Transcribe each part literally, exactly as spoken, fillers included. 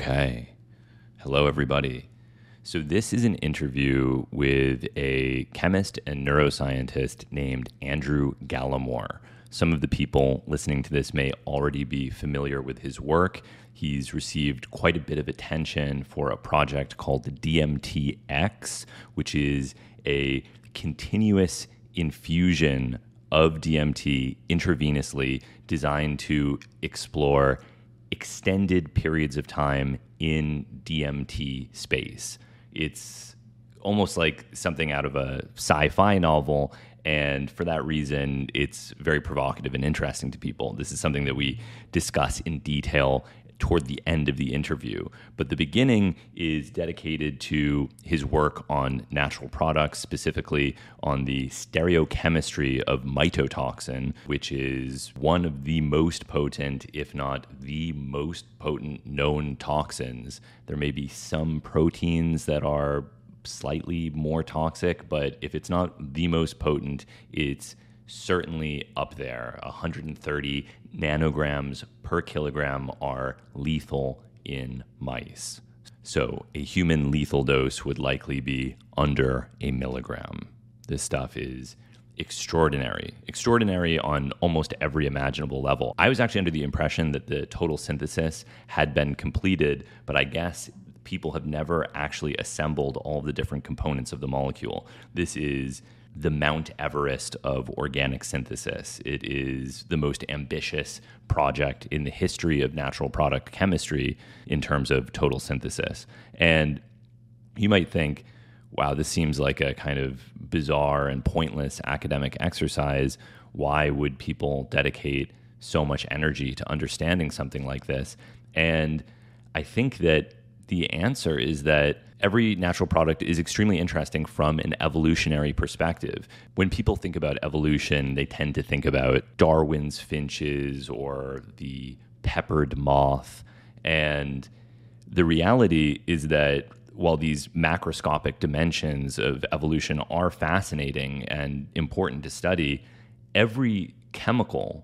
Okay. Hello, everybody. So this is an interview with a chemist and neuroscientist named Andrew Gallimore. Some of the people listening to this may already be familiar with his work. He's received quite a bit of attention for a project called the D M T X, which is a continuous infusion of D M T intravenously designed to explore extended periods of time in D M T space. It's almost like something out of a sci-fi novel, and for that reason, it's very provocative and interesting to people. This is something that we discuss in detail toward the end of the interview. But the beginning is dedicated to his work on natural products, specifically on the stereochemistry of mitotoxin, which is one of the most potent, if not the most potent known toxins. There may be some proteins that are slightly more toxic, but if it's not the most potent, it's certainly up there. one hundred thirty nanograms per kilogram are lethal in mice. So a human lethal dose would likely be under a milligram. This stuff is extraordinary. Extraordinary on almost every imaginable level. I was actually under the impression that the total synthesis had been completed, but I guess people have never actually assembled all the different components of the molecule. This is the Mount Everest of organic synthesis. It is the most ambitious project in the history of natural product chemistry in terms of total synthesis. And you might think, wow, this seems like a kind of bizarre and pointless academic exercise. Why would people dedicate so much energy to understanding something like this? And I think that the answer is that every natural product is extremely interesting from an evolutionary perspective. When people think about evolution, they tend to think about Darwin's finches or the peppered moth. And the reality is that while these macroscopic dimensions of evolution are fascinating and important to study, every chemical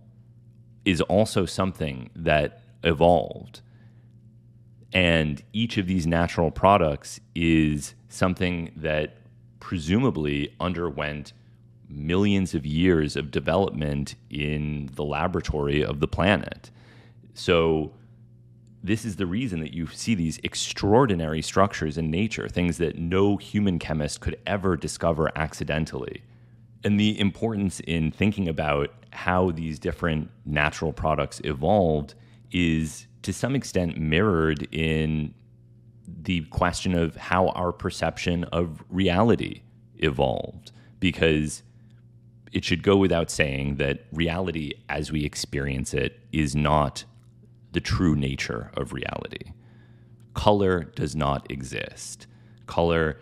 is also something that evolved. And each of these natural products is something that presumably underwent millions of years of development in the laboratory of the planet. So this is the reason that you see these extraordinary structures in nature, things that no human chemist could ever discover accidentally. And the importance in thinking about how these different natural products evolved is to some extent mirrored in the question of how our perception of reality evolved. Because it should go without saying that reality as we experience it is not the true nature of reality. Color does not exist. Color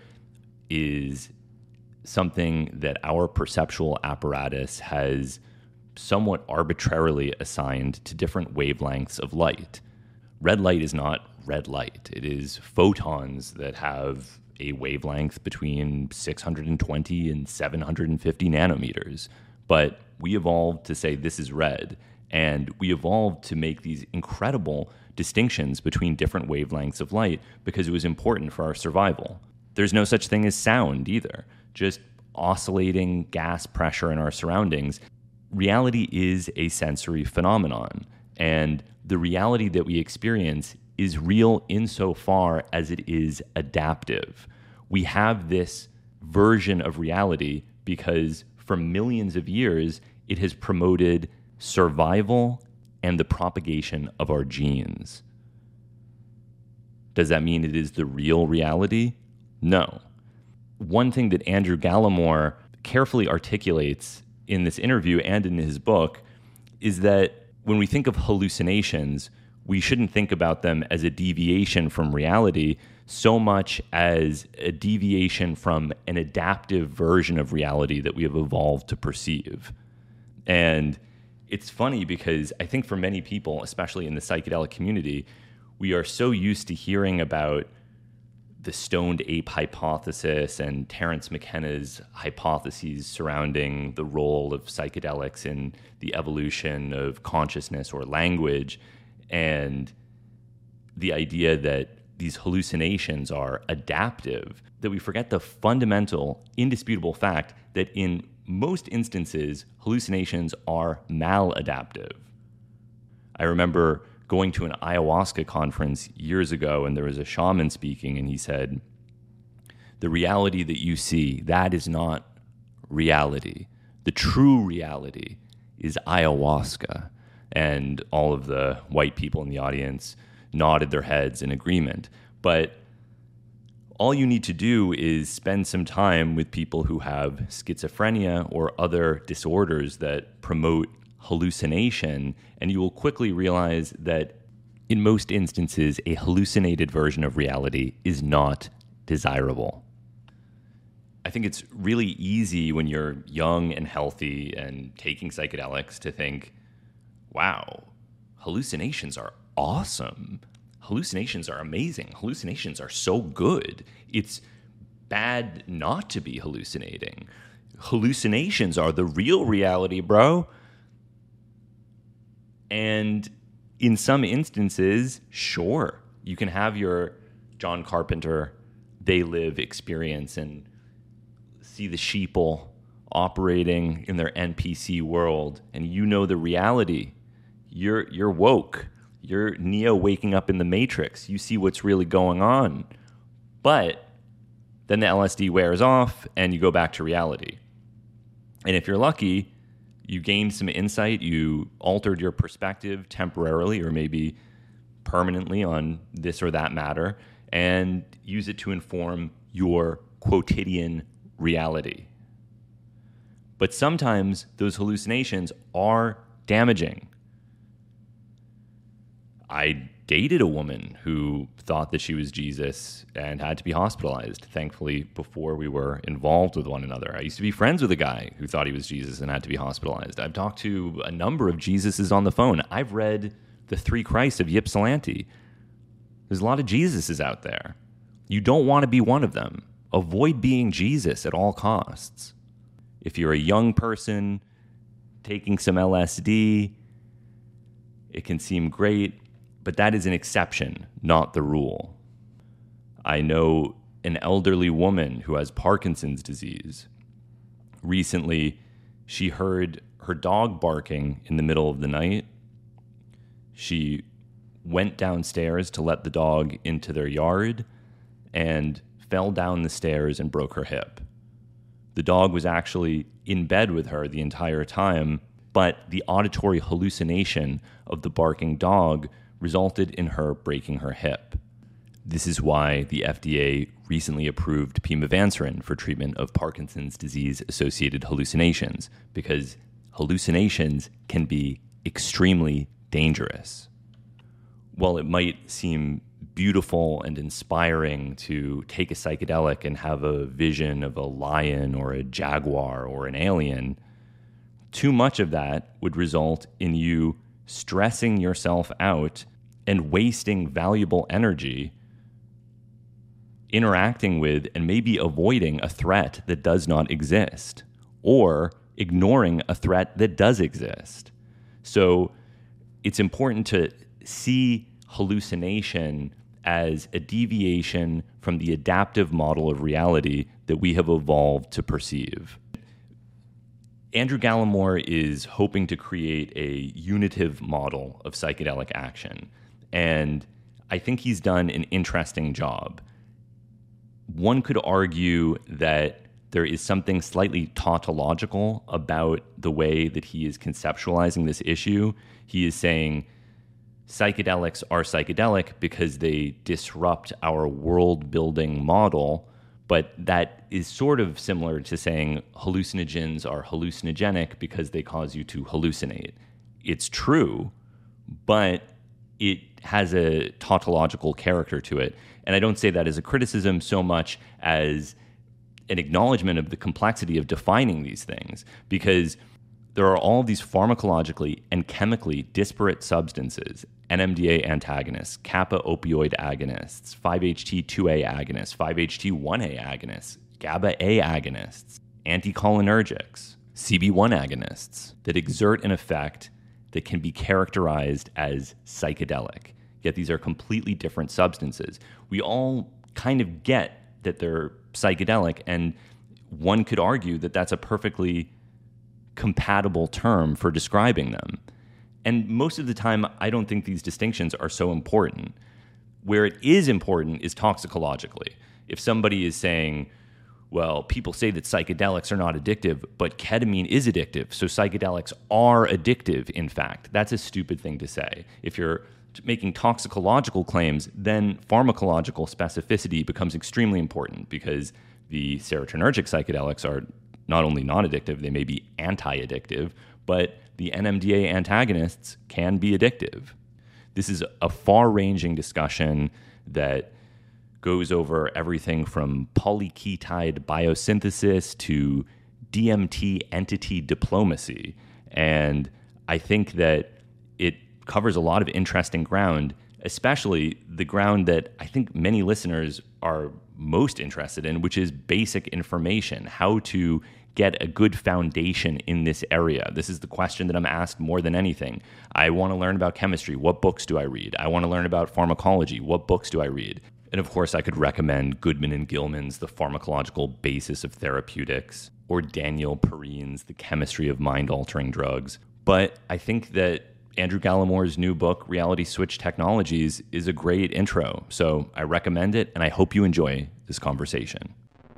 is something that our perceptual apparatus has somewhat arbitrarily assigned to different wavelengths of light. Red light is not red light. It is photons that have a wavelength between six hundred twenty and seven hundred fifty nanometers. But we evolved to say this is red, and we evolved to make these incredible distinctions between different wavelengths of light because it was important for our survival. There's no such thing as sound either, just oscillating gas pressure in our surroundings. Reality is a sensory phenomenon, and the reality that we experience is real insofar as it is adaptive. We have this version of reality because for millions of years, it has promoted survival and the propagation of our genes. Does that mean it is the real reality? No. One thing that Andrew Gallimore carefully articulates in this interview and in his book is that when we think of hallucinations, we shouldn't think about them as a deviation from reality so much as a deviation from an adaptive version of reality that we have evolved to perceive. And it's funny because I think for many people, especially in the psychedelic community, we are so used to hearing about the stoned ape hypothesis and Terence McKenna's hypotheses surrounding the role of psychedelics in the evolution of consciousness or language. And the idea that these hallucinations are adaptive, that we forget the fundamental, indisputable fact that in most instances, hallucinations are maladaptive. I remember going to an ayahuasca conference years ago, and there was a shaman speaking, and he said, the reality that you see, that is not reality. The true reality is ayahuasca. And all of the white people in the audience nodded their heads in agreement. But all you need to do is spend some time with people who have schizophrenia or other disorders that promote hallucination, and you will quickly realize that in most instances, a hallucinated version of reality is not desirable. I think it's really easy when you're young and healthy and taking psychedelics to think, wow, hallucinations are awesome. Hallucinations are amazing. Hallucinations are so good. It's bad not to be hallucinating. Hallucinations are the real reality, bro. And in some instances, sure, you can have your John Carpenter, They Live experience and see the sheeple operating in their N P C world, and you know the reality. You're you're woke. You're Neo waking up in the Matrix. You see what's really going on. But then the L S D wears off and you go back to reality. And if you're lucky, you gained some insight, you altered your perspective temporarily or maybe permanently on this or that matter, and use it to inform your quotidian reality. But sometimes those hallucinations are damaging. I dated a woman who thought that she was Jesus and had to be hospitalized, thankfully, before we were involved with one another. I used to be friends with a guy who thought he was Jesus and had to be hospitalized. I've talked to a number of Jesuses on the phone. I've read The Three Christs of Ypsilanti. There's a lot of Jesuses out there. You don't want to be one of them. Avoid being Jesus at all costs. If you're a young person taking some L S D, it can seem great, but that is an exception, not the rule. I know an elderly woman who has Parkinson's disease. Recently, she heard her dog barking in the middle of the night. She went downstairs to let the dog into their yard and fell down the stairs and broke her hip. The dog was actually in bed with her the entire time, but the auditory hallucination of the barking dog resulted in her breaking her hip. This is why the F D A recently approved pimavanserin for treatment of Parkinson's disease-associated hallucinations, because hallucinations can be extremely dangerous. While it might seem beautiful and inspiring to take a psychedelic and have a vision of a lion or a jaguar or an alien, too much of that would result in you stressing yourself out and wasting valuable energy interacting with and maybe avoiding a threat that does not exist, or ignoring a threat that does exist. So it's important to see hallucination as a deviation from the adaptive model of reality that we have evolved to perceive. Andrew Gallimore is hoping to create a unitive model of psychedelic action, and I think he's done an interesting job. One could argue that there is something slightly tautological about the way that he is conceptualizing this issue. He is saying psychedelics are psychedelic because they disrupt our world-building model, but that is sort of similar to saying hallucinogens are hallucinogenic because they cause you to hallucinate. It's true, but it has a tautological character to it. And I don't say that as a criticism so much as an acknowledgement of the complexity of defining these things, because there are all these pharmacologically and chemically disparate substances: N M D A antagonists, kappa opioid agonists, five H T two A agonists, five H T one A agonists, GABA A agonists, anticholinergics, C B one agonists that exert an effect that can be characterized as psychedelic. yet these are completely different substances. We all kind of get that they're psychedelic, and one could argue that that's a perfectly compatible term for describing them. And most of the time, I don't think these distinctions are so important. Where it is important is toxicologically. If somebody is saying, well, people say that psychedelics are not addictive, but ketamine is addictive, so psychedelics are addictive, in fact. That's a stupid thing to say. If you're making toxicological claims, then pharmacological specificity becomes extremely important, because the serotonergic psychedelics are not only non-addictive, they may be anti-addictive, but the N M D A antagonists can be addictive. This is a far-ranging discussion that goes over everything from polyketide biosynthesis to D M T entity diplomacy. And I think that it covers a lot of interesting ground, especially the ground that I think many listeners are most interested in, which is basic information, how to get a good foundation in this area. This is the question that I'm asked more than anything. I want to learn about chemistry. What books do I read? I want to learn about pharmacology. What books do I read? And of course, I could recommend Goodman and Gilman's The Pharmacological Basis of Therapeutics, or Daniel Perrine's The Chemistry of Mind-Altering Drugs. But I think that Andrew Gallamore's new book, Reality Switch Technologies, is a great intro. So I recommend it, and I hope you enjoy this conversation.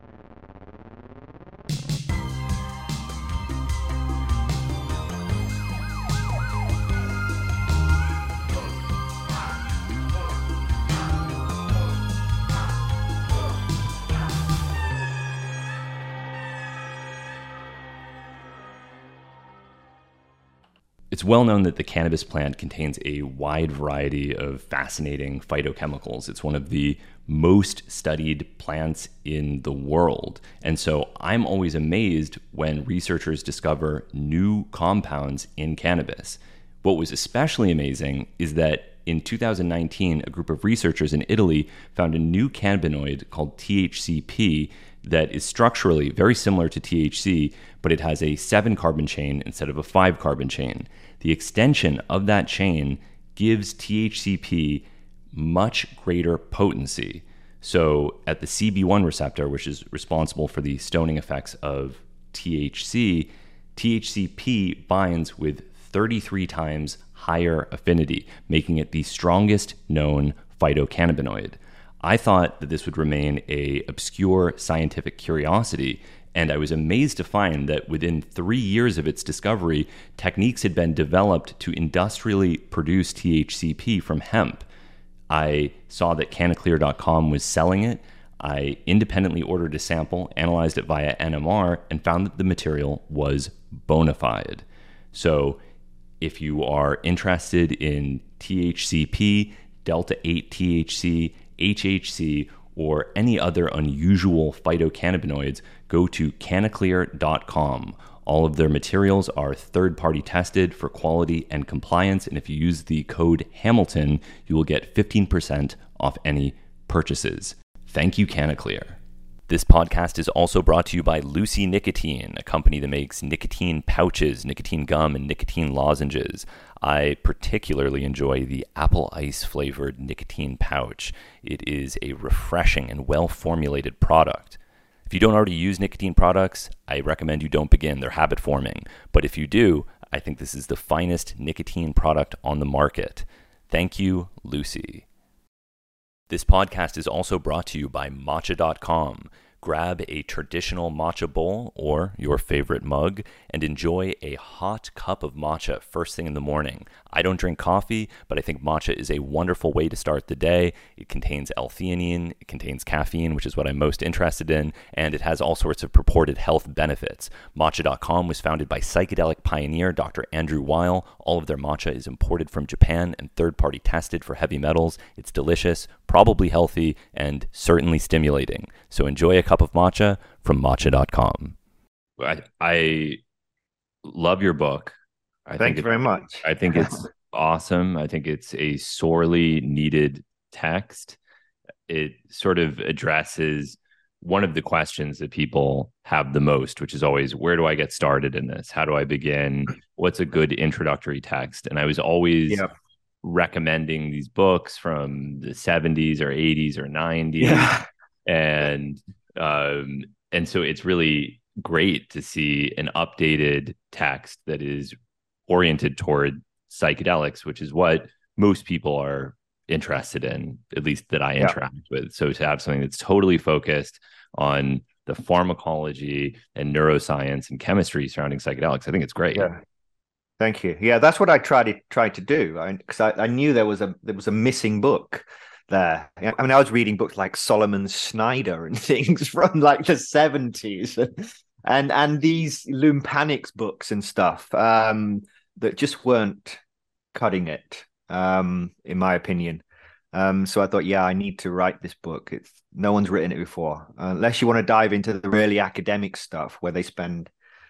It's well known that the cannabis plant contains a wide variety of fascinating phytochemicals. It's one of the most studied plants in the world. And so I'm always amazed when researchers discover new compounds in cannabis. What was especially amazing is that in two thousand nineteen, a group of researchers in Italy found a new cannabinoid called T H C P that is structurally very similar to T H C, but it has a seven carbon chain instead of a five carbon chain. The extension of that chain gives T H C P much greater potency. So at the C B one receptor, which is responsible for the stoning effects of T H C, T H C P binds with thirty-three times higher affinity, making it the strongest known phytocannabinoid. I thought that this would remain a obscure scientific curiosity, and I was amazed to find that within three years of its discovery, techniques had been developed to industrially produce T H C P from hemp. I saw that Canacleer dot com was selling it. I independently ordered a sample, analyzed it via N M R, and found that the material was bona fide. So if you are interested in T H C P, delta eight T H C, H H C, or any other unusual phytocannabinoids, go to Canacleer dot com. All of their materials are third-party tested for quality and compliance, and if you use the code Hamilton, you will get fifteen percent off any purchases. Thank you, Canacleer. This podcast is also brought to you by Lucy Nicotine, a company that makes nicotine pouches, nicotine gum, and nicotine lozenges. I particularly enjoy the apple ice flavored nicotine pouch. It is a refreshing and well-formulated product. If you don't already use nicotine products, I recommend you don't begin. They're habit forming. But if you do, I think this is the finest nicotine product on the market. Thank you, Lucy. This podcast is also brought to you by Matcha dot com. Grab a traditional matcha bowl or your favorite mug and enjoy a hot cup of matcha first thing in the morning. I don't drink coffee, but I think matcha is a wonderful way to start the day. It contains L-theanine, it contains caffeine, which is what I'm most interested in, and it has all sorts of purported health benefits. Matcha dot com was founded by psychedelic pioneer Doctor Andrew Weil. All of their matcha is imported from Japan and third-party tested for heavy metals. It's delicious, probably healthy, and certainly stimulating. So enjoy a cup of matcha from Matcha dot com. I, I love your book. I Thank think you it, very much. I think it's awesome. I think it's a sorely needed text. It sort of addresses one of the questions that people have the most, which is always, where do I get started in this? How do I begin? What's a good introductory text? And I was always Yep. recommending these books from the seventies or eighties or nineties. Yeah. And um, and so it's really great to see an updated text that is oriented toward psychedelics, which is what most people are interested in, at least that I Yeah. interact with. So to have something that's totally focused on the pharmacology and neuroscience and chemistry surrounding psychedelics, I think it's great. Yeah. Thank you. Yeah, that's what I tried to tried to do. I because I, I knew there was a there was a missing book there. Yeah, I mean, I was reading books like Solomon Snyder and things from like the seventies, and and these Lumpanics books and stuff um, that just weren't cutting it, um, in my opinion. Um, so I thought, yeah, I need to write this book. It's no one's written it before, uh, unless you want to dive into the really academic stuff where they spend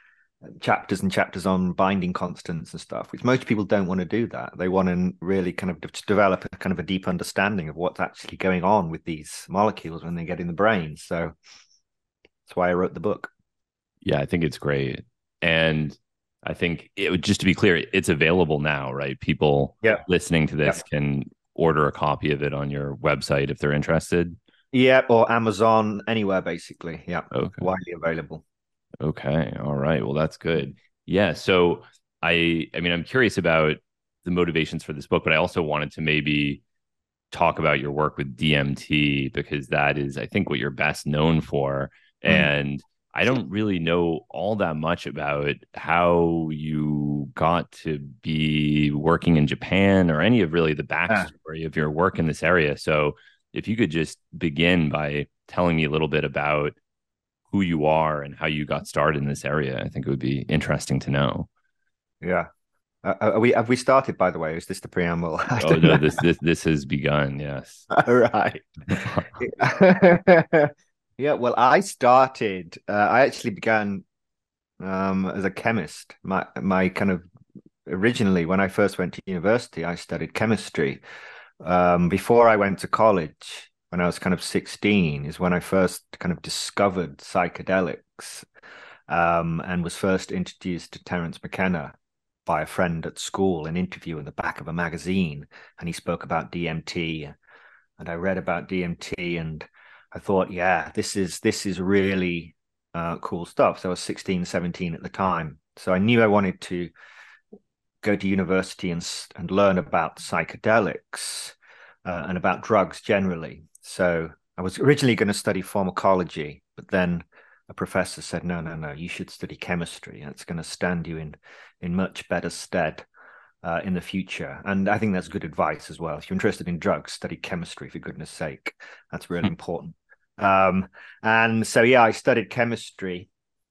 chapters and chapters on binding constants and stuff, which most people don't want to do that. They want to really kind of develop a kind of a deep understanding of what's actually going on with these molecules when they get in the brain. So that's why I wrote the book. Yeah, I think it's great. And I think it would, just to be clear, it's available now, right? People Yeah. listening to Yeah. this can order a copy of it on your website if they're interested. Yeah. Or Amazon, anywhere, basically. Yeah. Okay. Widely available. Okay. All right. Well, that's good. Yeah. So I I mean, I'm curious about the motivations for this book, but I also wanted to maybe talk about your work with D M T because that is, I think, what you're best known for. Mm. And I don't really know all that much about how you got to be working in Japan or any of really the Ah, backstory of your work in this area. So if you could just begin by telling me a little bit about who you are and how you got started in this area, I think it would be interesting to know. yeah. Uh, are we have we started, by the way? Is this the preamble? I Oh don't no, know. this this this has begun. Yes. All right. Yeah, well, I started, uh, I actually began um, as a chemist. My my kind of originally when I first went to university, I studied chemistry. Um, before I went to college, when I was kind of sixteen, is when I first kind of discovered psychedelics, um, and was first introduced to Terence McKenna by a friend at school, an interview in the back of a magazine, and he spoke about D M T, and I read about D M T, and I thought, yeah, this is this is really uh, cool stuff. So I was sixteen, seventeen at the time. So I knew I wanted to go to university and and learn about psychedelics uh, and about drugs generally. So I was originally going to study pharmacology, but then a professor said, no, no, no, you should study chemistry. And it's going to stand you in in much better stead uh, in the future. And I think that's good advice as well. If you're interested in drugs, study chemistry, for goodness sake. That's really important. Um, and so, yeah, I studied chemistry.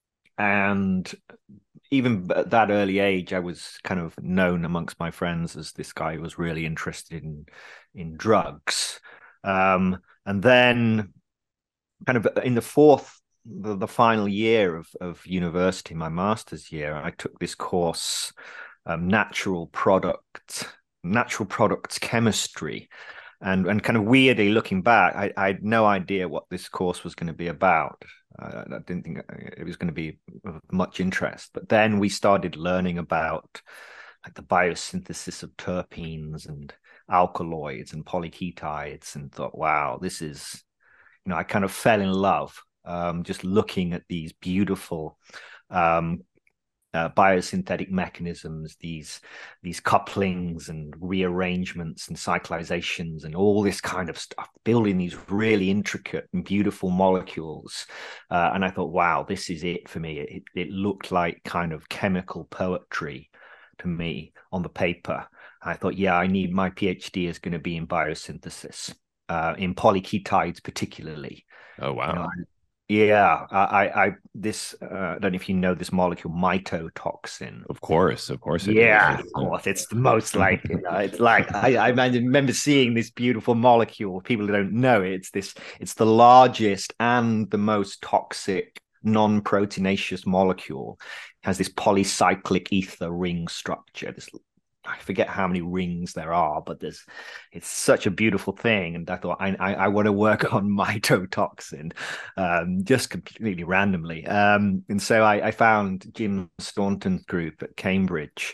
And even at that early age, I was kind of known amongst my friends as this guy who was really interested in in drugs. Um, and then, kind of in the fourth, the, the final year of of university, my master's year, I took this course, um, natural product, natural products chemistry, and and kind of weirdly looking back, I, I had no idea what this course was going to be about. Uh, I didn't think it was going to be of much interest. But then we started learning about like the biosynthesis of terpenes and alkaloids and polyketides, and thought, wow, this is, you know, I kind of fell in love um, just looking at these beautiful um, uh, biosynthetic mechanisms, these these couplings and rearrangements and cyclizations and all this kind of stuff, building these really intricate and beautiful molecules. Uh, and I thought, wow, this is it for me. It, it looked like kind of chemical poetry to me on the paper. I thought, yeah, I need my PhD is going to be in biosynthesis, uh, in polyketides particularly. Oh You know, wow. I, yeah, I, I, this, uh, I don't know if you know this molecule, mitotoxin. Of course, of course I do. Yeah, of It's, course. It's the most like, you know, it's like I, I remember seeing this beautiful molecule. People who don't know it, it's this, it's the largest and the most toxic non-proteinaceous molecule. It has this polycyclic ether ring structure, this I forget how many rings there are, but there's it's such a beautiful thing. And I thought I I, I want to work on mitotoxin, um, just completely randomly. Um, and so I, I found Jim Staunton's group at Cambridge,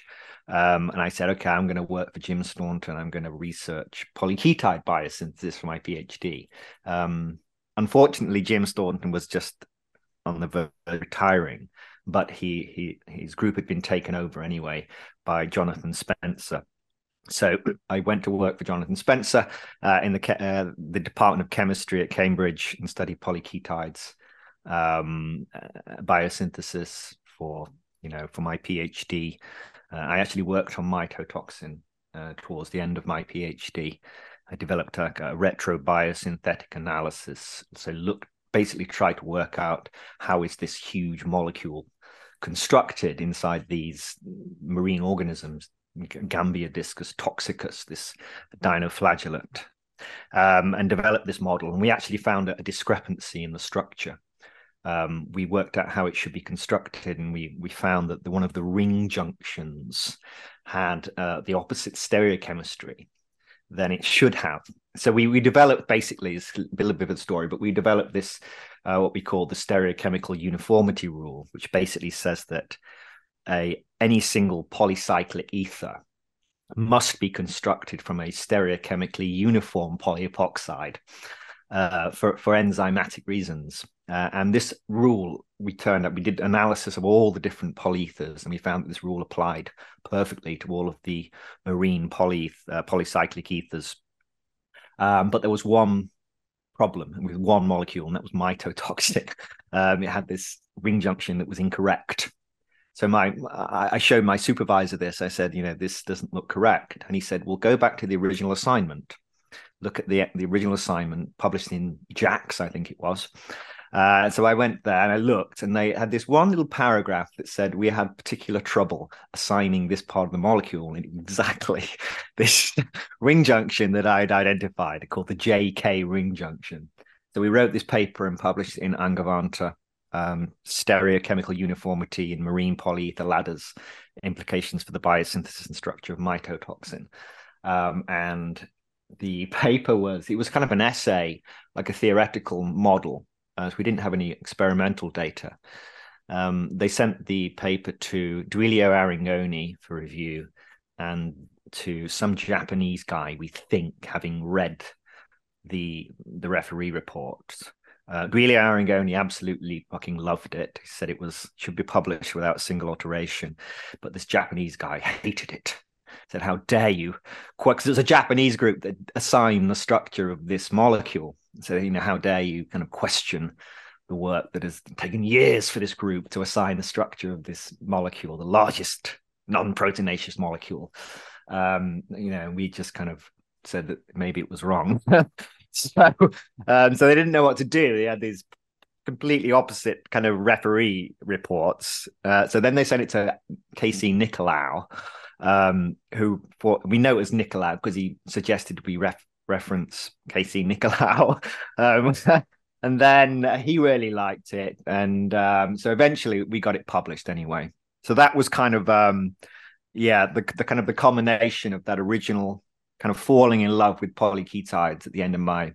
Um, and I said, okay, I'm going to work for Jim Staunton. I'm going to research polyketide biosynthesis for my PhD. Um, unfortunately, Jim Staunton was just on the verge of retiring, but he he his group had been taken over anyway by Jonathan Spencer. So I went to work for Jonathan Spencer uh, in the uh, the Department of Chemistry at Cambridge and studied polyketides um, uh, biosynthesis for you know for my PhD. Uh, I actually worked on mitotoxin uh, towards the end of my PhD. I developed a, a retro biosynthetic analysis, so looked basically tried to work out how is this huge molecule constructed inside these marine organisms. Gambia discus toxicus, this dinoflagellate, um, and developed this model. And we actually found a discrepancy in the structure. Um, we worked out how it should be constructed, and we we found that the, one of the ring junctions had uh, the opposite stereochemistry than it should have. So we we developed basically, it's a little bit of a story, but we developed this uh, what we call the stereochemical uniformity rule, which basically says that a any single polycyclic ether must be constructed from a stereochemically uniform polyepoxide uh, for, for enzymatic reasons. Uh, and this rule, we turned up, we did analysis of all the different polyethers, and we found that this rule applied perfectly to all of the marine poly, uh, polycyclic ethers. Um, but there was one problem with one molecule, and that was mitotoxic. Um, it had this ring junction that was incorrect. So my, I showed my supervisor this. I said, you know, this doesn't look correct. And he said, well, go back to the original assignment. Look at the, the original assignment published in JACS, I think it was. Uh, so I went there and I looked, and they had this one little paragraph that said we had particular trouble assigning this part of the molecule in exactly this ring junction that I'd identified, called the J K ring junction. So we wrote this paper and published it in Angewandte. Um, stereochemical uniformity in marine polyether ladders, implications for the biosynthesis and structure of mitotoxin. Um, and the paper was, it was kind of an essay, like a theoretical model, as uh, so we didn't have any experimental data. Um, they sent the paper to Duilio Arrigoni for review, and to some Japanese guy, we think, having read the, the referee report. Uh, Duilio Arrigoni absolutely fucking loved it. He said it was should be published without a single alteration. But this Japanese guy hated it. Said, how dare you? Because it was a Japanese group that assigned the structure of this molecule. So, you know, how dare you kind of question the work that has taken years for this group to assign the structure of this molecule, the largest non-proteinaceous molecule. Um, you know, we just kind of said that maybe it was wrong. So, um, so they didn't know what to do. They had these completely opposite kind of referee reports. Uh, so then they sent it to K C Nicolau, um, who for, we know it was Nicolau because he suggested we ref, reference K C Nicolau. Um, and then he really liked it. And um, so eventually we got it published anyway. So that was kind of, um, yeah, the, the kind of the combination of that original kind of falling in love with polyketides at the end of my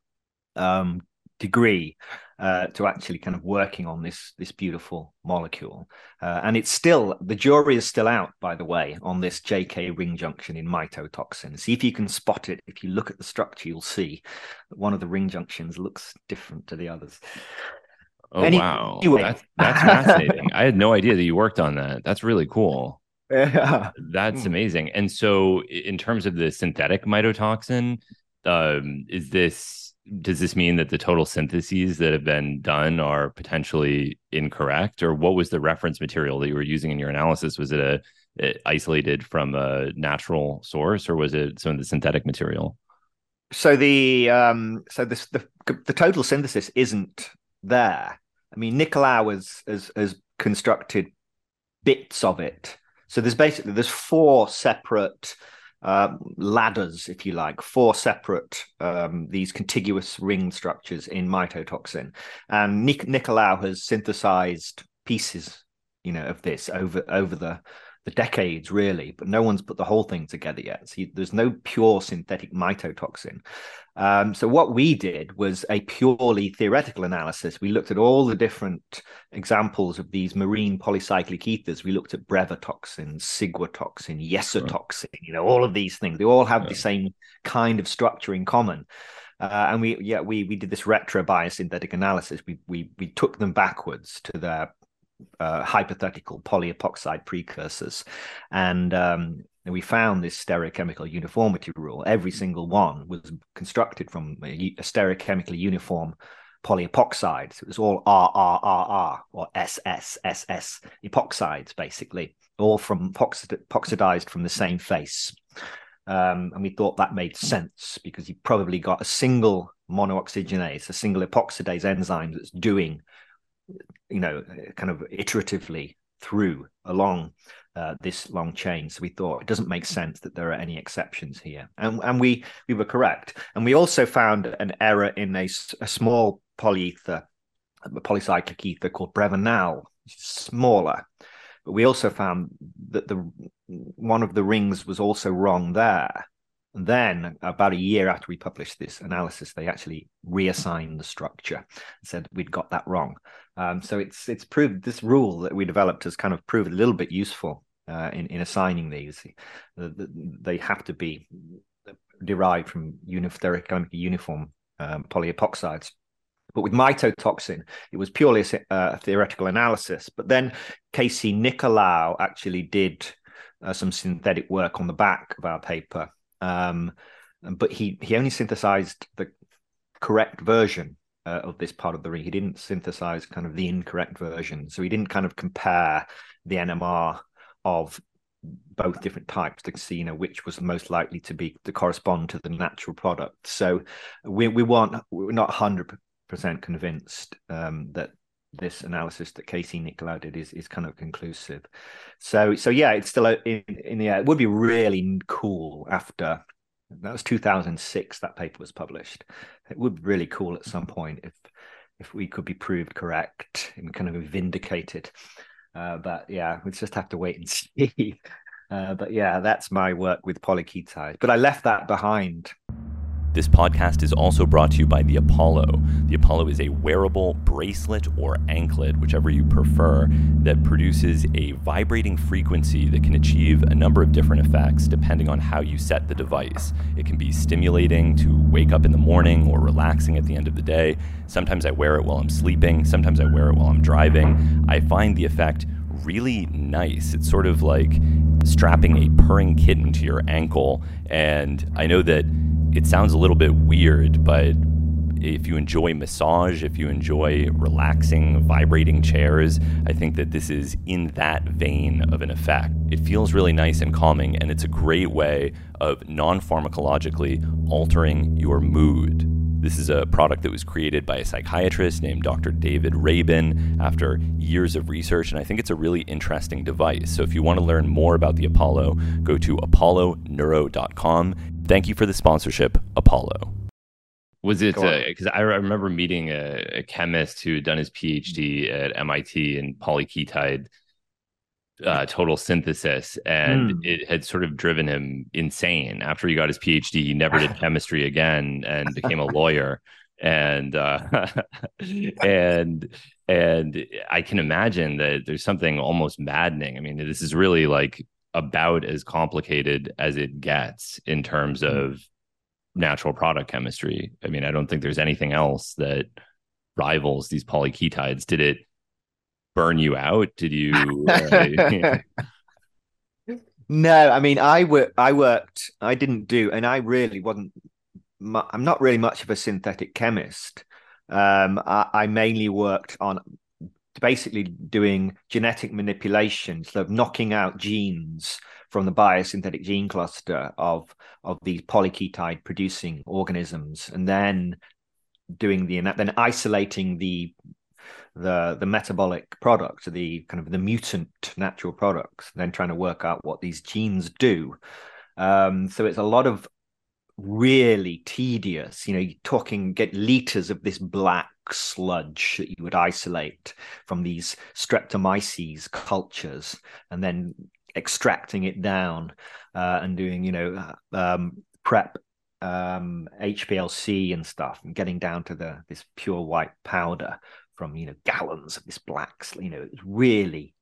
um, degree uh, to actually kind of working on this this beautiful molecule. Uh, and it's still, the jury is still out, by the way, on this J K ring junction in mitotoxin. See if you can spot it. If you look at the structure, you'll see that one of the ring junctions looks different to the others. Oh, anyway. Wow. That's, that's fascinating. I had no idea that you worked on that. That's really cool. Yeah. That's amazing. And so in terms of the synthetic mitotoxin, um, is this, does this mean that the total syntheses that have been done are potentially incorrect? Or what was the reference material that you were using in your analysis? Was it a, a isolated from a natural source, or was it some of the synthetic material? So the um, so this the the total synthesis isn't there. I mean, Nicolau has has, has constructed bits of it. So there's basically, there's four separate uh, ladders, if you like, four separate, um, these contiguous ring structures in mitotoxin. And Nic- Nicolau has synthesized pieces, you know, of this over, over the, for decades, really, but no one's put the whole thing together yet. So you, there's no pure synthetic mycotoxin. Um, so what we did was a purely theoretical analysis. We looked at all the different examples of these marine polycyclic ethers. We looked at brevetoxin, ciguatoxin, yesotoxin, you know, all of these things. They all have yeah. the same kind of structure in common. Uh, and we, yeah, we we did this retro biosynthetic analysis. We we we took them backwards to their uh, hypothetical polyepoxide precursors, and um, and we found this stereochemical uniformity rule. Every single one was constructed from a, a stereochemically uniform polyepoxide. So it was all R, R, R, R, or S, S, S, S epoxides, basically, all from epoxidized from the same face. Um, and we thought that made sense because you probably got a single monooxygenase, a single epoxidase enzyme that's doing, you know, kind of iteratively through along uh, this long chain. So we thought it doesn't make sense that there are any exceptions here. And, and we we were correct. And we also found an error in a, a small polyether, a polycyclic ether called Brevinal, which is smaller. But we also found that the one of the rings was also wrong there. And then, about a year after we published this analysis, they actually reassigned the structure and said we'd got that wrong. Um, so it's it's proved this rule that we developed has kind of proved a little bit useful uh, in in assigning these. They have to be derived from stereochemically uniform um, polyepoxides. But with mycotoxin, it was purely a, a theoretical analysis. But then Casey Nicolau actually did uh, some synthetic work on the back of our paper. Um, but he, he only synthesized the correct version uh, of this part of the ring. He didn't synthesize kind of the incorrect version. So he didn't kind of compare the N M R of both different types to see, you know, which was most likely to be to correspond to the natural product. So we we weren't we're not one hundred percent convinced um, that this analysis that Casey Nicolau did is is kind of conclusive. So so yeah, it's still in, in the air. It would be really cool after that was two thousand six that paper was published. It would be really cool at some point if if we could be proved correct and kind of vindicated. Uh, but yeah, we just have to wait and see. Uh, but yeah, that's my work with polyketides. But I left that behind. This podcast is also brought to you by the Apollo. The Apollo is a wearable bracelet or anklet, whichever you prefer, that produces a vibrating frequency that can achieve a number of different effects depending on how you set the device. It can be stimulating to wake up in the morning or relaxing at the end of the day. Sometimes I wear it while I'm sleeping. Sometimes I wear it while I'm driving. I find the effect really nice. It's sort of like strapping a purring kitten to your ankle. And I know that it sounds a little bit weird, but if you enjoy massage, if you enjoy relaxing, vibrating chairs, I think that this is in that vein of an effect. It feels really nice and calming, and it's a great way of non-pharmacologically altering your mood. This is a product that was created by a psychiatrist named Doctor David Rabin after years of research, and I think it's a really interesting device. So if you want to learn more about the Apollo, go to apollo neuro dot com. Thank you for the sponsorship, Apollo. Was it, because uh, I remember meeting a, a chemist who had done his PhD at M I T in polyketide uh, total synthesis, and mm. it had sort of driven him insane. After he got his PhD, he never did chemistry again and became a lawyer. And uh, and and I can imagine that there's something almost maddening. I mean, this is really like about as complicated as it gets in terms of natural product chemistry. I mean, I don't think there's anything else that rivals these polyketides. Did it burn you out? Did you? Uh... No, I mean, I worked. I worked. I didn't do, and I really wasn't. I'm not really much of a synthetic chemist. Um, I, I mainly worked on basically doing genetic manipulation, so knocking out genes from the biosynthetic gene cluster of of these polyketide producing organisms, and then doing the then isolating the the the metabolic products, the kind of the mutant natural products, then trying to work out what these genes do. Um, so it's a lot of really tedious, you know, you're talking get liters of this black sludge that you would isolate from these Streptomyces cultures, and then extracting it down uh, and doing, you know, um, prep um, H P L C and stuff, and getting down to the this pure white powder from, you know, gallons of this black, you know, it's really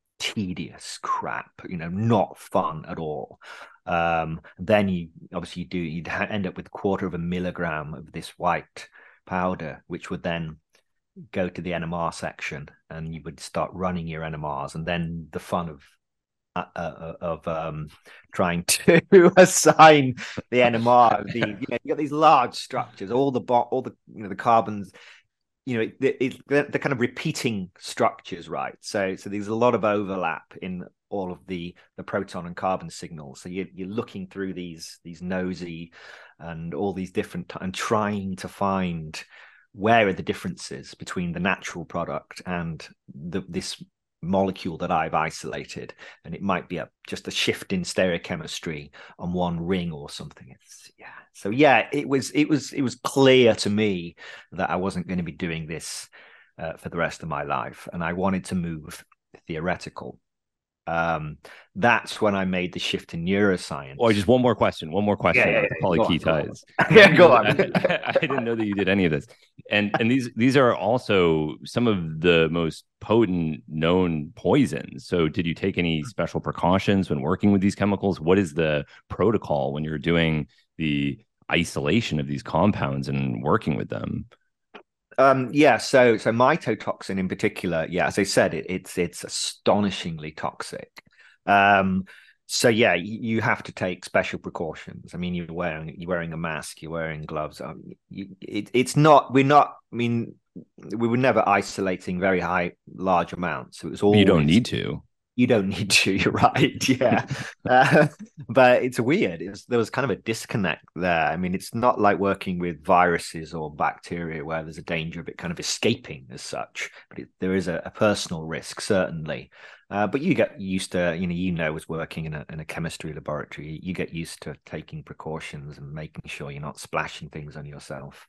tedious crap, you know, not fun at all. Um, then you obviously you do you'd end up with a quarter of a milligram of this white powder, which would then go to the N M R section, and you would start running your N M Rs, and then the fun of uh, uh, of um, trying to assign the N M R. The you know you got these large structures, all the all the you know the carbons. You know, it, it, they're kind of repeating structures, right? So, so there's a lot of overlap in all of the the proton and carbon signals. So you're you're looking through these these nosy and all these different and trying to find where are the differences between the natural product and the, this molecule that I've isolated, and it might be a just a shift in stereochemistry on one ring or something. It's yeah. So yeah, it was it was it was clear to me that I wasn't going to be doing this uh, for the rest of my life, and I wanted to move theoretical. Um, that's when I made the shift in neuroscience. Or just one more question. One more question yeah, about yeah, the polyketides. Yeah, go on. I, I didn't know that you did any of this. And and these these are also some of the most potent known poisons. So did you take any special precautions when working with these chemicals? What is the protocol when you're doing the isolation of these compounds and working with them? Um, yeah, so so mycotoxin in particular, yeah, as I said, it, it's it's astonishingly toxic. Um, so yeah, you, you have to take special precautions. I mean, you're wearing you're wearing a mask, you're wearing gloves. Um, you, it, it's not we're not. I mean, we were never isolating very high, large amounts. So it was always you don't need to. You don't need to. You're right. Yeah, uh, but it's weird. It's, there was kind of a disconnect there. I mean, it's not like working with viruses or bacteria where there's a danger of it kind of escaping as such. But it, there is a, a personal risk, certainly. Uh, but you get used to, you know, you know, as working in a in a chemistry laboratory, you get used to taking precautions and making sure you're not splashing things on yourself.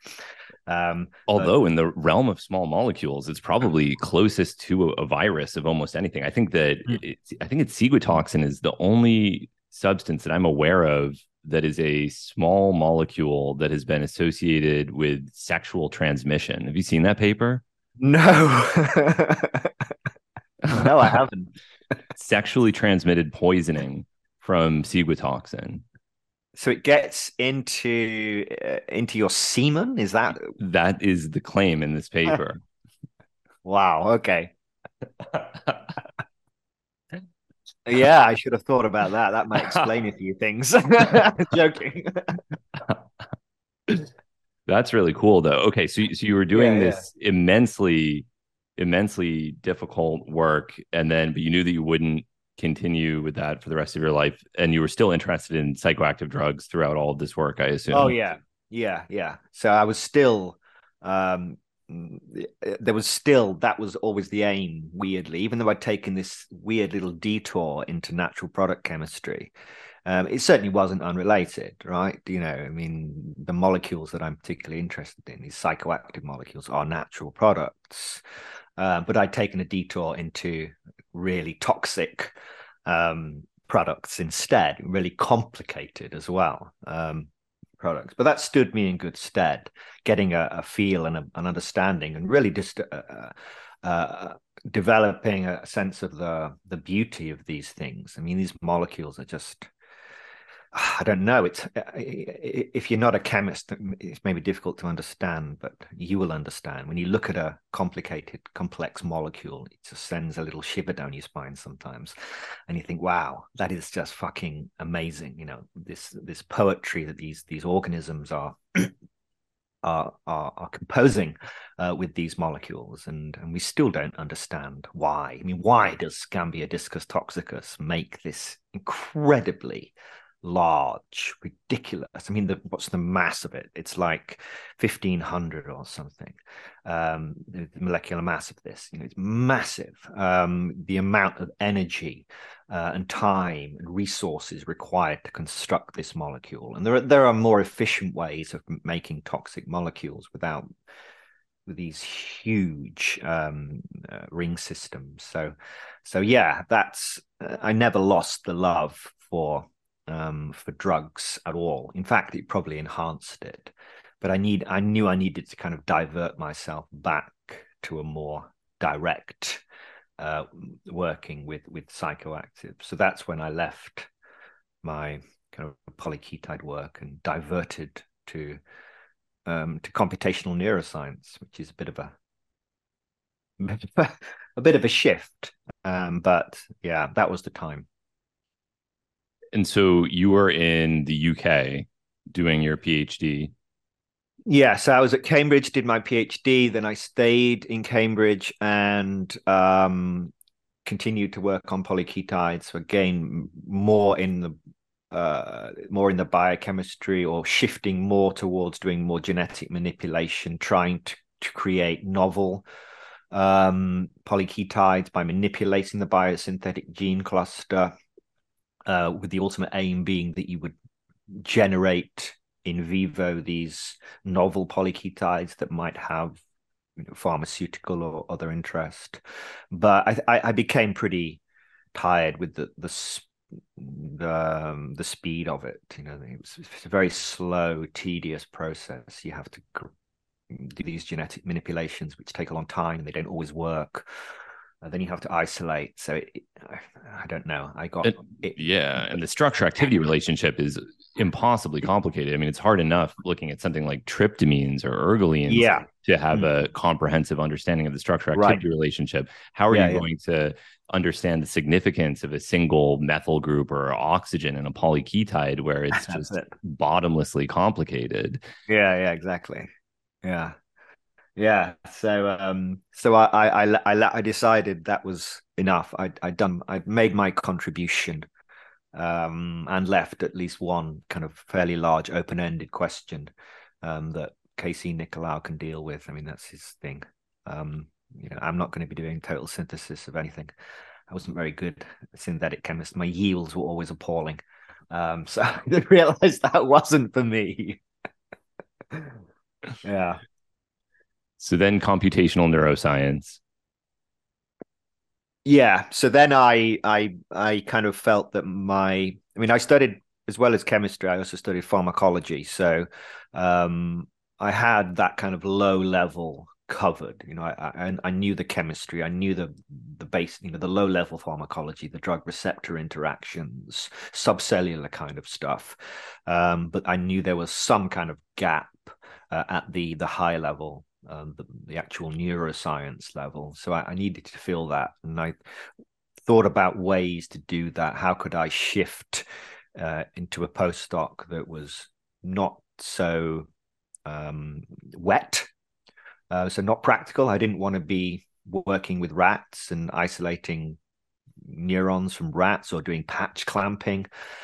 Um, Although but, in the realm of small molecules, it's probably closest to a, a virus of almost anything. I think that mm. it, I think it's ciguatoxin is the only substance that I'm aware of that is a small molecule that has been associated with sexual transmission. Have you seen that paper? No. No, I haven't. Sexually transmitted poisoning from ciguatoxin. So it gets into uh, into your semen? Is that that is the claim in this paper? Wow. Okay. Yeah, I should have thought about that. That might explain a few things. Joking. That's really cool, though. Okay, so so you were doing yeah, this yeah. immensely. immensely difficult work, and then but you knew that you wouldn't continue with that for the rest of your life, and you were still interested in psychoactive drugs throughout all of this work, I assume. Oh yeah, yeah, yeah. So I was still, um, there was still that was always the aim. Weirdly, even though I'd taken this weird little detour into natural product chemistry, um, it certainly wasn't unrelated, right? You know, I mean, the molecules that I'm particularly interested in, these psychoactive molecules, are natural products. Uh, but I'd taken a detour into really toxic um, products instead, really complicated as well um, products. But that stood me in good stead, getting a, a feel and a, an understanding, and really just uh, uh, developing a sense of the the beauty of these things. I mean, these molecules are just. I don't know. It's if you're not a chemist, it's maybe difficult to understand, but you will understand. When you look at a complicated, complex molecule, it just sends a little shiver down your spine sometimes, and you think, "Wow, that is just fucking amazing!" You know, this this poetry that these these organisms are are are, are composing uh, with these molecules, and and we still don't understand why. I mean, why does Scambia discus toxicus make this incredibly large, ridiculous? I mean, the, what's the mass of it? It's like fifteen hundred or something. Um, the molecular mass of this, you know, it's massive. Um, the amount of energy uh, and time and resources required to construct this molecule, and there are there are more efficient ways of making toxic molecules without with these huge um, uh, ring systems. So, so yeah, that's uh, I never lost the love for um, for drugs at all. In fact, it probably enhanced it. But I need I knew I needed to kind of divert myself back to a more direct uh, working with with psychoactive. So that's when I left my kind of polyketide work and diverted to um, to computational neuroscience, which is a bit of a a bit of a shift. Um, but yeah, that was the time. And so you were in the U K doing your PhD. Yeah, so I was at Cambridge, did my PhD, then I stayed in Cambridge and um, continued to work on polyketides. So again, more in the uh, more in the biochemistry, or shifting more towards doing more genetic manipulation, trying to, to create novel um, polyketides by manipulating the biosynthetic gene cluster, uh, with the ultimate aim being that you would generate in vivo these novel polyketides that might have, you know, pharmaceutical or other interest. But I, I, I became pretty tired with the the the, um, the speed of it. You know, it was, it's a very slow, tedious process. You have to do these genetic manipulations, which take a long time, and they don't always work. And then you have to isolate. So it, I don't know. I got It, it. yeah, and the structure activity relationship is impossibly complicated. I mean, it's hard enough looking at something like tryptamines or ergolines Yeah. to have Mm. a comprehensive understanding of the structure Right. activity relationship. How are Yeah. you Yeah. going to understand the significance of a single methyl group or oxygen in a polyketide where it's That's just it. bottomlessly complicated? Yeah. Yeah. Exactly. Yeah. Yeah. So, um, so I, I, I, I, I decided that was enough. I, I'd done, I'd made my contribution, um, and left at least one kind of fairly large open-ended question, um, that K C Nicolau can deal with. I mean, that's his thing. Um, you know, I'm not going to be doing total synthesis of anything. I wasn't very good at synthetic chemist. My yields were always appalling. Um, so I realized that wasn't for me. Yeah. So then computational neuroscience. Yeah. So then I I I kind of felt that my I mean I studied, as well as chemistry, I also studied pharmacology. So um I had that kind of low level covered. You know, I I, I knew the chemistry, I knew the the base, you know, the low level pharmacology, the drug receptor interactions, subcellular kind of stuff. Um, but I knew there was some kind of gap uh, at the the high level, um, the, the actual neuroscience level. So I, I needed to fill that. And I thought about ways to do that. How could I shift uh, into a postdoc that was not so um, wet, uh, so not practical? I didn't want to be working with rats and isolating neurons from rats or doing patch clamping.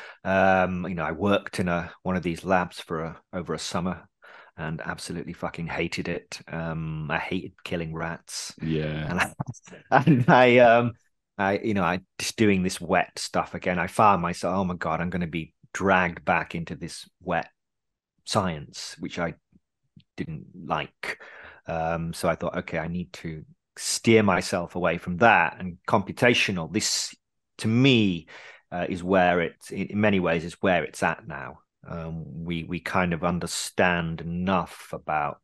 Um, you know, I worked in a one of these labs for a, over a summer and absolutely fucking hated it. Um, I hated killing rats, Yeah. and I, and I, um, I, you know, I just doing this wet stuff again. I found myself, oh my god, I'm going to be dragged back into this wet science, which I didn't like. Um, so I thought, okay, I need to steer myself away from that. And computational, this to me uh, is where it, in many ways, is where it's at now. Um, we we kind of understand enough about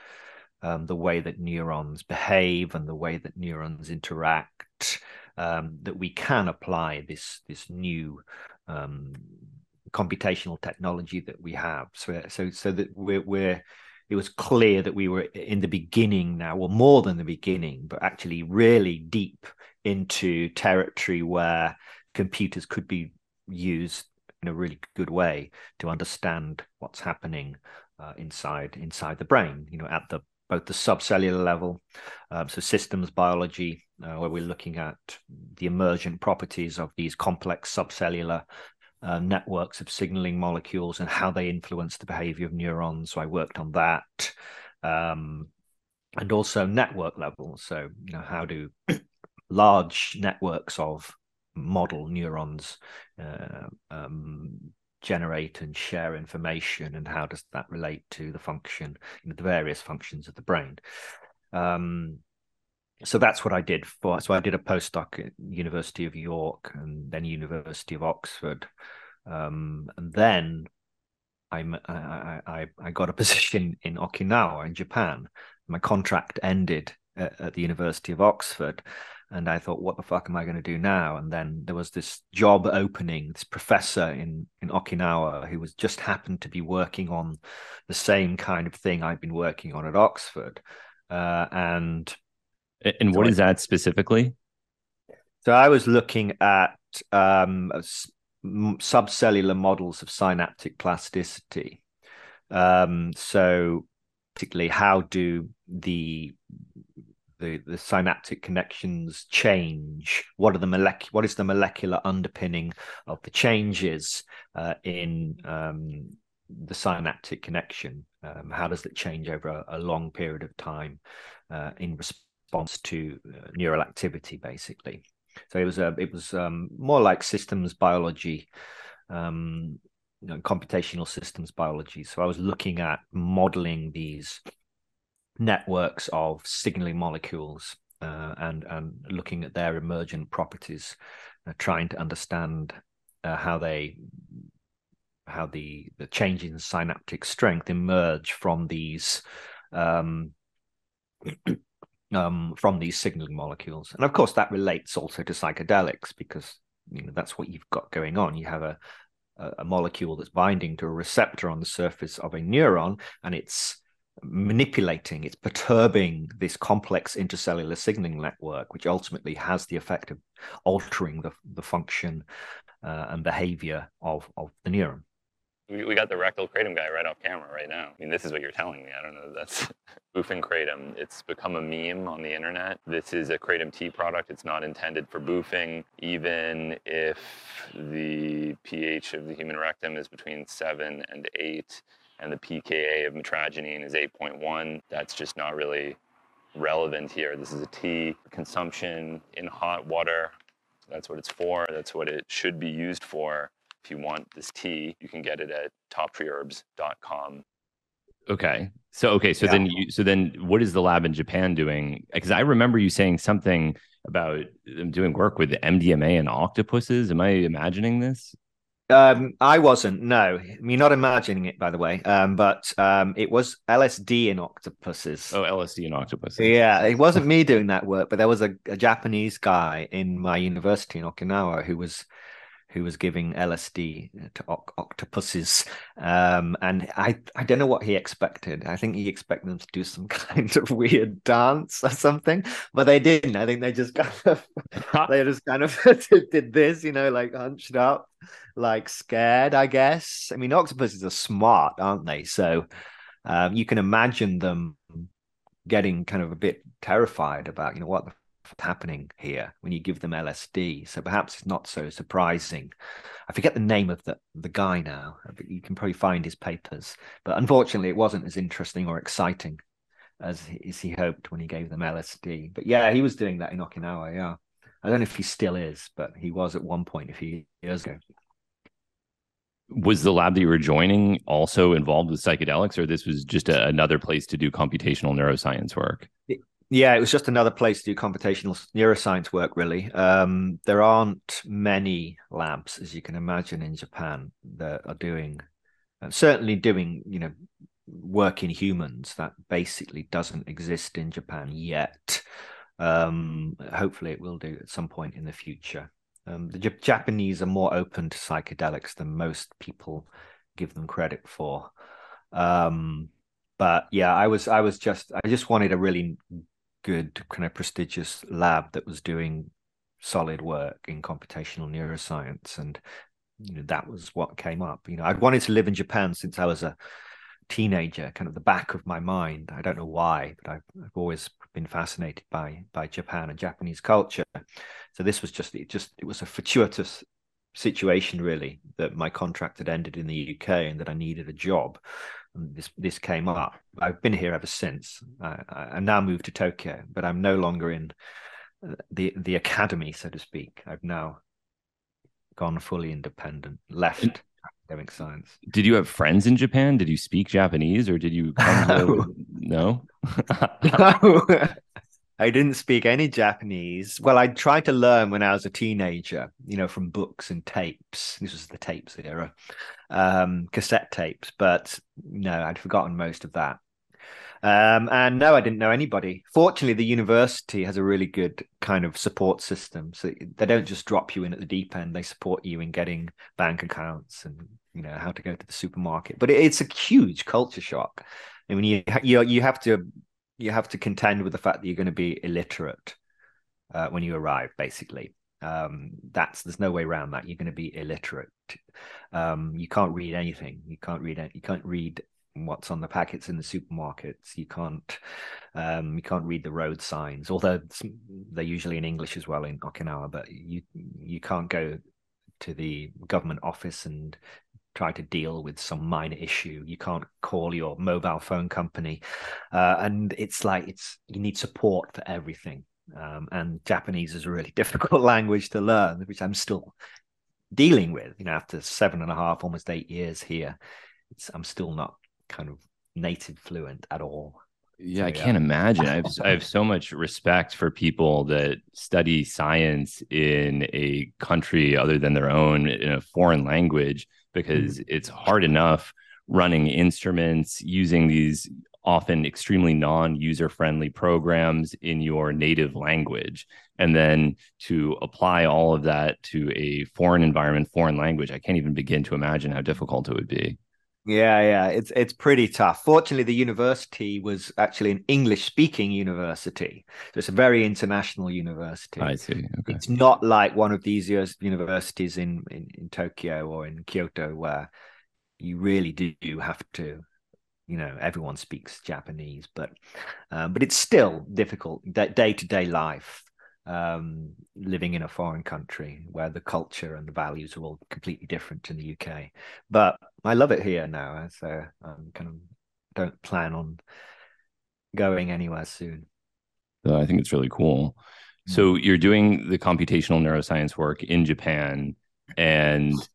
um, the way that neurons behave and the way that neurons interact, um, that we can apply this this new um, computational technology that we have. So so so that we're we're it was clear that we were in the beginning now, or more than the beginning, but actually really deep into territory where computers could be used in a really good way to understand what's happening uh, inside inside the brain. You know, at the both the subcellular level, um, so systems biology, uh, where we're looking at the emergent properties of these complex subcellular uh, networks of signaling molecules and how they influence the behavior of neurons. So I worked on that. Um, and also network level. So, you know, how do large networks of model neurons uh, um, generate and share information, and how does that relate to the function, you know, the various functions of the brain? Um, so that's what I did for. So I did a postdoc at University of York and then University of Oxford, um, and then I'm, I, I I got a position in Okinawa in Japan. My contract ended at, at the University of Oxford, and I thought, what the fuck am I going to do now? And then there was this job opening, this professor in in Okinawa who was just happened to be working on the same kind of thing I'd been working on at Oxford, uh, and And so what I is that specifically? so I was looking at um, subcellular models of synaptic plasticity. Um, so basically, how do the the the synaptic connections change? What are the molec- What is the molecular underpinning of the changes uh, in um, the synaptic connection? Um, how does it change over a, a long period of time uh, in response to uh, neural activity, basically? So it was a it was um, more like systems biology, um, you know, computational systems biology. So I was looking at modeling these networks of signaling molecules uh, and and looking at their emergent properties, uh, trying to understand uh, how they how the the change in synaptic strength emerge from these um, um, from these signaling molecules. And of course, that relates also to psychedelics because you know that's what you've got going on. You have a a molecule that's binding to a receptor on the surface of a neuron, and it's manipulating, it's perturbing this complex intercellular signaling network, which ultimately has the effect of altering the, the function uh, and behavior of, of the neuron. We, we got the rectal kratom guy right off camera right now. I mean, this is what you're telling me. I don't know. That's boofing kratom. It's become a meme on the internet. This is a kratom tea product. It's not intended for boofing. Even if the pH of the human rectum is between seven and eight, and the pKa of mitragynine is eight point one, that's just not really relevant here. This is a tea consumption in hot water. That's what it's for. That's what it should be used for. If you want this tea, you can get it at top tree herbs dot com. Okay. So okay, so Yeah. then you so then what is the lab in Japan doing? Because I remember you saying something about them doing work with M D M A and octopuses. Am I imagining this? Um, I wasn't. No, you're not imagining it, by the way. Um, but um, it was L S D in octopuses. Oh, L S D and octopuses. Yeah, it wasn't me doing that work, but there was a, a Japanese guy in my university in Okinawa who was who was giving L S D to oct- octopuses. Um, and I, I don't know what he expected. I think he expected them to do some kind of weird dance or something, but they didn't. I think they just kind of, they just kind of did this, you know, like hunched up, like scared, I guess. I mean, octopuses are smart, aren't they? So um, you can imagine them getting kind of a bit terrified about, you know, what the happening here when you give them L S D. So perhaps it's not so surprising. I forget the name of the, the guy now, but you can probably find his papers. But unfortunately, it wasn't as interesting or exciting as, as he hoped when he gave them L S D. But yeah, he was doing that in Okinawa. Yeah. I don't know if he still is, but he was at one point a few years ago. Was the lab that you were joining also involved with psychedelics, or this was just a, another place to do computational neuroscience work? Yeah, it was just another place to do computational neuroscience work, really. Um, there aren't many labs, as you can imagine, in Japan that are doing, uh, certainly doing, you know, work in humans. That basically doesn't exist in Japan yet. Um, hopefully, it will do at some point in the future. Um, the J- Japanese are more open to psychedelics than most people give them credit for. Um, but yeah, I was I was just I just wanted a really good kind of prestigious lab that was doing solid work in computational neuroscience, and you know that was what came up. You know, I'd wanted to live in Japan since I was a teenager, kind of the back of my mind. I don't know why, but I've, I've always been fascinated by by Japan and Japanese culture. So this was just it just it was a fortuitous situation, really, that my contract had ended in the U K and that I needed a job. And this this came up. I've been here ever since. I, I now moved to Tokyo, but I'm no longer in the the academy, so to speak. I've now gone fully independent, And left academic science. did you have friends in Japan? Did you speak Japanese, or did you come here with No? No, I didn't speak any Japanese. Well, I tried to learn when I was a teenager, you know, from books and tapes. This was the tapes era, um, cassette tapes, but no, I'd forgotten most of that. Um, and no, I didn't know anybody. Fortunately, the university has a really good kind of support system. So they don't just drop you in at the deep end. They support you in getting bank accounts and, you know, how to go to the supermarket. But it, it's a huge culture shock. I mean, you you you have to you have to contend with the fact that you're going to be illiterate uh, when you arrive, basically. Um, that's there's no way around that. You're going to be illiterate. Um, you can't read anything. You can't read it. You can't read what's on the packets in the supermarkets. You can't um, you can't read the road signs, although they're usually in English as well in Okinawa. But you you can't go to the government office and try to deal with some minor issue. You can't call your mobile phone company, uh, and it's like it's you need support for everything. Um, and Japanese is a really difficult language to learn, which I'm still dealing with. You know, after seven and a half, almost eight years here, it's, I'm still not kind of native fluent at all. Yeah, So I yeah. can't imagine. I have I have so much respect for people that study science in a country other than their own in a foreign language because Mm. it's hard enough running instruments using these often extremely non-user friendly programs in your native language and then to apply all of that to a foreign environment, foreign language. I can't even begin to imagine how difficult it would be. Yeah, yeah, it's it's pretty tough. Fortunately, the university was actually an English-speaking university, so it's a very international I university. see. Okay. It's not like one of these universities in, in in Tokyo or in Kyoto where you really do have to, you know, everyone speaks Japanese, but um, but it's still difficult day to day life, um, living in a foreign country where the culture and the values are all completely different in the U K. But I love it here now, so I'm kind of don't plan on going anywhere soon. So I think it's really cool. So Mm. you're doing the computational neuroscience work in Japan, and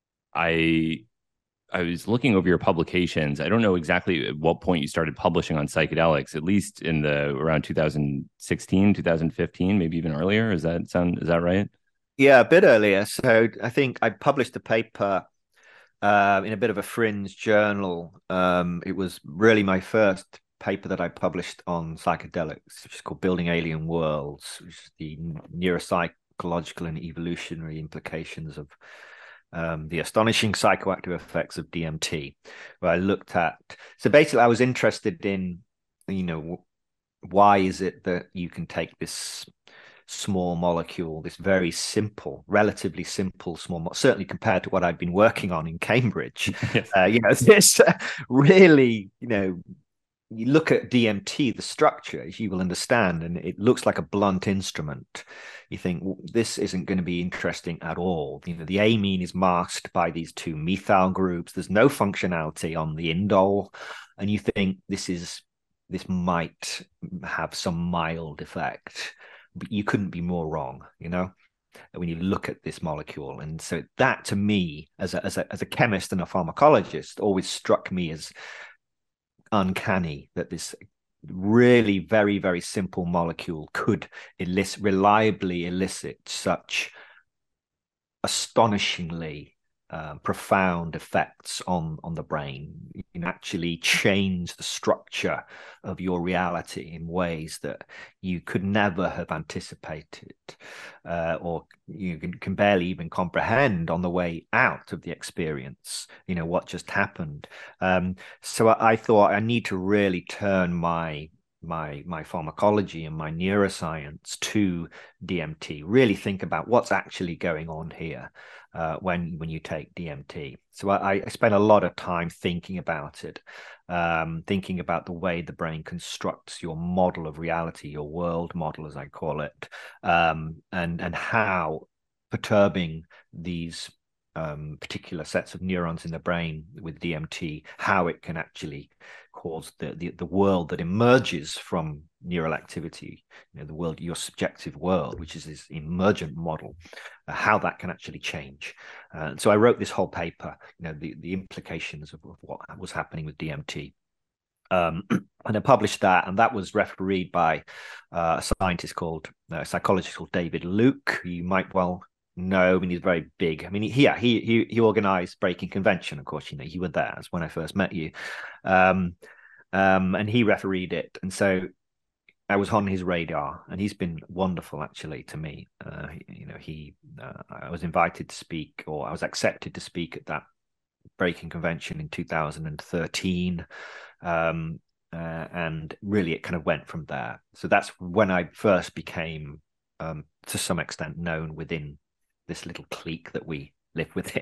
I I was looking over your publications. I don't know exactly at what point you started publishing on psychedelics, at least in the around two thousand sixteen, two thousand fifteen, maybe even earlier. Is that sound is that right? Yeah, a bit earlier. So I think I published a paper uh, in a bit of a fringe journal. Um, it was really my first paper that I published on psychedelics, which is called Building Alien Worlds, which is the neuropsychological and evolutionary implications of um, the astonishing psychoactive effects of D M T, where I looked at. So basically, I was interested in, you know, why is it that you can take this small molecule, this very simple, relatively simple small, mo- certainly compared to what I'd been working on in Cambridge. Yes. Uh, you know, this uh, really, you know, you look at D M T, the structure, as you will understand, and it looks like a blunt instrument. You think, well, this isn't going to be interesting at all. You know, the amine is masked by these two methyl groups. There's no functionality on the indole, and you think this is this might have some mild effect, but you couldn't be more wrong. You know, when you look at this molecule, and so that to me, as a as a as a chemist and a pharmacologist, always struck me as uncanny that this really very very simple molecule could elicit reliably elicit such astonishingly uh, profound effects on on the brain. You can actually change the structure of your reality in ways that you could never have anticipated, uh, or you can, can barely even comprehend on the way out of the experience. You know what just happened. Um, so I, I thought I need to really turn my my my pharmacology and my neuroscience to D M T. Really think about what's actually going on here uh, when when you take D M T. So I, I spent a lot of time thinking about it, um, thinking about the way the brain constructs your model of reality, your world model, as I call it, um, and and how perturbing these um, particular sets of neurons in the brain with D M T, how it can actually cause the, the the world that emerges from neural activity, you know, the world, your subjective world, which is this emergent model, uh, how that can actually change. Uh, and so I wrote this whole paper, you know, the, the implications of, of what was happening with D M T. Um, and I published that, and that was refereed by uh, a scientist called uh, a psychologist called David Luke, who you might well know. I mean, he's very big. I mean, he, yeah, he he he organized Breaking Convention. Of course, you know, you were there. That's when I first met you. Um, um, and he refereed it, and so I was on his radar, and he's been wonderful actually to me. Uh, you know, he uh, I was invited to speak, or I was accepted to speak at that Breaking Convention in two thousand thirteen. Um, uh, and really, it kind of went from there. So that's when I first became, um, to some extent, known within this little clique that we live within.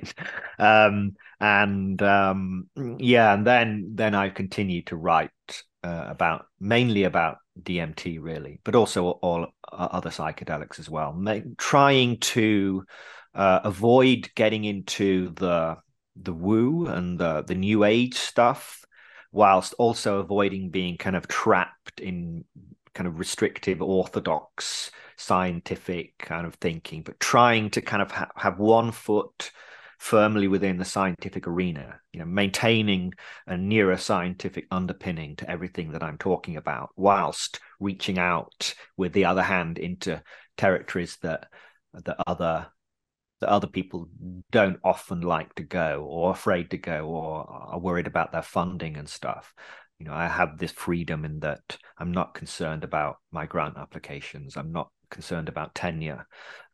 Um, and um, yeah, and then then I continued to write uh, about mainly about D M T, really, but also all other psychedelics as well, trying to uh, avoid getting into the the woo and the the new age stuff, whilst also avoiding being kind of trapped in kind of restrictive orthodox scientific kind of thinking, but trying to kind of ha- have one foot firmly within the scientific arena, you know, maintaining a neuroscientific underpinning to everything that I'm talking about, whilst reaching out with the other hand into territories that that other that other people don't often like to go, or afraid to go, or are worried about their funding and stuff. You know, I have this freedom in that I'm not concerned about my grant applications. I'm not concerned about tenure.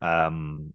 Um,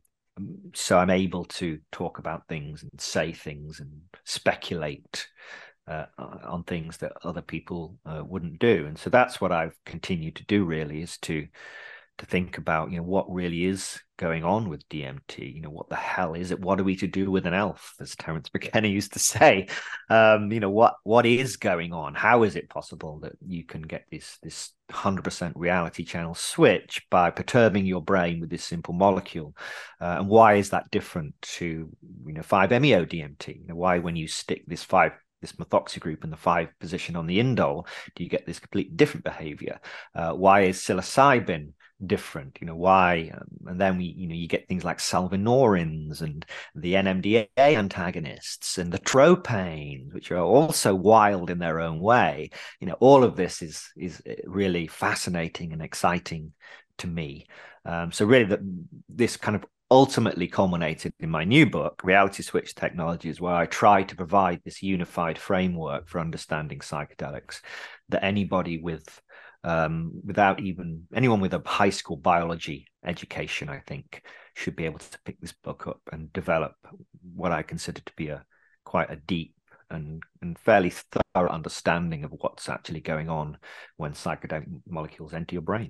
so I'm able to talk about things and say things and speculate uh, on things that other people uh, wouldn't do. And so that's what I've continued to do, really, is to to think about, you know, what really is going on with D M T. You know, what the hell is it? What are we to do with an elf, as Terence McKenna used to say? Um, you know, what what is going on? How is it possible that you can get this this one hundred percent reality channel switch by perturbing your brain with this simple molecule? Uh, and why is that different to, you know, five M E O D M T? You know, why, when you stick this five this methoxy group in the five position on the indole, do you get this completely different behavior? Uh, why is psilocybin different? You know, why? Um, and then we, you know, you get things like salvinorins and the N M D A antagonists and the tropanes, which are also wild in their own way. You know, all of this is is really fascinating and exciting to me. Um, so really, that this kind of ultimately culminated in my new book, Reality Switch Technologies, where I try to provide this unified framework for understanding psychedelics that anybody with um, without even anyone with a high school biology education, I think, should be able to pick this book up and develop what I consider to be a quite a deep and, and fairly thorough understanding of what's actually going on when psychedelic molecules enter your brain.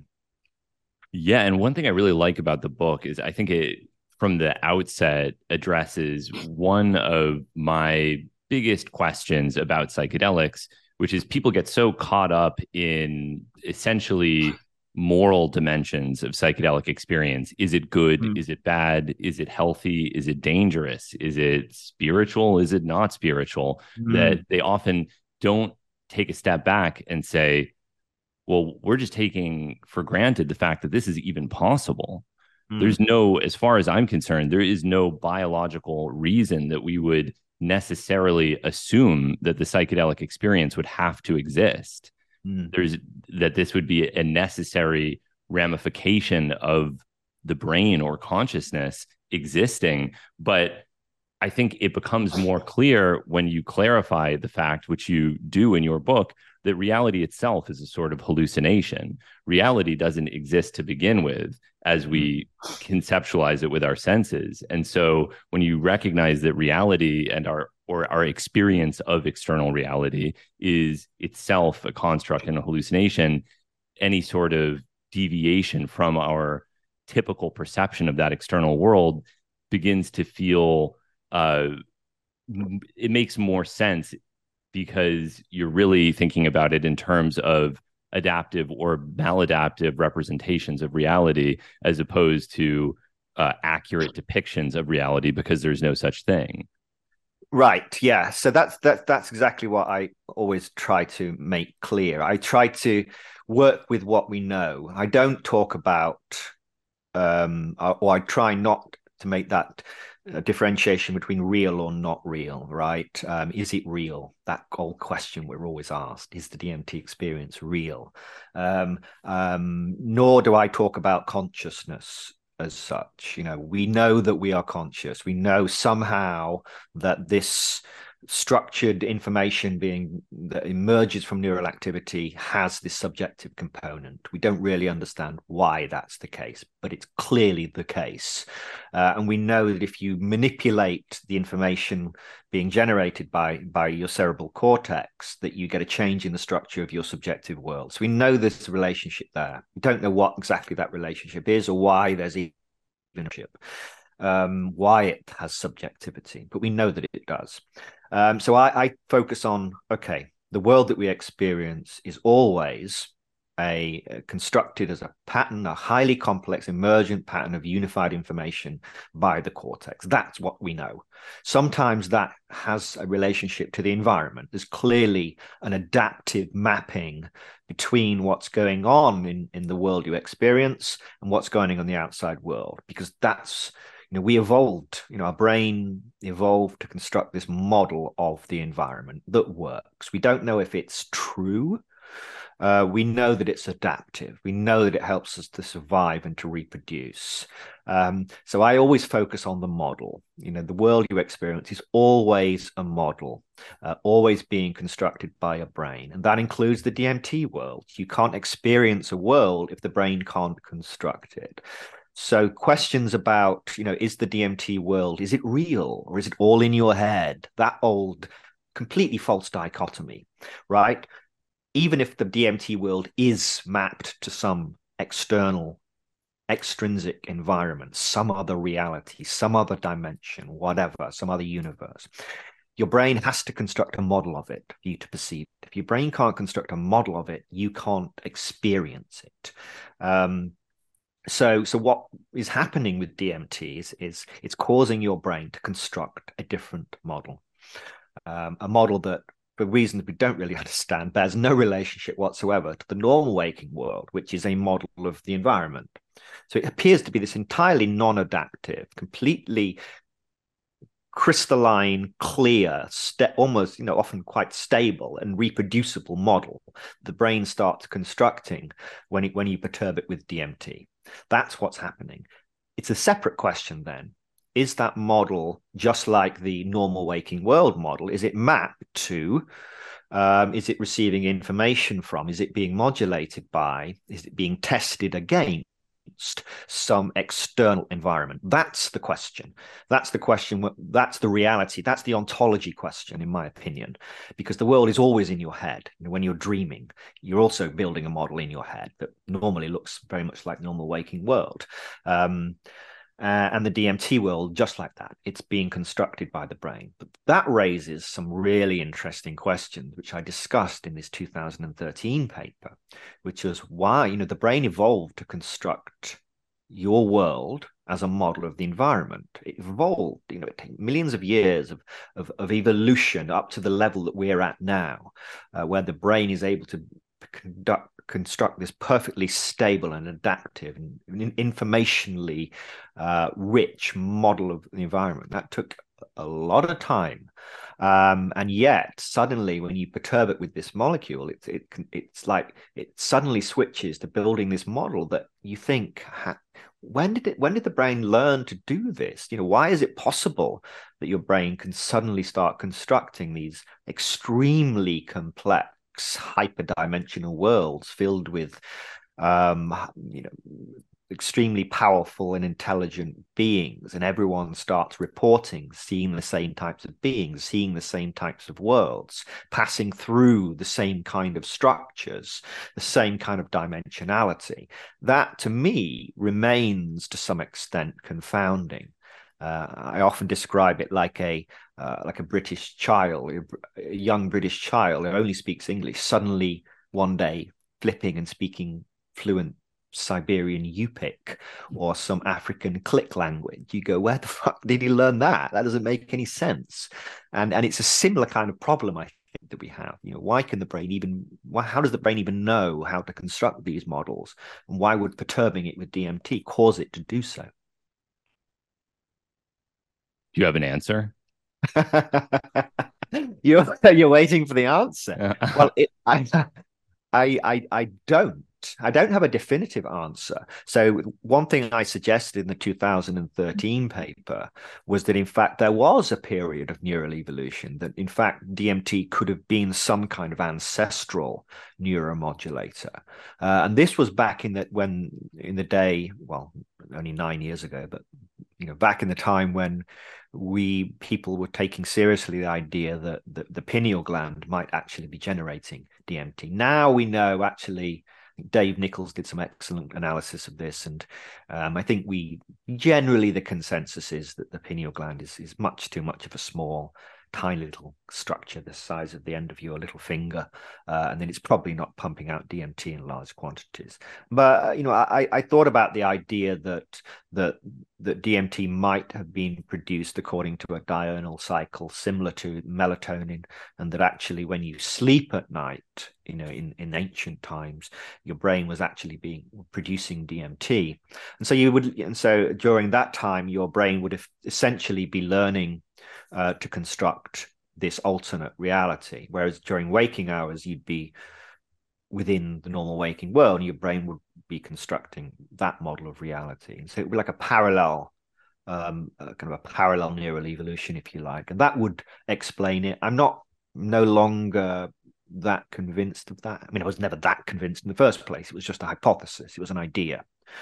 Yeah, and one thing I really like about the book is I think it, from the outset, addresses one of my biggest questions about psychedelics, which is people get so caught up in essentially moral dimensions of psychedelic experience. Is it good? Mm. Is it bad? Is it healthy? Is it dangerous? Is it spiritual? Is it not spiritual? Mm. That they often don't take a step back and say, well, we're just taking for granted the fact that this is even possible. Mm. There's no, as far as I'm concerned, there is no biological reason that we would necessarily assume that the psychedelic experience would have to exist. Mm. There's that this would be a necessary ramification of the brain or consciousness existing. But I think it becomes more clear when you clarify the fact, which you do in your book, that reality itself is a sort of hallucination. Reality doesn't exist to begin with as we conceptualize it with our senses. And so when you recognize that reality and our or our experience of external reality is itself a construct and a hallucination, any sort of deviation from our typical perception of that external world begins to feel uh, it makes more sense, because you're really thinking about it in terms of adaptive or maladaptive representations of reality, as opposed to uh, accurate depictions of reality, because there's no such thing. Right. Yeah. So that's that's that's exactly what I always try to make clear. I try to work with what we know. I don't talk about, um, or I try not to make that a differentiation between real or not real, right? Um, is it real? That old question we're always asked: is the D M T experience real? Um, um, nor do I talk about consciousness as such. You know, we know that we are conscious. We know somehow that this structured information being that emerges from neural activity has this subjective component. We don't really understand why that's the case, but it's clearly the case. Uh, and we know that if you manipulate the information being generated by, by your cerebral cortex, that you get a change in the structure of your subjective world. So we know there's a relationship there. We don't know what exactly that relationship is or why there's even a relationship. Um, why it has subjectivity, but we know that it does. Um, so I, I focus on, okay, the world that we experience is always a, a constructed as a pattern, a highly complex emergent pattern of unified information by the cortex. That's what we know. Sometimes that has a relationship to the environment. There's clearly an adaptive mapping between what's going on in, in the world you experience and what's going on in the outside world, because that's, you know, we evolved, you know, our brain evolved to construct this model of the environment that works. We don't know if it's true. Uh, we know that it's adaptive. We know that it helps us to survive and to reproduce. Um, so I always focus on the model. You know, the world you experience is always a model, uh, always being constructed by a brain. And that includes the D M T world. You can't experience a world if the brain can't construct it. So questions about, you know, is the D M T world, is it real or is it all in your head? That old, completely false dichotomy, right? Even if the D M T world is mapped to some external, extrinsic environment, some other reality, some other dimension, whatever, some other universe, your brain has to construct a model of it for you to perceive. If your brain can't construct a model of it, you can't experience it. Um, So, so what is happening with D M T is, is it's causing your brain to construct a different model, um, a model that, for reasons we don't really understand, bears no relationship whatsoever to the normal waking world, which is a model of the environment. So it appears to be this entirely non-adaptive, completely crystalline, clear, almost, you know, often quite stable and reproducible model the brain starts constructing when it, when you perturb it with D M T. That's what's happening. It's a separate question then. Is that model just like the normal waking world model? Is it mapped to, um, is it receiving information from, is it being modulated by, is it being tested against some external environment? That's the question. That's the question. That's the reality. That's the ontology question, in my opinion, because the world is always in your head. You know, when you're dreaming, you're also building a model in your head that normally looks very much like the normal waking world. Um, Uh, and the D M T world, just like that, it's being constructed by the brain. But that raises some really interesting questions, which I discussed in this two thousand thirteen paper, which was why, you know, the brain evolved to construct your world as a model of the environment. It evolved, you know, it takes millions of years of, of, of evolution up to the level that we're at now, uh, where the brain is able to conduct construct this perfectly stable and adaptive and informationally uh, rich model of the environment. That took a lot of time. Um, and yet, suddenly, when you perturb it with this molecule, it, it, it's like it suddenly switches to building this model that you think, when did it, when did the brain learn to do this? You know, why is it possible that your brain can suddenly start constructing these extremely complex hyperdimensional worlds filled with um you know extremely powerful and intelligent beings, and everyone starts reporting seeing the same types of beings, seeing the same types of worlds, passing through the same kind of structures, the same kind of dimensionality. That to me remains to some extent confounding. Uh, I often describe it like a uh, like a British child, a young British child who only speaks English, suddenly one day flipping and speaking fluent Siberian Yupik or some African click language. You go, where the fuck did he learn that? That doesn't make any sense. And and it's a similar kind of problem, I think, that we have. You know, why can the brain even? Why, how does the brain even know how to construct these models? And why would perturbing it with D M T cause it to do so? Do you have an answer? you're you're waiting for the answer. Well, it, I, I I I don't. I don't have a definitive answer. So one thing I suggested in the two thousand thirteen paper was that in fact there was a period of neural evolution, that in fact D M T could have been some kind of ancestral neuromodulator. Uh, and this was back in that when in the day, well, only nine years ago, but you know, back in the time when we people were taking seriously the idea that the, the pineal gland might actually be generating D M T. Now we know actually Dave Nichols did some excellent analysis of this, and um, I think we generally the consensus is that the pineal gland is is much too much of a small, tiny little structure the size of the end of your little finger, uh, and then it's probably not pumping out D M T in large quantities. But uh, you know, I, I thought about the idea that that that D M T might have been produced according to a diurnal cycle similar to melatonin, and that actually when you sleep at night, you know, in, in ancient times, your brain was actually being producing D M T. And so you would, and so during that time, your brain would have essentially be learning uh, to construct this alternate reality. Whereas during waking hours, you'd be within the normal waking world, and your brain would be constructing that model of reality. And so it would be like a parallel, um, uh, kind of a parallel neural evolution, if you like. And that would explain it. I'm not no longer that convinced of that. I mean, I was never that convinced in the first place. It was just a hypothesis. It was an idea.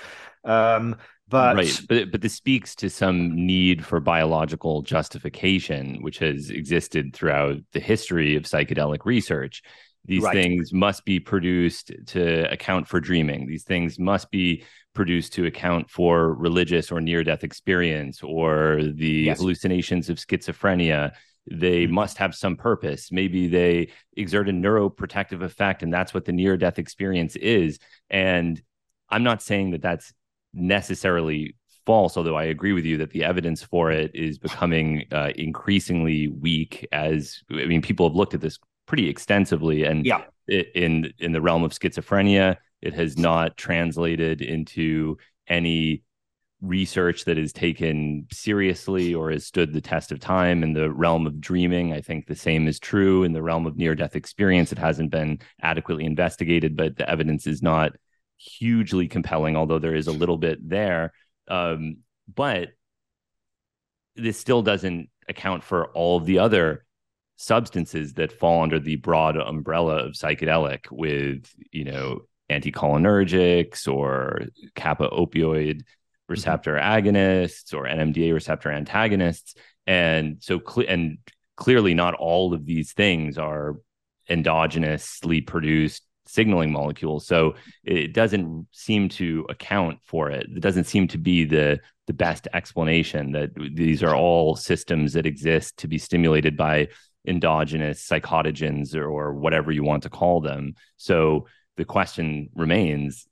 Um, but right, but but this speaks to some need for biological justification, which has existed throughout the history of psychedelic research. These right. things must be produced to account for dreaming. These things must be produced to account for religious or near-death experience or the yes. hallucinations of schizophrenia. They mm-hmm. must have some purpose. Maybe they exert a neuroprotective effect, and that's what the near-death experience is. And I'm not saying that that's necessarily false, although I agree with you that the evidence for it is becoming uh, increasingly weak. As I mean, people have looked at this pretty extensively, and yeah. it, in in the realm of schizophrenia, it has not translated into any research that is taken seriously or has stood the test of time. In the realm of dreaming, I think the same is true. In the realm of near-death experience, it hasn't been adequately investigated, but the evidence is not hugely compelling, although there is a little bit there. Um, but this still doesn't account for all of the other substances that fall under the broad umbrella of psychedelic, with, you know, anticholinergics or kappa opioid receptor mm-hmm. agonists or N M D A receptor antagonists. And so, cl- and clearly not all of these things are endogenously produced signaling molecules. So it doesn't seem to account for it. It doesn't seem to be the the best explanation that these are all systems that exist to be stimulated by endogenous psychotogens or, or whatever you want to call them. So the question remains,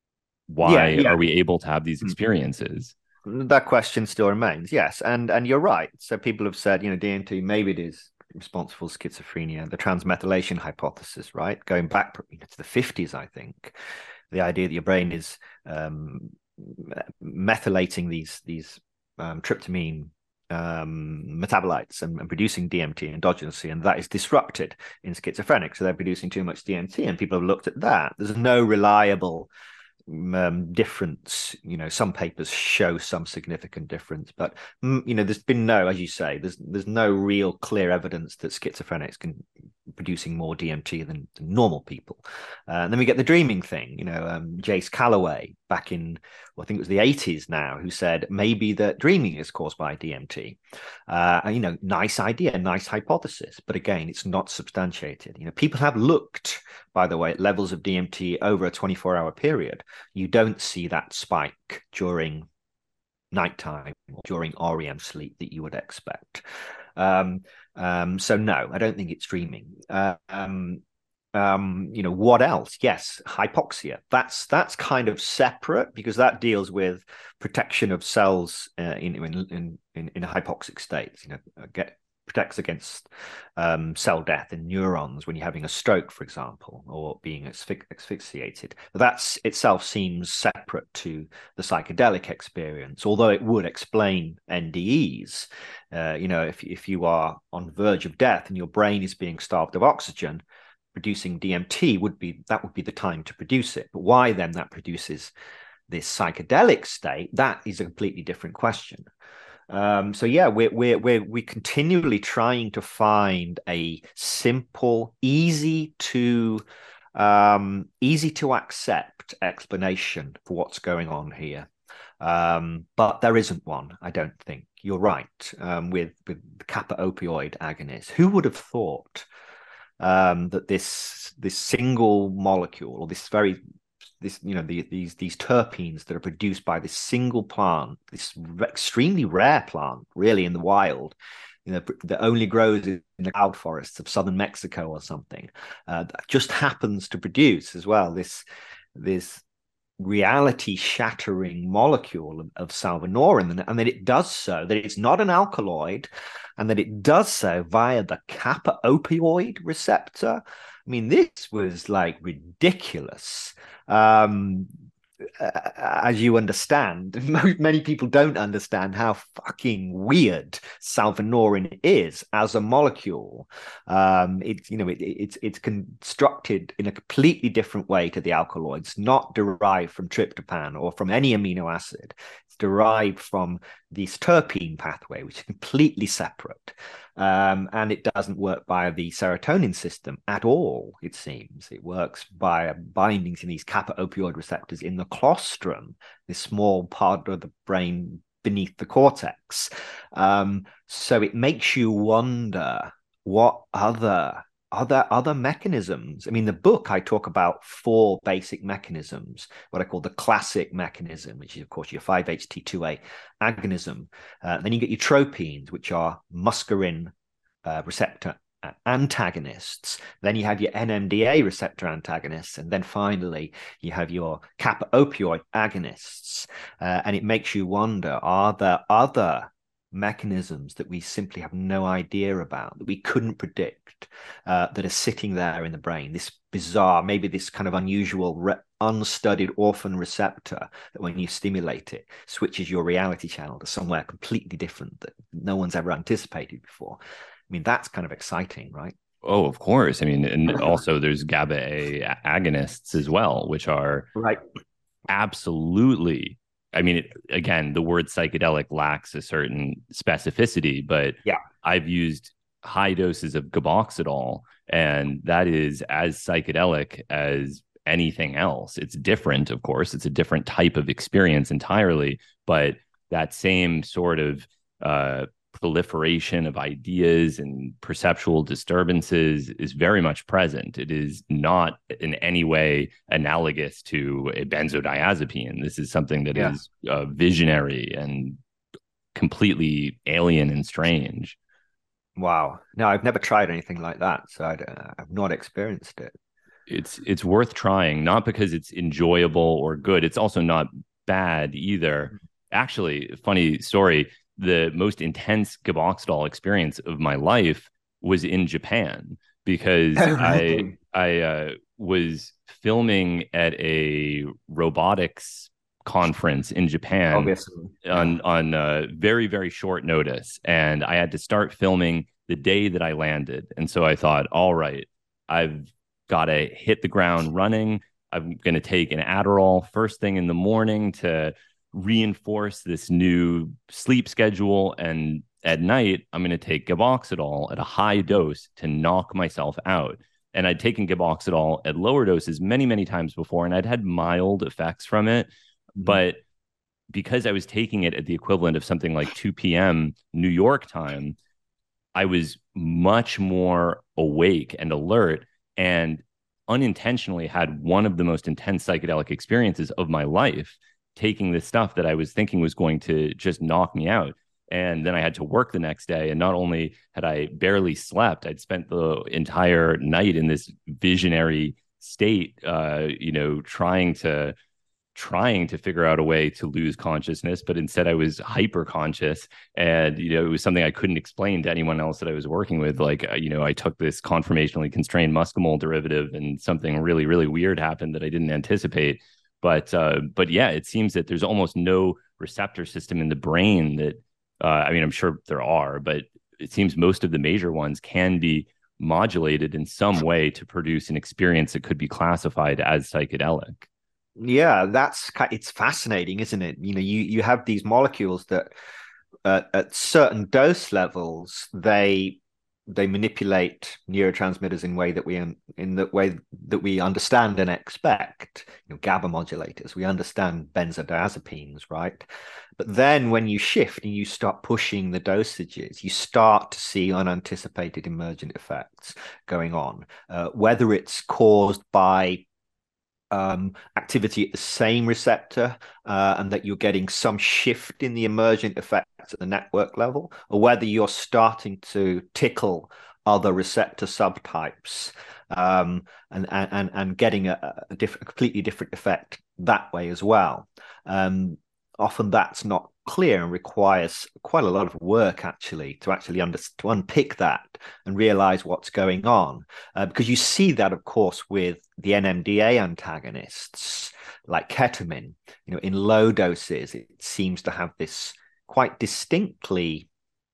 why yeah, yeah. are we able to have these experiences? That question still remains, yes. And and you're right. So people have said, you know, D M T, maybe it is responsible for schizophrenia, the transmethylation hypothesis, right? Going back to the fifties, I think, the idea that your brain is um, methylating these these um, tryptamine um, metabolites and, and producing D M T endogenously, and that is disrupted in schizophrenic. So they're producing too much D M T, and people have looked at that. There's no reliable um, difference. You know, some papers show some significant difference, but you know, there's been no, as you say, there's there's no real clear evidence that schizophrenics can producing more D M T than, than normal people. Uh, and then we get the dreaming thing. You know, um, Jace Calloway back in, well, I think it was the eighties now, who said maybe that dreaming is caused by D M T. Uh, and, you know, nice idea, nice hypothesis, but again, it's not substantiated. You know, people have looked, by the way, at levels of D M T over a twenty-four hour period. You don't see that spike during nighttime or during R E M sleep that you would expect. Um, um, so no, I don't think it's dreaming. Uh, um, um, you know, what else? Yes, hypoxia. That's that's kind of separate because that deals with protection of cells uh, in, in in in a hypoxic state. You know, get protects against um, cell death in neurons when you're having a stroke, for example, or being asphy- asphyxiated. But that itself seems separate to the psychedelic experience, although it would explain N D Es. Uh, you know, if if you are on the verge of death and your brain is being starved of oxygen, producing D M T would be that would be the time to produce it. But why then that produces this psychedelic state, that is a completely different question. Um, so yeah, we're we're we're we're continually trying to find a simple, easy to um, easy to accept explanation for what's going on here. Um, but there isn't one, I don't think. You're right. Um, with with the kappa opioid agonist, who would have thought um, that this this single molecule or this very this you know the, these these terpenes that are produced by this single plant, this extremely rare plant, really in the wild, you know, that only grows in the cloud forests of southern Mexico or something, uh, that just happens to produce as well this this reality shattering molecule of, of salvinorin, and, and that it does so, that it's not an alkaloid, and that it does so via the kappa opioid receptor. I mean, this was like ridiculous. Um, as you understand, many people don't understand how fucking weird salvinorin is as a molecule. Um, it's you know it, it's it's constructed in a completely different way to the alkaloids, not derived from tryptophan or from any amino acid. It's derived from this terpene pathway, which is completely separate. Um, and it doesn't work by the serotonin system at all, it seems. It works by binding to these kappa opioid receptors in the claustrum, this small part of the brain beneath the cortex. Um, so it makes you wonder what other other other mechanisms. I mean, the book I talk about four basic mechanisms, what I call the classic mechanism, which is of course your five H T two A agonism. Uh, then you get your tropines, which are muscarine uh, receptor antagonists. Then you have your N M D A receptor antagonists, and then finally you have your kappa opioid agonists. Uh, and it makes you wonder: are there other mechanisms that we simply have no idea about, that we couldn't predict, uh, that are sitting there in the brain? This bizarre, maybe this kind of unusual, re- unstudied orphan receptor that when you stimulate it, switches your reality channel to somewhere completely different that no one's ever anticipated before. I mean, that's kind of exciting, right? Oh, of course. I mean, and also there's GABA A agonists as well, which are right. Absolutely. I mean, it, again, the word psychedelic lacks a certain specificity, but yeah, I've used high doses of gaboxidol, and that is as psychedelic as anything else. It's different, of course. It's a different type of experience entirely, but that same sort of uh, proliferation of ideas and perceptual disturbances is very much present. It is not in any way analogous to a benzodiazepine. This is something that yeah. is uh, visionary and completely alien and strange. Wow. No, I've never tried anything like that, so I'd, uh, I've not experienced it. It's it's worth trying, not because it's enjoyable or good. It's also not bad either. Actually, funny story, the most intense gaboxidol experience of my life was in Japan, because oh, really? I I uh, was filming at a robotics conference in Japan. Obviously. on on uh, very very short notice, and I had to start filming the day that I landed. And so I thought, all right, I've got to hit the ground running. I'm going to take an Adderall first thing in the morning to reinforce this new sleep schedule, and at night I'm going to take gaboxidol at a high dose to knock myself out. And I'd taken gaboxidol at lower doses many many times before, and I'd had mild effects from it, but because I was taking it at the equivalent of something like two p.m. New York time, I was much more awake and alert, and unintentionally had one of the most intense psychedelic experiences of my life, taking this stuff that I was thinking was going to just knock me out. And then I had to work the next day. And not only had I barely slept, I'd spent the entire night in this visionary state, uh, you know, trying to trying to figure out a way to lose consciousness, but instead I was hyper conscious. And, you know, it was something I couldn't explain to anyone else that I was working with. Like, uh, you know, I took this conformationally constrained muscimole derivative and something really, really weird happened that I didn't anticipate. But, uh, but yeah, it seems that there's almost no receptor system in the brain that, uh, I mean, I'm sure there are, but it seems most of the major ones can be modulated in some way to produce an experience that could be classified as psychedelic. Yeah, that's it's fascinating, isn't it? You know, you you have these molecules that uh, at certain dose levels they they manipulate neurotransmitters in way that we in the way that we understand and expect. You know, GABA modulators. We understand benzodiazepines, right? But then when you shift and you start pushing the dosages, you start to see unanticipated emergent effects going on, uh, whether it's caused by Um, activity at the same receptor, uh, and that you're getting some shift in the emergent effects at the network level, or whether you're starting to tickle other receptor subtypes, um, and, and and getting a, a, diff- a completely different effect that way as well. Um, often that's not clear and requires quite a lot of work actually to actually under, to unpick that and realize what's going on, uh, because you see that of course with the N M D A antagonists like ketamine. You know, in low doses it seems to have this quite distinctly,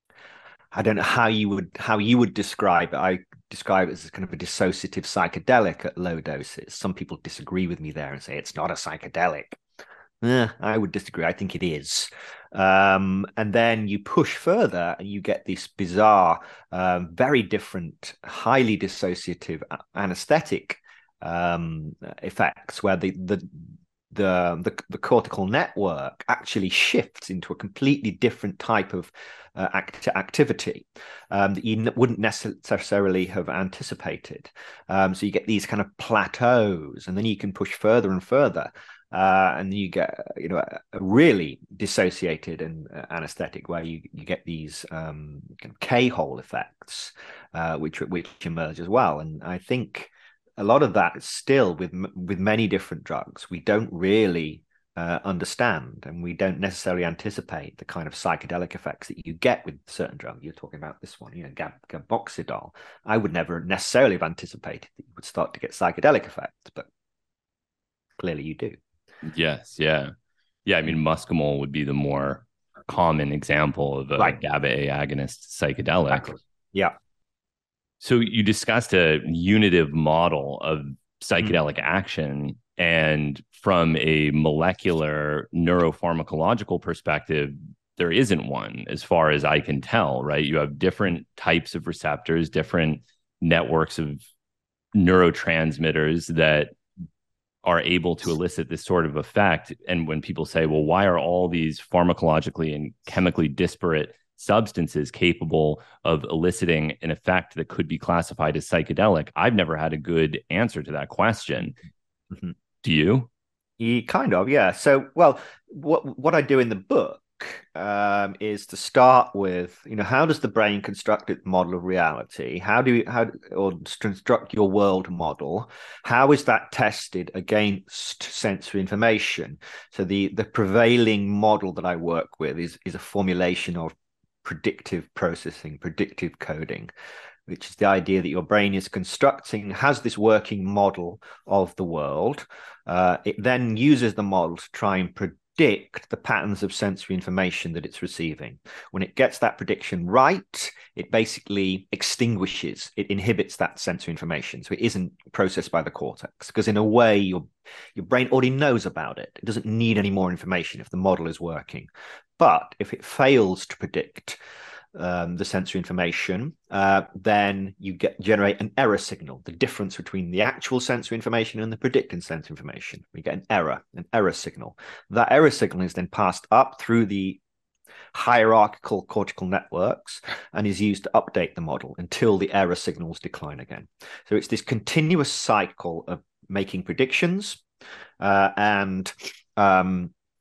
I don't know how you would how you would describe it. I describe it as kind of a dissociative psychedelic at low doses. Some people disagree with me there and say it's not a psychedelic. Eh, I would disagree. I think it is. Um, and then you push further and you get this bizarre, um, very different, highly dissociative anesthetic um, effects where the, the the the the cortical network actually shifts into a completely different type of uh, act- activity um, that you n- wouldn't necessarily have anticipated. Um, so you get these kind of plateaus, and then you can push further and further. Uh, and you get, you know, a, a really dissociated and uh, anesthetic where you, you get these um, kind of K-hole effects, uh, which which emerge as well. And I think a lot of that is still with with many different drugs we don't really uh, understand, and we don't necessarily anticipate the kind of psychedelic effects that you get with certain drugs. You're talking about this one, you know, gab- gaboxidol. I would never necessarily have anticipated that you would start to get psychedelic effects, but clearly you do. Yes, yeah. Yeah, I mean, muscimol would be the more common example of a Right. GABA A agonist psychedelic. Exactly. Yeah. So you discussed a unitive model of Mm. psychedelic action, and from a molecular neuropharmacological perspective, there isn't one as far as I can tell, right? You have different types of receptors, different networks of neurotransmitters that are able to elicit this sort of effect. And when people say, well, why are all these pharmacologically and chemically disparate substances capable of eliciting an effect that could be classified as psychedelic? I've never had a good answer to that question. Mm-hmm. Do you? Yeah, kind of, yeah. So, well, what what I do in the book um, is to start with, you know, how does the brain construct its model of reality? How do you, how, or construct your world model? How is that tested against sensory information? So the the prevailing model that I work with is is a formulation of predictive processing, predictive coding, which is the idea that your brain is constructing, has this working model of the world. Uh, it then uses the model to try and predict the patterns of sensory information that it's receiving. When it gets that prediction right, it basically extinguishes, it inhibits that sensory information. So it isn't processed by the cortex, because in a way, your, your brain already knows about it. It doesn't need any more information if the model is working. But if it fails to predict Um, the sensory information, uh, then you get generate an error signal, the difference between the actual sensory information and the predicted sensory information. We get an error, an error signal. That error signal is then passed up through the hierarchical cortical networks and is used to update the model until the error signals decline again. So it's this continuous cycle of making predictions uh, and um,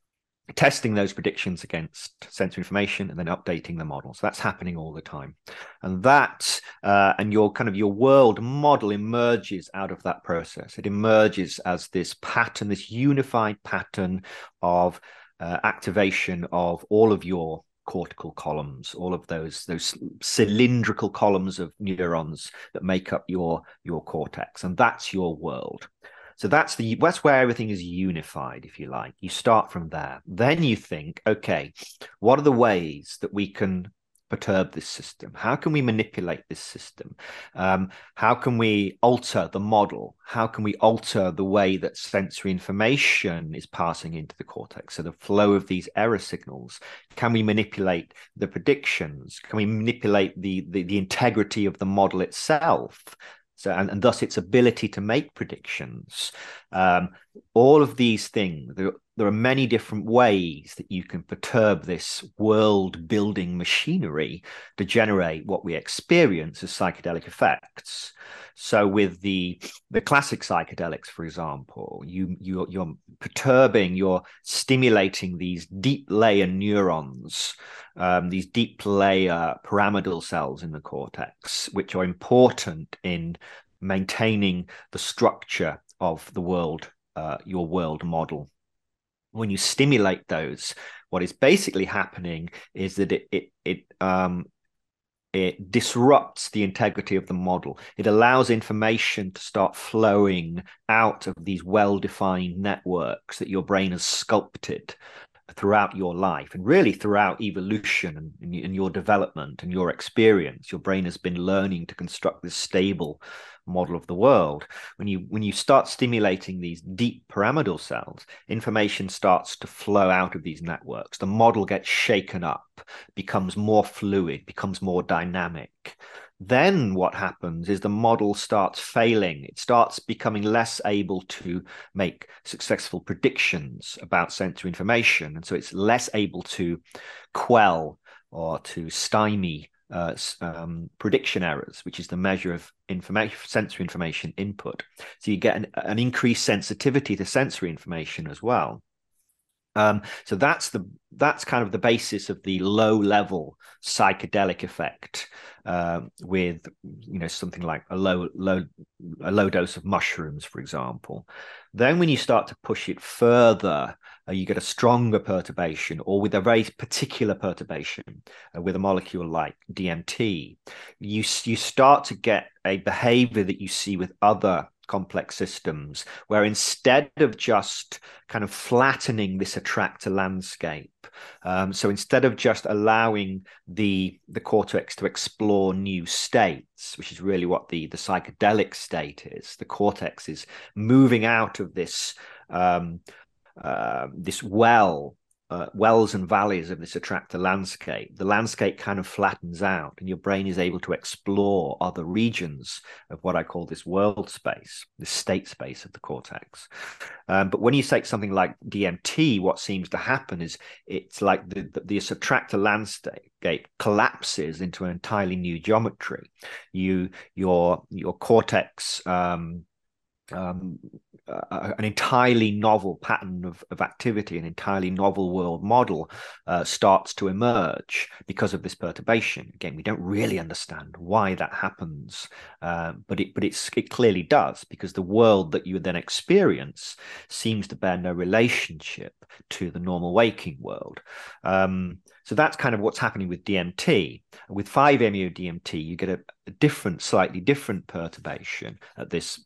testing those predictions against sensory information and then updating the model. So that's happening all the time. And that, uh, and your kind of your world model emerges out of that process. It emerges as this pattern, this unified pattern of uh, activation of all of your cortical columns, all of those those cylindrical columns of neurons that make up your your cortex. And that's your world. So that's the that's where everything is unified, if you like. You start from there. Then you think, okay, what are the ways that we can perturb this system? How can we manipulate this system? Um, how can we alter the model? How can we alter the way that sensory information is passing into the cortex? So the flow of these error signals. Can we manipulate the predictions? Can we manipulate the the, the integrity of the model itself? So, and, and thus its ability to make predictions. Um, all of these things, there, there are many different ways that you can perturb this world building machinery to generate what we experience as psychedelic effects. So with the the classic psychedelics, for example, you, you, you're perturbing, you're stimulating these deep layer neurons, um, these deep layer pyramidal cells in the cortex, which are important in maintaining the structure of the world, uh, your world model. When you stimulate those, what is basically happening is that it it it um it disrupts the integrity of the model. It allows information to start flowing out of these well-defined networks that your brain has sculpted throughout your life and really throughout evolution and in your development and your experience. Your brain has been learning to construct this stable model of the world. When you when you start stimulating these deep pyramidal cells, information starts to flow out of these networks. The model gets shaken up, becomes more fluid, becomes more dynamic. Then what happens is the model starts failing. It starts becoming less able to make successful predictions about sensory information. And so it's less able to quell or to stymie uh, um, prediction errors, which is the measure of information, sensory information input. So you get an, an increased sensitivity to sensory information as well. Um, so that's the that's kind of the basis of the low level psychedelic effect, uh, with you know something like a low low a low dose of mushrooms, for example. Then when you start to push it further, uh, you get a stronger perturbation, or with a very particular perturbation, uh, with a molecule like D M T, you you start to get a behavior that you see with other complex systems, where instead of just kind of flattening this attractor landscape, um, so instead of just allowing the the cortex to explore new states, which is really what the the psychedelic state is, the cortex is moving out of this um, uh, this well Uh, wells and valleys of this attractor landscape. The landscape kind of flattens out and your brain is able to explore other regions of what I call this world space, this state space of the cortex. Um, but when you take something like D M T, what seems to happen is it's like the, the, this attractor landscape collapses into an entirely new geometry. You, your, your cortex, um, Um, uh, an entirely novel pattern of, of activity, an entirely novel world model uh, starts to emerge because of this perturbation. Again, we don't really understand why that happens, uh, but it but it's, it clearly does, because the world that you then experience seems to bear no relationship to the normal waking world. Um, so that's kind of what's happening with D M T. With five M E O D M T, you get a, a different, slightly different perturbation at this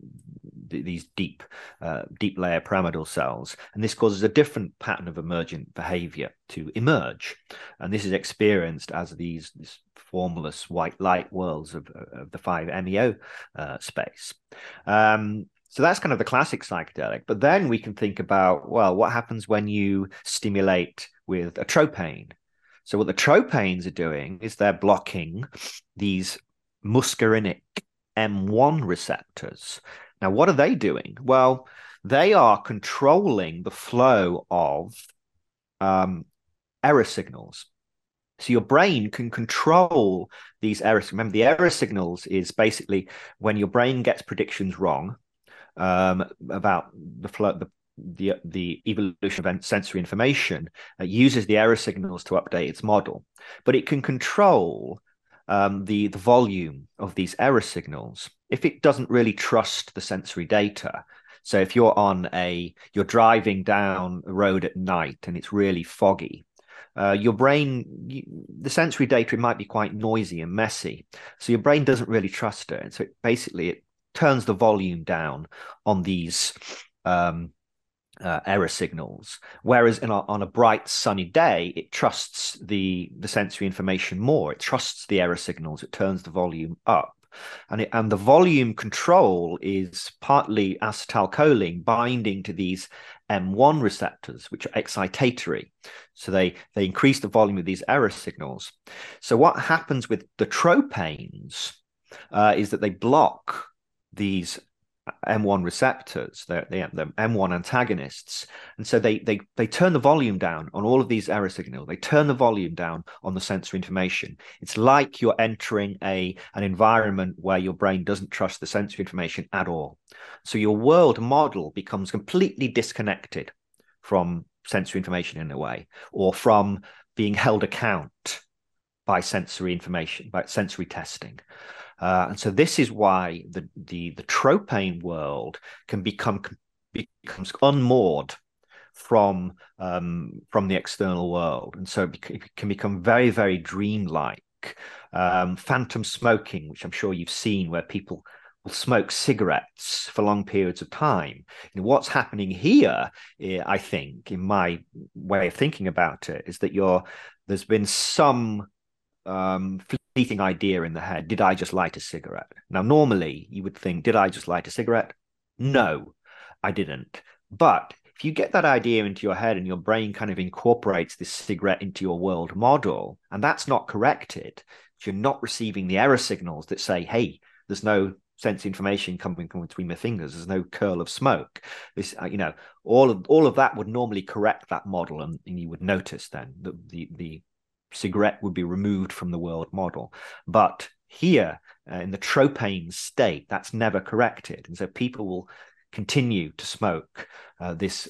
these deep uh, deep layer pyramidal cells, and this causes a different pattern of emergent behavior to emerge, and this is experienced as these, these formless white light worlds of, of the five M E O uh, space. Um, so that's kind of the classic psychedelic. But then we can think about, well, what happens when you stimulate with a tropane? So what the tropanes are doing is they're blocking these muscarinic M one receptors. Now, what are they doing? Well, they are controlling the flow of um, error signals. So your brain can control these error signals. Remember, the error signals is basically when your brain gets predictions wrong um, about the flow, the the the evolution of sensory information uh, uses the error signals to update its model, but it can control um, the the volume of these error signals if it doesn't really trust the sensory data. So if you're on a you're driving down a road at night and it's really foggy, uh, your brain, you, the sensory data, it might be quite noisy and messy. So your brain doesn't really trust it. And so it, basically it turns the volume down on these um, uh, error signals. Whereas in a, on a bright sunny day, it trusts the, the sensory information more. It trusts the error signals. It turns the volume up. And, it, and the volume control is partly acetylcholine binding to these M one receptors, which are excitatory. So they, they increase the volume of these error signals. So what happens with the tropanes uh, is that they block these M one receptors, they're, they're, they're M one antagonists. And so they, they, they turn the volume down on all of these error signals. They turn the volume down on the sensory information. It's like you're entering a, an environment where your brain doesn't trust the sensory information at all. So your world model becomes completely disconnected from sensory information in a way, or from being held account by sensory information, by sensory testing. Uh, and so this is why the, the, the tropane world can become becomes unmoored from um, from the external world. And so it can become very, very dreamlike. Um, phantom smoking, which I'm sure you've seen, where people will smoke cigarettes for long periods of time. You know, what's happening here, I think, in my way of thinking about it, is that you're, there's been some um fleeting idea in the head. Did I just light a cigarette? Now normally you would think, did I just light a cigarette? No, I didn't. But if you get that idea into your head and your brain kind of incorporates this cigarette into your world model, and that's not corrected, you're not receiving the error signals that say, hey, there's no sense information coming from between my fingers, there's no curl of smoke. This, uh, you know, all of all of that would normally correct that model, and, and you would notice then that the the cigarette would be removed from the world model. But here uh, in the tropane state, that's never corrected. And so people will continue to smoke uh, this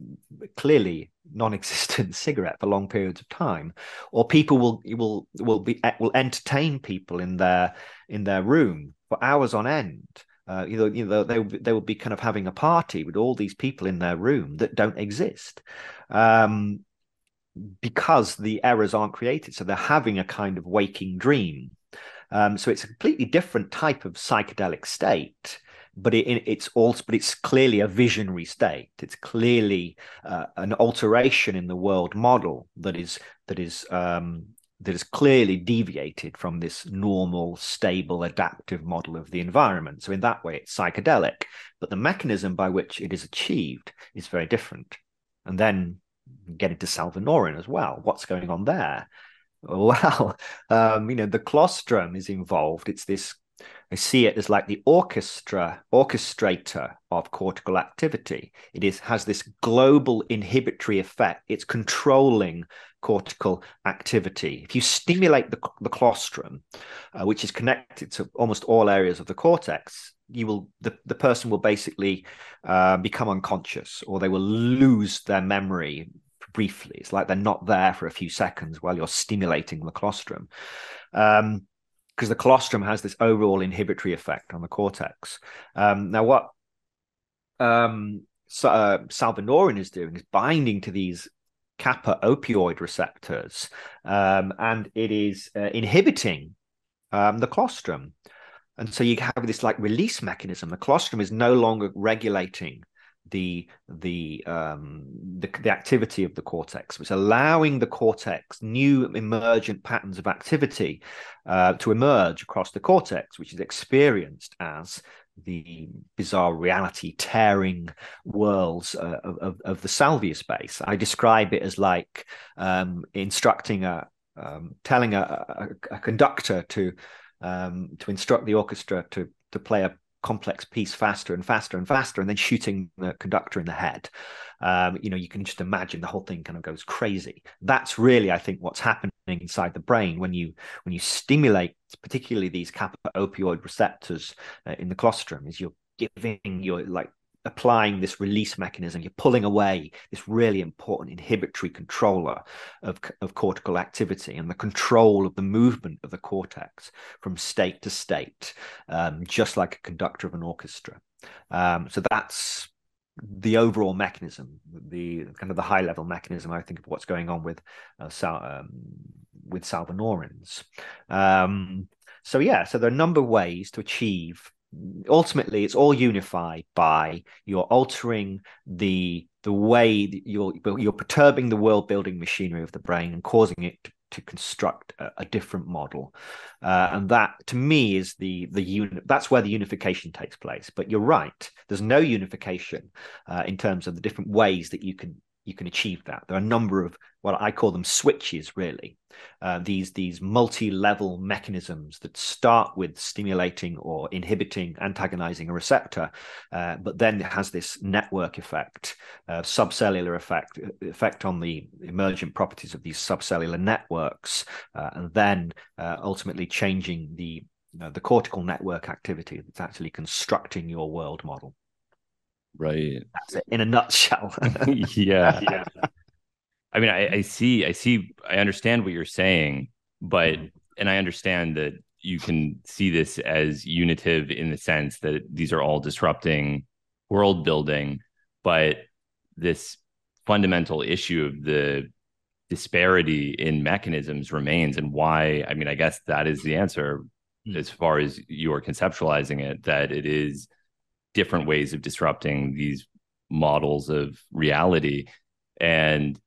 clearly non-existent cigarette for long periods of time, or people will will will be will entertain people in their in their room for hours on end. Uh, you know, you know, they they will be kind of having a party with all these people in their room that don't exist. Um, because the errors aren't created. So they're having a kind of waking dream. Um, so it's a completely different type of psychedelic state, but it, it's also, but it's clearly a visionary state. It's clearly uh, an alteration in the world model that is that is um, that is clearly deviated from this normal, stable, adaptive model of the environment. So in that way, it's psychedelic, but the mechanism by which it is achieved is very different. And then get into salvinorin as well. What's going on there? Well, um, you know, the colostrum is involved. It's this, I see it as like the orchestra, orchestrator of cortical activity. It is has this global inhibitory effect. It's controlling cortical activity. If you stimulate the, the colostrum, uh, which is connected to almost all areas of the cortex, you will the, the person will basically uh, become unconscious, or they will lose their memory briefly. It's like they're not there for a few seconds while you're stimulating the colostrum, um, because the colostrum has this overall inhibitory effect on the cortex. Um, now, what um, so, uh, salvinorin is doing is binding to these kappa opioid receptors, um, and it is uh, inhibiting um, the colostrum. And so you have this like release mechanism. The colostrum is no longer regulating the the um the, the activity of the cortex. It's allowing the cortex new emergent patterns of activity uh, to emerge across the cortex, which is experienced as the bizarre reality tearing worlds uh, of, of the salvia space. I describe it as like um, instructing a um, telling a, a, a conductor to um, to instruct the orchestra to to play a complex piece faster and faster and faster, and then shooting the conductor in the head. Um, you know, you can just imagine the whole thing kind of goes crazy. That's really, I think, what's happening inside the brain when you when you stimulate, particularly these kappa opioid receptors uh, in the colostrum, is you're giving you're like applying this release mechanism. You're pulling away this really important inhibitory controller of, of cortical activity and the control of the movement of the cortex from state to state, um, just like a conductor of an orchestra. Um, so that's the overall mechanism, the kind of the high level mechanism, I think, of what's going on with uh, um, with salvinorins. Um, so yeah, so there are a number of ways to achieve. Ultimately, it's all unified by you're altering the the way that you're you're perturbing the world building machinery of the brain and causing it to, to construct a, a different model, uh, and that to me is the the unit. That's where the unification takes place. But you're right. There's no unification uh, in terms of the different ways that you can you can achieve that. There are a number of what I call them switches, really. Uh, these these multi-level mechanisms that start with stimulating or inhibiting, antagonizing a receptor, uh, but then it has this network effect, uh, subcellular effect, effect on the emergent properties of these subcellular networks, uh, and then uh, ultimately changing the you know, the cortical network activity that's actually constructing your world model. Right. That's it in a nutshell. Yeah. Yeah. I mean, I, I see, I see, I understand what you're saying, but, and I understand that you can see this as unitive in the sense that these are all disrupting world building, but this fundamental issue of the disparity in mechanisms remains. And why, I mean, I guess that is the answer as far as you're conceptualizing it, that it is different ways of disrupting these models of reality. And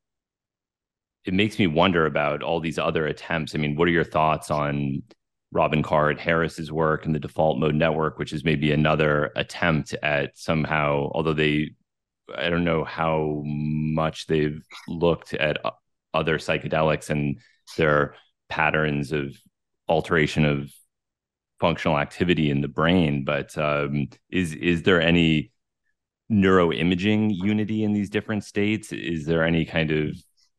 it makes me wonder about all these other attempts. I mean, what are your thoughts on Robin Carhart-Harris's work and the default mode network, which is maybe another attempt at somehow, although they, I don't know how much they've looked at other psychedelics and their patterns of alteration of functional activity in the brain, but um, is is there any neuroimaging unity in these different states? Is there any kind of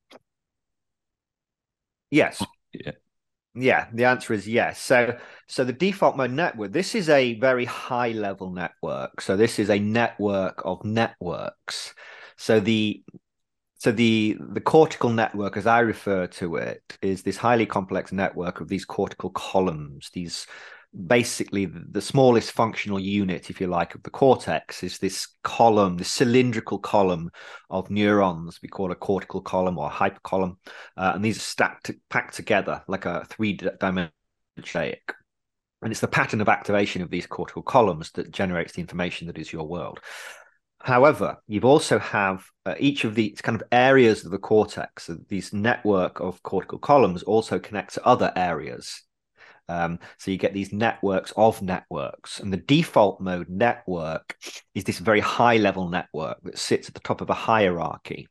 Yes. Yeah. Yeah, the answer is yes. So, so the default mode network, this is a very high level network. So this is a network of networks. So the so the the cortical network, as I refer to it, is this highly complex network of these cortical columns, these basically the, the smallest functional unit, if you like, of the cortex is this column, this cylindrical column of neurons we call a cortical column or hypercolumn. Uh, and these are stacked, packed together like a three-dimensional mosaic. And it's the pattern of activation of these cortical columns that generates the information that is your world. However, you've also have uh, each of these kind of areas of the cortex, uh, these network of cortical columns also connect to other areas. Um, so you get these networks of networks, and the default mode network is this very high level network that sits at the top of a hierarchy.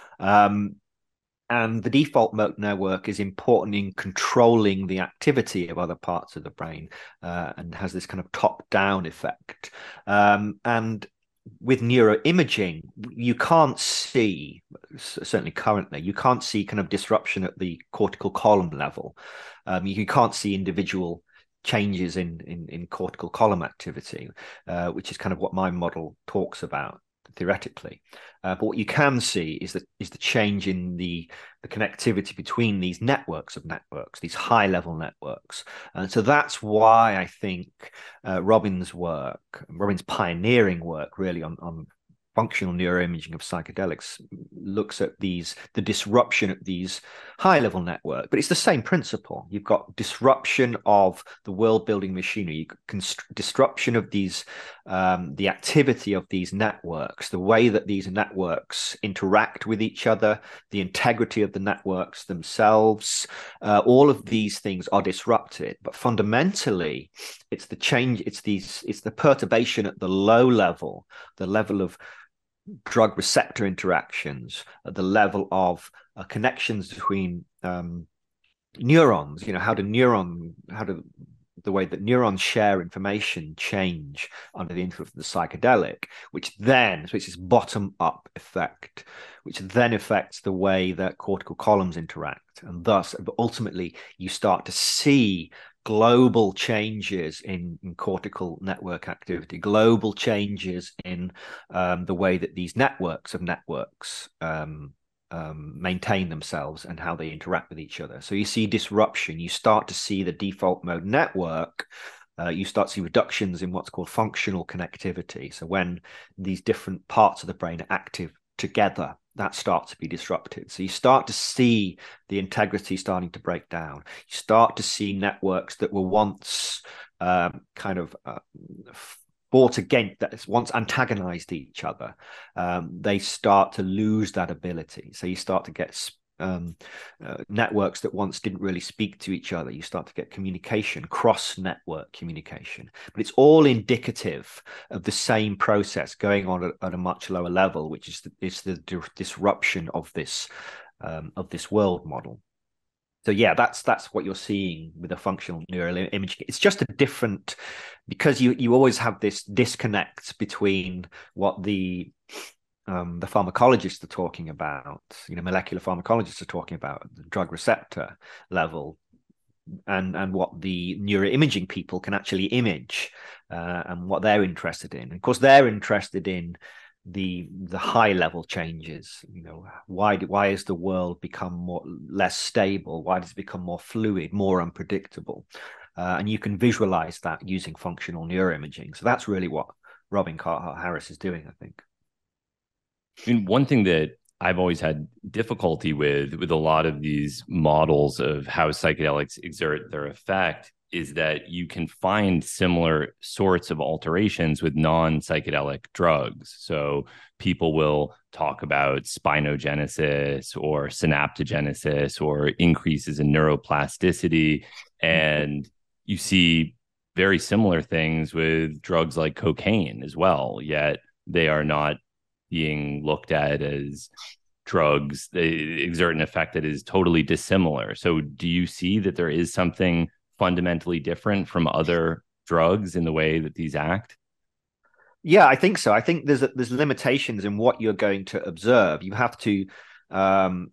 Um, and the default mode network is important in controlling the activity of other parts of the brain uh, and has this kind of top down effect. Um, and with neuroimaging, you can't see, certainly currently, you can't see kind of disruption at the cortical column level. Um, you can't see individual changes in, in, in cortical column activity, uh, which is kind of what my model talks about theoretically. Uh, but what you can see is that is the change in the, the connectivity between these networks of networks, these high level networks. And so that's why I think uh, Robin's work, Robin's pioneering work really on, on functional neuroimaging of psychedelics looks at these, the disruption of these high level network, but it's the same principle. You've got disruption of the world building machinery, disruption of these, um, the activity of these networks, the way that these networks interact with each other, the integrity of the networks themselves, uh, all of these things are disrupted. But fundamentally, it's the change, it's these, it's the perturbation at the low level, the level of drug receptor interactions, at the level of uh, connections between um, neurons. You know, how do neuron, how do the way that neurons share information change under the influence of the psychedelic, which then, so it's this bottom-up effect, which then affects the way that cortical columns interact. And thus, ultimately, you start to see global changes in, in cortical network activity, global changes in um, the way that these networks of networks um, um, maintain themselves and how they interact with each other. So you see disruption. You start to see the default mode network. Uh, you start to see reductions in what's called functional connectivity. So when these different parts of the brain are active together, that starts to be disrupted. So you start to see the integrity starting to break down. You start to see networks that were once um, kind of uh, fought against, that once antagonized each other. Um, they start to lose that ability. So you start to get Um, uh, networks that once didn't really speak to each other. You start to get communication, cross-network communication. But it's all indicative of the same process going on at, at a much lower level, which is the, is the di- disruption of this um, of this world model. So yeah, that's that's what you're seeing with a functional neural imaging. It's just a different, because you you always have this disconnect between what the Um, the pharmacologists are talking about, you know, molecular pharmacologists are talking about the drug receptor level, and and what the neuroimaging people can actually image, uh, and what they're interested in. Of course, they're interested in the the high level changes. You know, why why has the world become more less stable? Why does it become more fluid, more unpredictable? Uh, and you can visualize that using functional neuroimaging. So that's really what Robin Carhart-Harris is doing, I think. I mean, one thing that I've always had difficulty with with a lot of these models of how psychedelics exert their effect is that you can find similar sorts of alterations with non-psychedelic drugs. So people will talk about spinogenesis or synaptogenesis or increases in neuroplasticity, and you see very similar things with drugs like cocaine as well, yet they are not being looked at as drugs. They exert an effect that is totally dissimilar. So do you see that there is something fundamentally different from other drugs in the way that these act? Yeah, I think so. I think there's a, there's limitations in what you're going to observe. You have to um,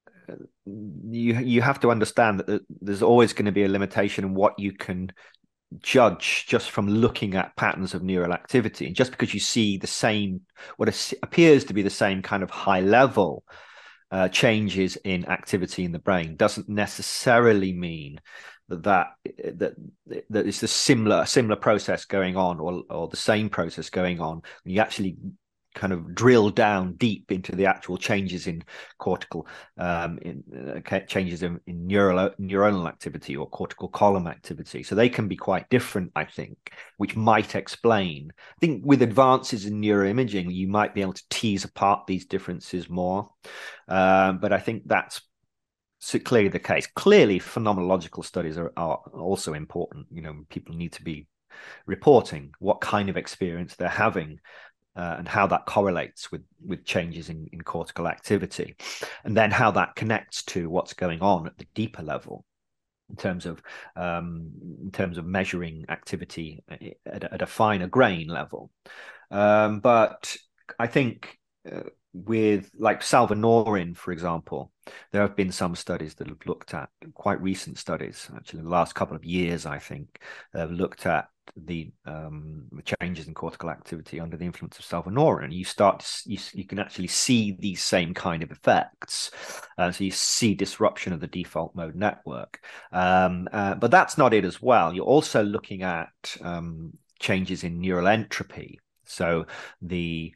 you you have to understand that there's always going to be a limitation in what you can judge just from looking at patterns of neural activity. And just because you see the same, what appears to be the same kind of high level uh, changes in activity in the brain, doesn't necessarily mean that that that, that it's a similar similar process going on, or or the same process going on. You actually kind of drill down deep into the actual changes in cortical um, in uh, changes in, in neural neuronal activity or cortical column activity. So they can be quite different, I think, which might explain. I think with advances in neuroimaging, you might be able to tease apart these differences more. Um, but I think that's so clearly the case. Clearly, phenomenological studies are, are also important. You know, people need to be reporting what kind of experience they're having, uh, and how that correlates with with changes in, in cortical activity, and then how that connects to what's going on at the deeper level in terms of um, in terms of measuring activity at a, at a finer grain level. Um, but I think uh, with like salvinorin, for example, there have been some studies that have looked at, quite recent studies, actually, in the last couple of years, I think, have looked at the um, changes in cortical activity under the influence of salvinorin. You start to, you, you can actually see these same kind of effects. Uh, so you see disruption of the default mode network. Um, uh, but that's not it as well. You're also looking at um, changes in neural entropy. So the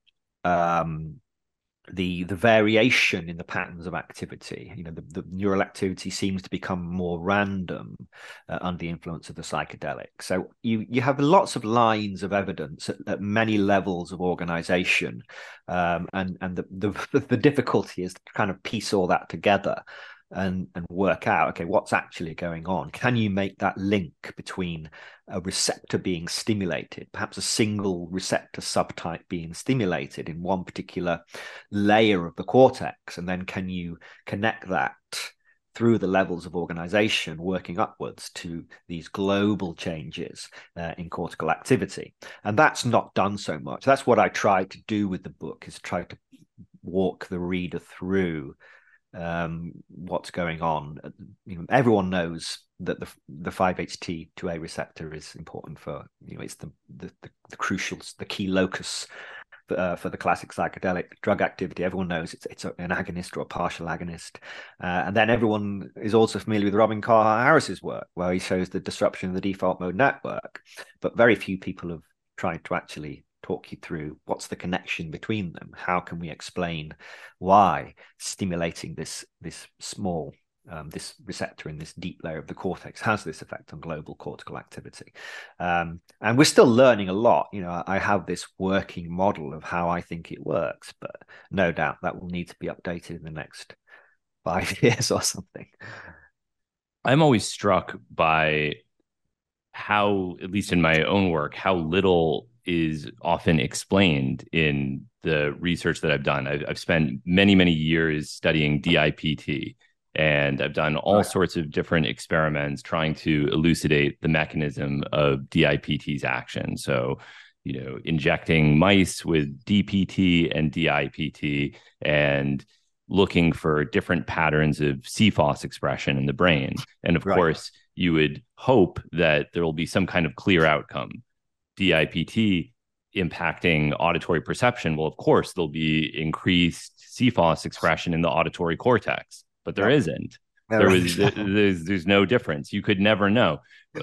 um, the the variation in the patterns of activity, you know, the, the neural activity seems to become more random uh, under the influence of the psychedelic. So you you have lots of lines of evidence at, at many levels of organization, um, and and the, the the difficulty is to kind of piece all that together and and work out, okay, what's actually going on. Can you make that link between a receptor being stimulated, perhaps a single receptor subtype being stimulated in one particular layer of the cortex, and then can you connect that through the levels of organization, working upwards to these global changes uh, in cortical activity? And that's not done so much. That's what I tried to do with the book, is try to walk the reader through um, what's going on. You know, everyone knows that the the five H T two A receptor is important for, you know, it's the the, the, the crucial, the key locus uh, for the classic psychedelic drug activity. Everyone knows it's it's an agonist or a partial agonist. Uh, and then everyone is also familiar with Robin Carhart Harris's work, where he shows the disruption of the default mode network. But very few people have tried to actually talk you through what's the connection between them. How can we explain why stimulating this this small um, this receptor in this deep layer of the cortex has this effect on global cortical activity? Um, and we're still learning a lot. You know, I have this working model of how I think it works, but no doubt that will need to be updated in the next five years or something. I'm always struck by how, at least in my own work, how little is often explained in the research that I've done. I've, I've spent many, many years studying D I P T, and I've done all right. sorts of different experiments trying to elucidate the mechanism of D I P T's action. So, you know, injecting mice with D P T and D I P T and looking for different patterns of C F O S expression in the brain. And of right. course, you would hope that there will be some kind of clear outcome. D I P T impacting auditory perception, well, of course, there'll be increased C F O S expression in the auditory cortex, but there yep. isn't. There was there's there's no difference. You could never know.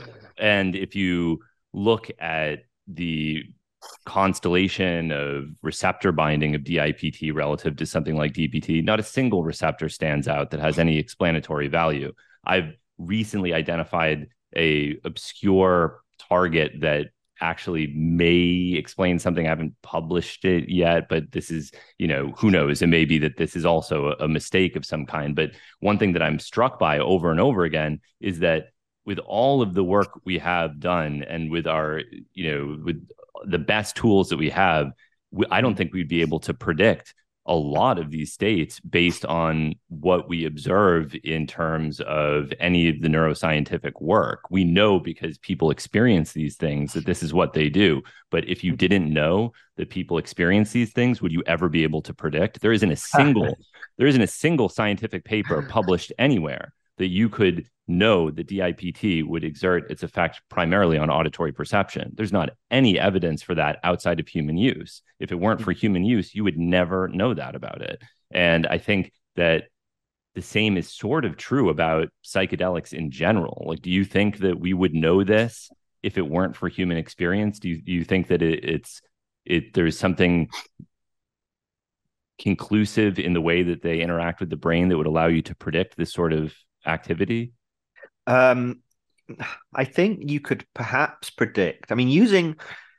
And if you look at the constellation of receptor binding of D I P T relative to something like D P T, not a single receptor stands out that has any explanatory value. I've recently identified a obscure target that actually may explain something. I haven't published it yet, but this is, you know, who knows? It may be that this is also a, a mistake of some kind. But one thing that I'm struck by over and over again is that with all of the work we have done and with our, you know, with the best tools that we have, we, I don't think we'd be able to predict a lot of these states based on what we observe in terms of any of the neuroscientific work. We know because people experience these things that this is what they do. But if you didn't know that people experience these things, would you ever be able to predict? There isn't a single, there isn't a single scientific paper published anywhere that you could know that D I P T would exert its effect primarily on auditory perception. There's not any evidence for that outside of human use. If it weren't for human use, you would never know that about it. And I think that the same is sort of true about psychedelics in general. Like, do you think that we would know this if it weren't for human experience? Do you, do you think that it, it's it there's something conclusive in the way that they interact with the brain that would allow you to predict this sort of activity? Um, I think you could perhaps predict. I mean, using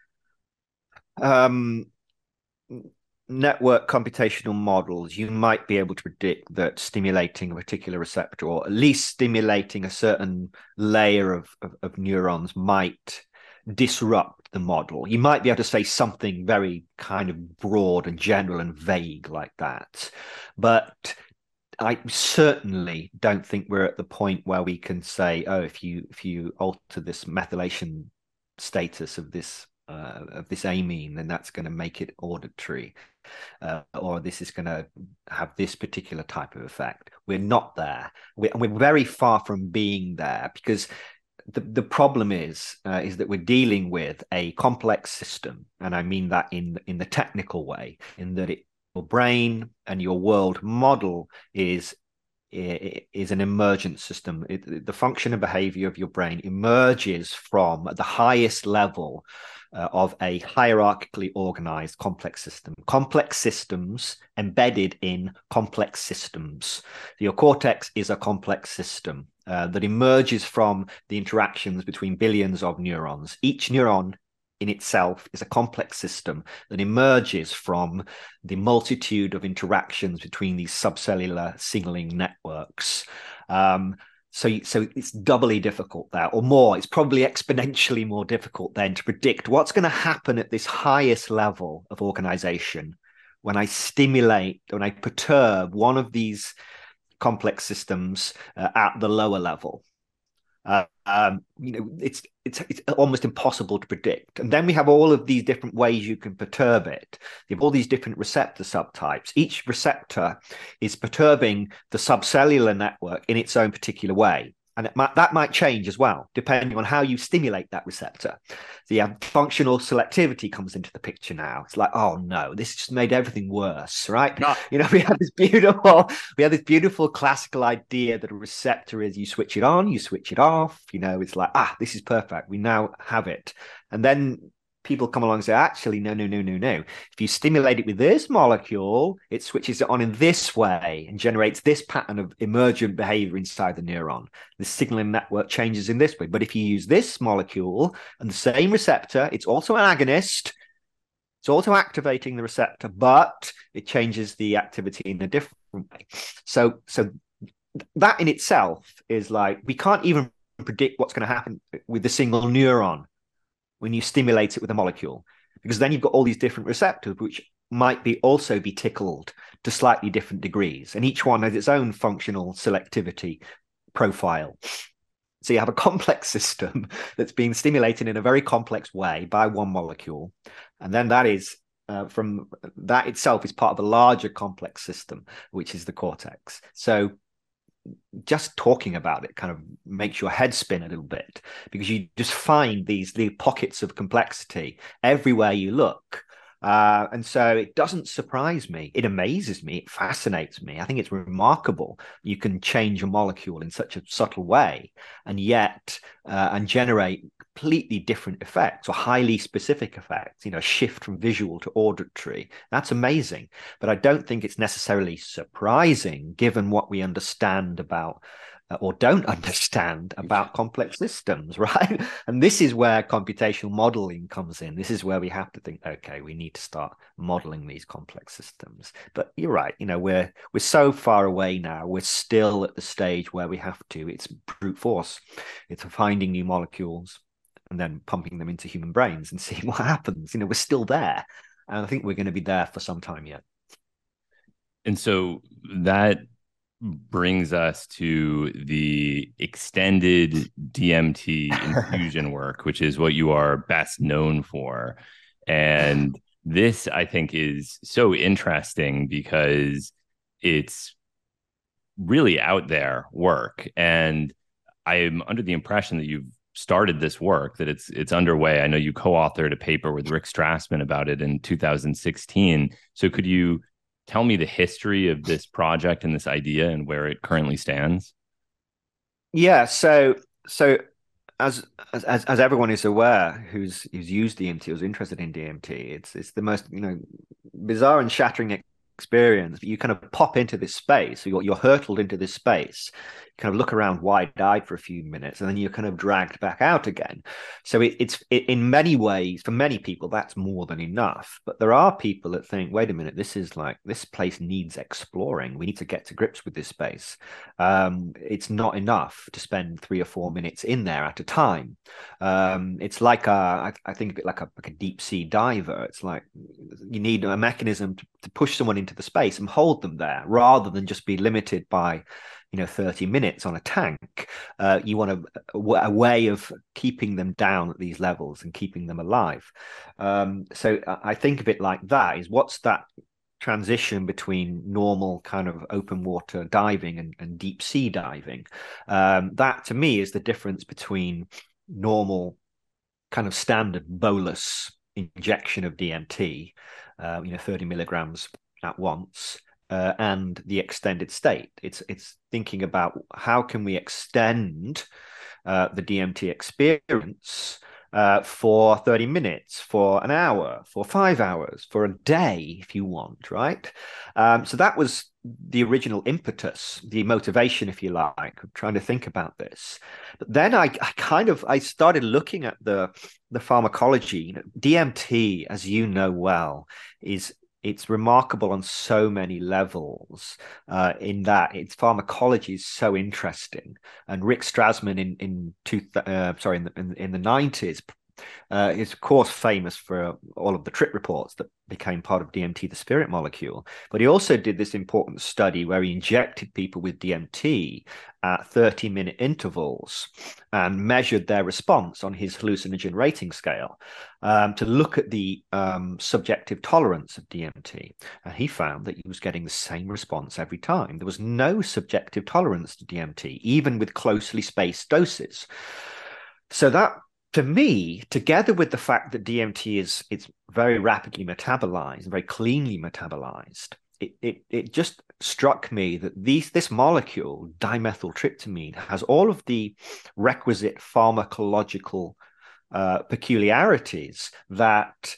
um, network computational models, you might be able to predict that stimulating a particular receptor, or at least stimulating a certain layer of, of, of neurons, might disrupt the model. You might be able to say something very kind of broad and general and vague like that. But I certainly don't think we're at the point where we can say, oh, if you if you alter this methylation status of this uh, of this amine, then that's going to make it auditory, uh, or this is going to have this particular type of effect. We're not there. We're, we're very far from being there, because the, the problem is uh, is that we're dealing with a complex system, and I mean that in in the technical way, in that it your brain and your world model is is an emergent system. It, the function and behavior of your brain emerges from the highest level uh, of a hierarchically organized complex system. Complex systems embedded in complex systems. Your cortex is a complex system uh, that emerges from the interactions between billions of neurons. Each neuron in itself is a complex system that emerges from the multitude of interactions between these subcellular signaling networks. Um, so, so it's doubly difficult there, or more. It's probably exponentially more difficult then to predict what's going to happen at this highest level of organization when I stimulate, when I perturb one of these complex systems uh, at the lower level. Uh, um, you know, it's it's it's almost impossible to predict. And then we have all of these different ways you can perturb it. You have all these different receptor subtypes. Each receptor is perturbing the subcellular network in its own particular way. And it might, that might change as well, depending on how you stimulate that receptor. So you have functional selectivity comes into the picture now. It's like, oh no, this just made everything worse, right? No. You know, we have this beautiful, we have this beautiful classical idea that a receptor is you switch it on, you switch it off. You know, it's like, ah, this is perfect. We now have it. And then people come along and say, actually, no, no, no, no, no. If you stimulate it with this molecule, it switches it on in this way and generates this pattern of emergent behavior inside the neuron. The signaling network changes in this way. But if you use this molecule and the same receptor, it's also an agonist. It's also activating the receptor, but it changes the activity in a different way. So, so that in itself is like, we can't even predict what's going to happen with the single neuron when you stimulate it with a molecule, because then you've got all these different receptors, which might be also be tickled to slightly different degrees. And each one has its own functional selectivity profile. So you have a complex system that's being stimulated in a very complex way by one molecule. And then that is uh, from that itself is part of a larger complex system, which is the cortex. So just talking about it kind of makes your head spin a little bit, because you just find these the pockets of complexity everywhere you look. Uh, and so it doesn't surprise me. It amazes me. It fascinates me. I think it's remarkable. You can change a molecule in such a subtle way and yet uh, and generate completely different effects or highly specific effects, you know, shift from visual to auditory. That's amazing. But I don't think it's necessarily surprising given what we understand about uh, or don't understand about complex systems, right? And this is where computational modeling comes in. This is where we have to think, okay, we need to start modeling these complex systems. But you're right, you know, we're we're so far away now. We're still at the stage where we have to, it's brute force. It's finding new molecules and then pumping them into human brains and seeing what happens. You know, we're still there. And I think we're going to be there for some time yet. And so that brings us to the extended D M T infusion work, which is what you are best known for. And this, I think, is so interesting because it's really out there work. And I'm under the impression that you've started this work, that it's it's underway. I know you co-authored a paper with Rick Strassman about it in two thousand sixteen. So could you tell me the history of this project and this idea and where it currently stands? Yeah, so so as as as everyone is aware who's who's used D M T, who's interested in D M T, it's it's the most, you know, bizarre and shattering experience. You kind of pop into this space, you're, you're hurtled into this space, you kind of look around wide-eyed for a few minutes, and then you're kind of dragged back out again. So it, it's it, in many ways, for many people, that's more than enough. But there are people that think, wait a minute, this is like, this place needs exploring. We need to get to grips with this space. Um, it's not enough to spend three or four minutes in there at a time. Um, it's like a, I, I think a bit like a, like a deep sea diver. It's like you need a mechanism to, to push someone into the space and hold them there, rather than just be limited by, you know, thirty minutes on a tank. Uh, you want a, a, a way of keeping them down at these levels and keeping them alive. Um, so I think of it like that, is what's that transition between normal kind of open water diving and, and deep sea diving. Um, that to me is the difference between normal kind of standard bolus injection of D M T, uh, you know, thirty milligrams at once, uh, and the extended state. It's it's thinking about how can we extend uh, the D M T experience uh, for thirty minutes, for an hour, for five hours, for a day, if you want, right? Um, so that was the original impetus, the motivation, if you like, of trying to think about this. But then I, I kind of I started looking at the the pharmacology. You know, D M T, as you know well, is it's remarkable on so many levels, uh, in that its pharmacology is so interesting. And Rick Strassman in in two, uh, sorry in the in, in the nineties Uh, he's, of course, famous for all of the trip reports that became part of D M T, the spirit molecule. But he also did this important study where he injected people with D M T at thirty minute intervals and measured their response on his hallucinogen rating scale um, to look at the um, subjective tolerance of D M T. And he found that he was getting the same response every time. There was no subjective tolerance to D M T, even with closely spaced doses. So that, to me, together with the fact that D M T is it's very rapidly metabolized, very cleanly metabolized, it it it just struck me that these this molecule, dimethyltryptamine, has all of the requisite pharmacological uh, peculiarities that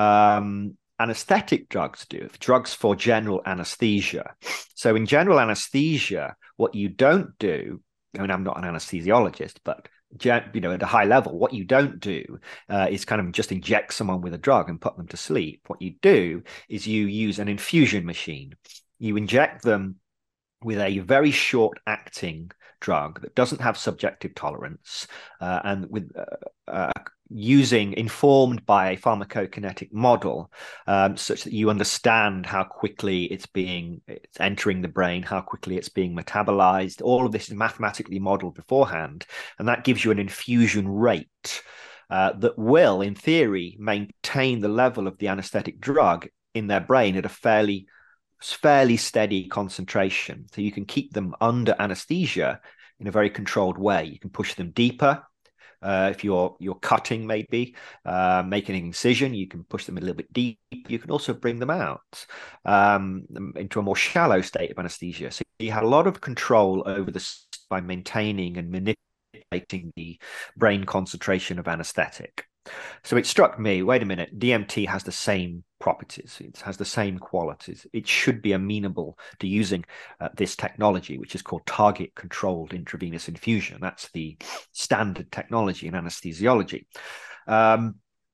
um, anesthetic drugs do, drugs for general anesthesia. So in general anesthesia, what you don't do, I mean, I'm not an anesthesiologist, but you know, at a high level, what you don't do uh, is kind of just inject someone with a drug and put them to sleep. What you do is you use an infusion machine. You inject them with a very short acting drug that doesn't have subjective tolerance uh, and with uh, uh, using informed by a pharmacokinetic model um, such that you understand how quickly it's being it's entering the brain, how quickly it's being metabolized. All of this is mathematically modeled beforehand, and that gives you an infusion rate uh, that will, in theory, maintain the level of the anesthetic drug in their brain at a fairly fairly steady concentration. So you can keep them under anesthesia in a very controlled way. You can push them deeper. Uh, if you're you're cutting, maybe uh, making an incision, you can push them a little bit deep. You can also bring them out um, into a more shallow state of anesthesia. So you had a lot of control over this by maintaining and manipulating the brain concentration of anesthetic. So it struck me, wait a minute, D M T has the same properties. It has the same qualities. It should be amenable to using uh, this technology, which is called target controlled intravenous infusion. That's the standard technology in anesthesiology. Um,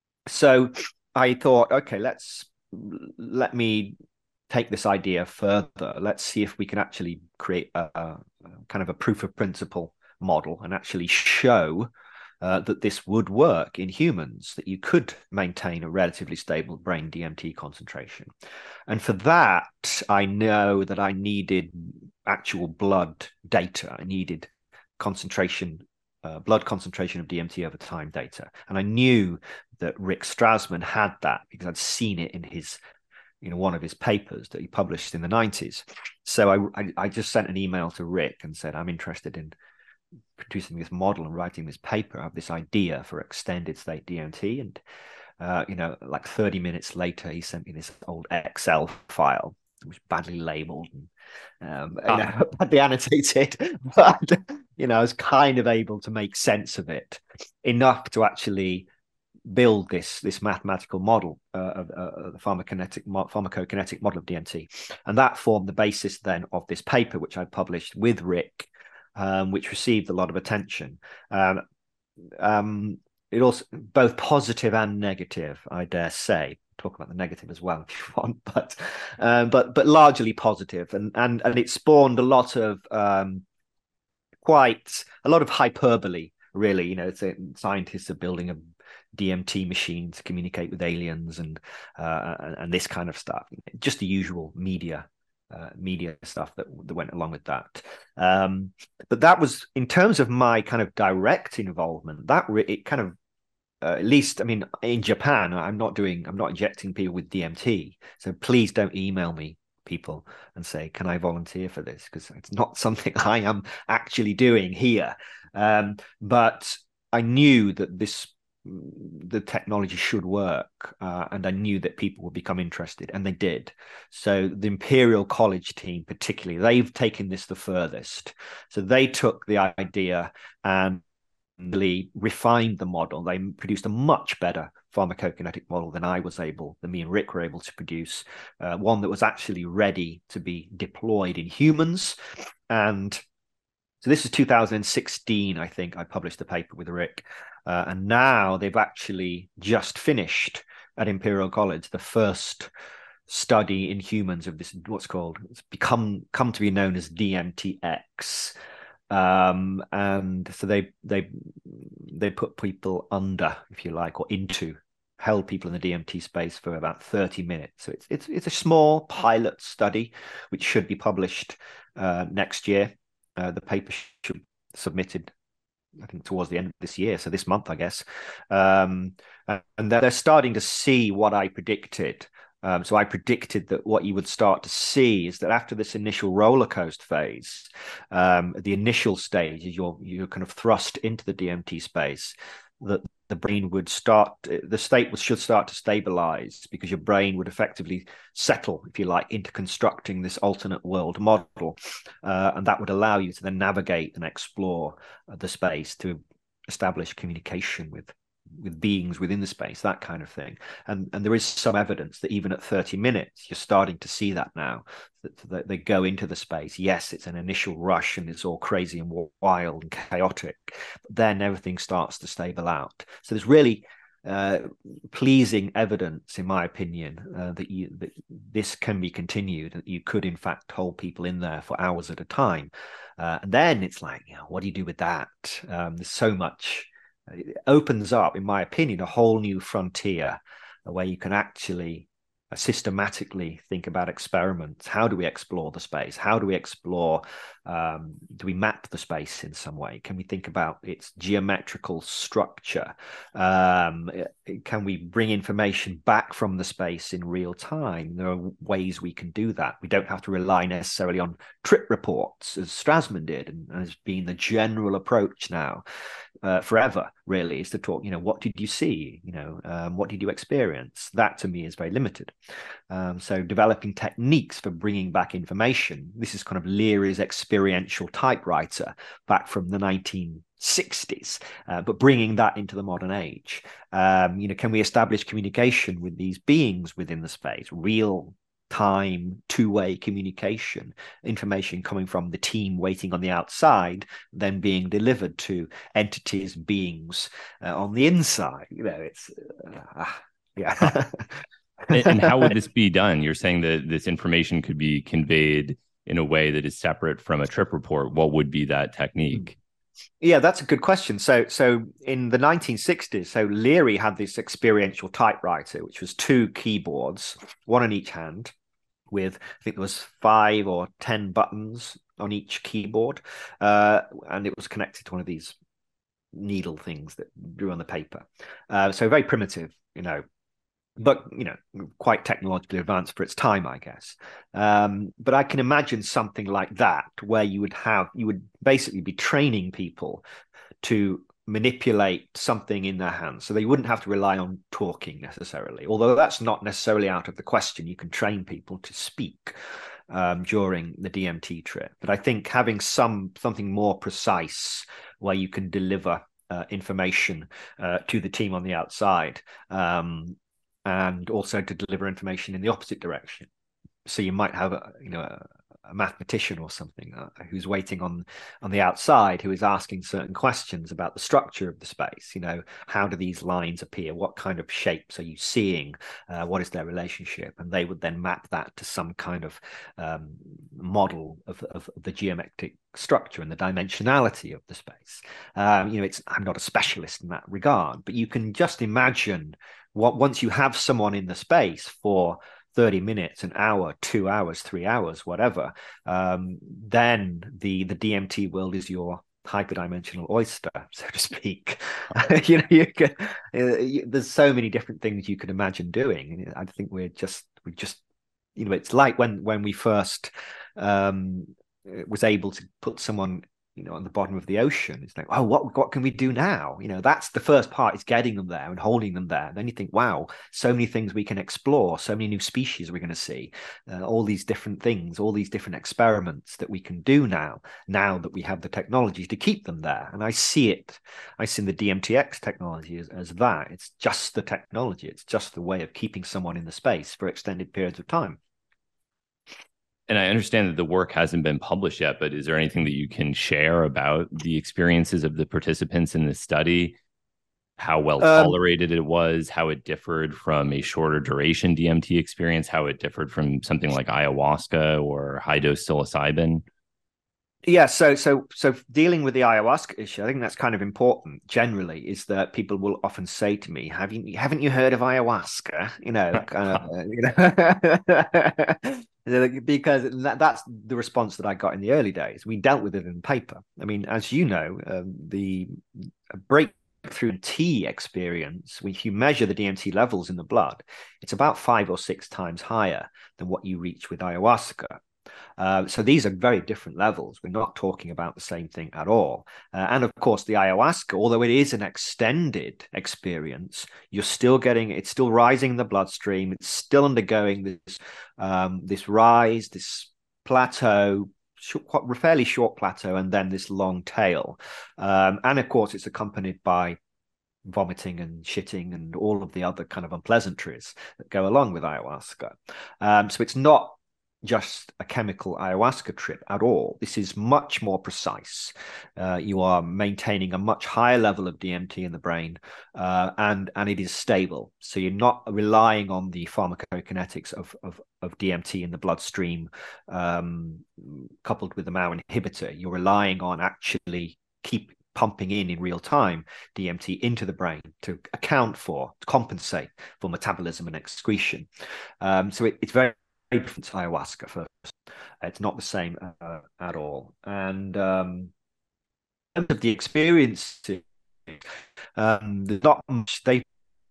so I thought, okay, let's let me take this idea further. Let's see if we can actually create a, a kind of a proof of principle model and actually show Uh, that this would work in humans, that you could maintain a relatively stable brain D M T concentration. And for that, I know that I needed actual blood data. I needed concentration, uh, blood concentration of D M T over time data. And I knew that Rick Strassman had that because I'd seen it in his, you know, one of his papers that he published in the nineties. So I, I, I just sent an email to Rick and said, I'm interested in producing this model and writing this paper. I have this idea for extended state D M T. And, uh, you know, like thirty minutes later, he sent me this old Excel file, which was badly labeled and, um, you know, badly annotated. But, you know, I was kind of able to make sense of it enough to actually build this this mathematical model uh, of uh, the pharmacokinetic, pharmacokinetic model of D M T. And that formed the basis then of this paper, which I published with Rick, Um, which received a lot of attention. Um, um, it also both positive and negative, I dare say. Talk about the negative as well if you want, but um, but but largely positive, and and and it spawned a lot of um, quite a lot of hyperbole. Really, you know, it's a, scientists are building a D M T machine to communicate with aliens and uh, and, and this kind of stuff. Just the usual media. Uh, media stuff that, that went along with that. Um, but that was, in terms of my kind of direct involvement, that re- it kind of, uh, at least, I mean, in Japan, I'm not doing, I'm not injecting people with D M T. So please don't email me, people, and say, can I volunteer for this? Because it's not something I am actually doing here. Um, but I knew that this the technology should work, uh, and I knew that people would become interested, and they did. So the Imperial College team, particularly, they've taken this the furthest. So they took the idea and really refined the model. They produced a much better pharmacokinetic model than I was able, than me and Rick were able to produce, uh, one that was actually ready to be deployed in humans. And so this is two thousand sixteen, I think, I published the paper with Rick. Uh, and now they've actually just finished at Imperial College the first study in humans of this, what's called, it's become come to be known as D M T X. Um, and so they they they put people under, if you like, or into, held people in the D M T space for about thirty minutes. So it's it's it's a small pilot study which should be published uh, next year. Uh, the paper should be submitted, I think, towards the end of this year, so this month, I guess. Um, and they're starting to see what I predicted. Um, so I predicted that what you would start to see is that after this initial roller coaster phase, um, the initial stage is you're you're kind of thrust into the D M T space, that the brain would start, the state should start to stabilize, because your brain would effectively settle, if you like, into constructing this alternate world model. Uh, and that would allow you to then navigate and explore the space to establish communication with with beings within the space, that kind of thing. And and there is some evidence that even at thirty minutes, you're starting to see that now, that, that they go into the space. Yes, it's an initial rush and it's all crazy and wild and chaotic, but then everything starts to stable out. So there's really uh, pleasing evidence, in my opinion, uh, that you that this can be continued, that you could in fact hold people in there for hours at a time. Uh, and then it's like, you know, what do you do with that? Um, there's so much. It opens up, in my opinion, a whole new frontier where you can actually systematically think about experiments. How do we explore the space? How do we explore, um, do we map the space in some way? Can we think about its geometrical structure? Um, can we bring information back from the space in real time? There are ways we can do that. We don't have to rely necessarily on trip reports, as Strassman did, and has been the general approach now. Uh, forever, really, is to talk, you know, what did you see? You know, um, what did you experience? That to me is very limited. Um, so developing techniques for bringing back information. This is kind of Leary's experiential typewriter back from the nineteen sixties, uh, but bringing that into the modern age. Um, you know, can we establish communication with these beings within the space? Real time, two-way communication, information coming from the team waiting on the outside, then being delivered to entities, beings uh, on the inside. You know, it's uh, yeah. and, and how would this be done? You're saying that this information could be conveyed in a way that is separate from a trip report. What would be that technique? Yeah, that's a good question. So, so in the nineteen sixties, so Leary had this experiential typewriter, which was two keyboards, one in each hand, with, I think there was five or ten buttons on each keyboard, uh, and it was connected to one of these needle things that drew on the paper. Uh, so very primitive, you know, but, you know, quite technologically advanced for its time, I guess. Um, but I can imagine something like that, where you would have, you would basically be training people to manipulate something in their hands, so they wouldn't have to rely on talking necessarily, although that's not necessarily out of the question. You can train people to speak um, during the D M T trip, but I think having some something more precise where you can deliver uh, information uh, to the team on the outside, um, and also to deliver information in the opposite direction. So you might have a, you know, a, a mathematician or something uh, who's waiting on on the outside, who is asking certain questions about the structure of the space. You know, how do these lines appear? What kind of shapes are you seeing? Uh, what is their relationship? And they would then map that to some kind of um, model of, of the geometric structure and the dimensionality of the space. Um, you know, it's I'm not a specialist in that regard, but you can just imagine what, once you have someone in the space for thirty minutes, an hour, two hours, three hours, whatever, um, then the the D M T world is your hyperdimensional oyster, so to speak. you know, you can, uh, you, there's so many different things you could imagine doing. I think we're just we just you know, it's like when when we first um, was able to put someone, you know, on the bottom of the ocean. It's like, oh, what what can we do now? You know, that's the first part, is getting them there and holding them there. Then you think, wow, so many things we can explore, so many new species we're going to see, uh, all these different things, all these different experiments that we can do now, now that we have the technology to keep them there. And I see it, I see the D M T X technology as, as that. It's just the technology. It's just the way of keeping someone in the space for extended periods of time. And I understand that the work hasn't been published yet, but is there anything that you can share about the experiences of the participants in this study? How well tolerated um, it was, how it differed from a shorter duration D M T experience, how it differed from something like ayahuasca or high dose psilocybin? Yeah, so so so dealing with the ayahuasca issue, I think that's kind of important generally, is that people will often say to me, "Have you haven't you heard of ayahuasca?" You know, kind of, uh, you know, because that, that's the response that I got in the early days. We dealt with it in paper. I mean, as you know, um, the breakthrough T experience, if you measure the D M T levels in the blood, it's about five or six times higher than what you reach with ayahuasca. Uh, so these are very different levels. We're not talking about the same thing at all. Uh, and of course, the ayahuasca, although it is an extended experience, you're still getting it's still rising in the bloodstream. It's still undergoing this um, this rise, this plateau. Short, fairly short plateau, and then this long tail. Um, and of course, it's accompanied by vomiting and shitting and all of the other kind of unpleasantries that go along with ayahuasca. Um, so it's not just a chemical ayahuasca trip at all. This is much more precise. Uh, you are maintaining a much higher level of D M T in the brain, uh, and and it is stable. So you're not relying on the pharmacokinetics of of, of D M T in the bloodstream, um, coupled with the M A O inhibitor. You're relying on actually keep pumping in in real time D M T into the brain to account for, to compensate for metabolism and excretion. Um, so it, it's very different to ayahuasca first. It's not the same uh, at all. And um, in terms of the experience, um, there's not much. They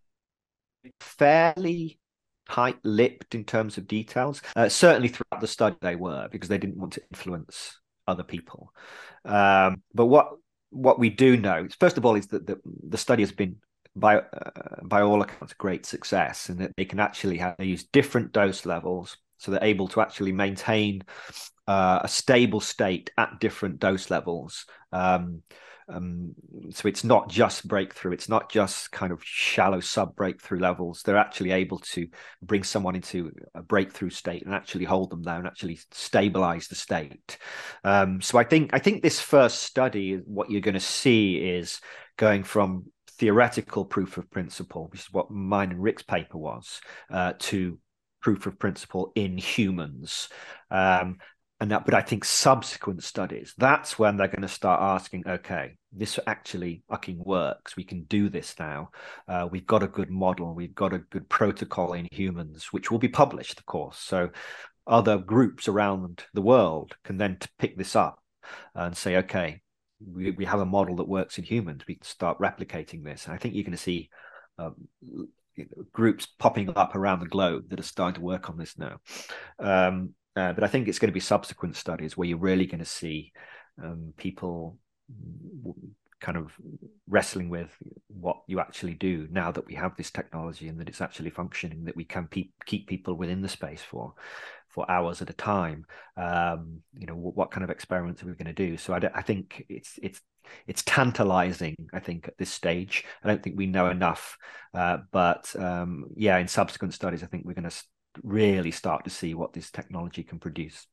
fairly tight-lipped in terms of details. Uh, certainly throughout the study they were, because they didn't want to influence other people. Um, but what what we do know, first of all, is that the, the study has been, by uh, by all accounts, a great success, and that they can actually have they use different dose levels, so they're able to actually maintain uh, a stable state at different dose levels. Um, um, so it's not just breakthrough, it's not just kind of shallow sub breakthrough levels. They're actually able to bring someone into a breakthrough state and actually hold them there and actually stabilize the state. Um, so I think I think this first study, what you're going to see is going from theoretical proof of principle, which is what mine and Rick's paper was, uh, to proof of principle in humans. Um, and that, but I think subsequent studies, that's when they're going to start asking, okay, this actually fucking works. We can do this now. Uh, we've got a good model. We've got a good protocol in humans, which will be published, of course. So other groups around the world can then pick this up and say, okay, we, we have a model that works in humans. We can start replicating this. And I think you're going to see um, you know, groups popping up around the globe that are starting to work on this now. Um, uh, but I think it's going to be subsequent studies where you're really going to see um, people kind of wrestling with what you actually do now that we have this technology and that it's actually functioning, that we can pe- keep people within the space for for hours at a time. Um, you know, what, what kind of experiments are we going to do? So I, I think it's it's it's tantalizing, I think, at this stage. I don't think we know enough, uh, but um, yeah, in subsequent studies, I think we're going to really start to see what this technology can produce.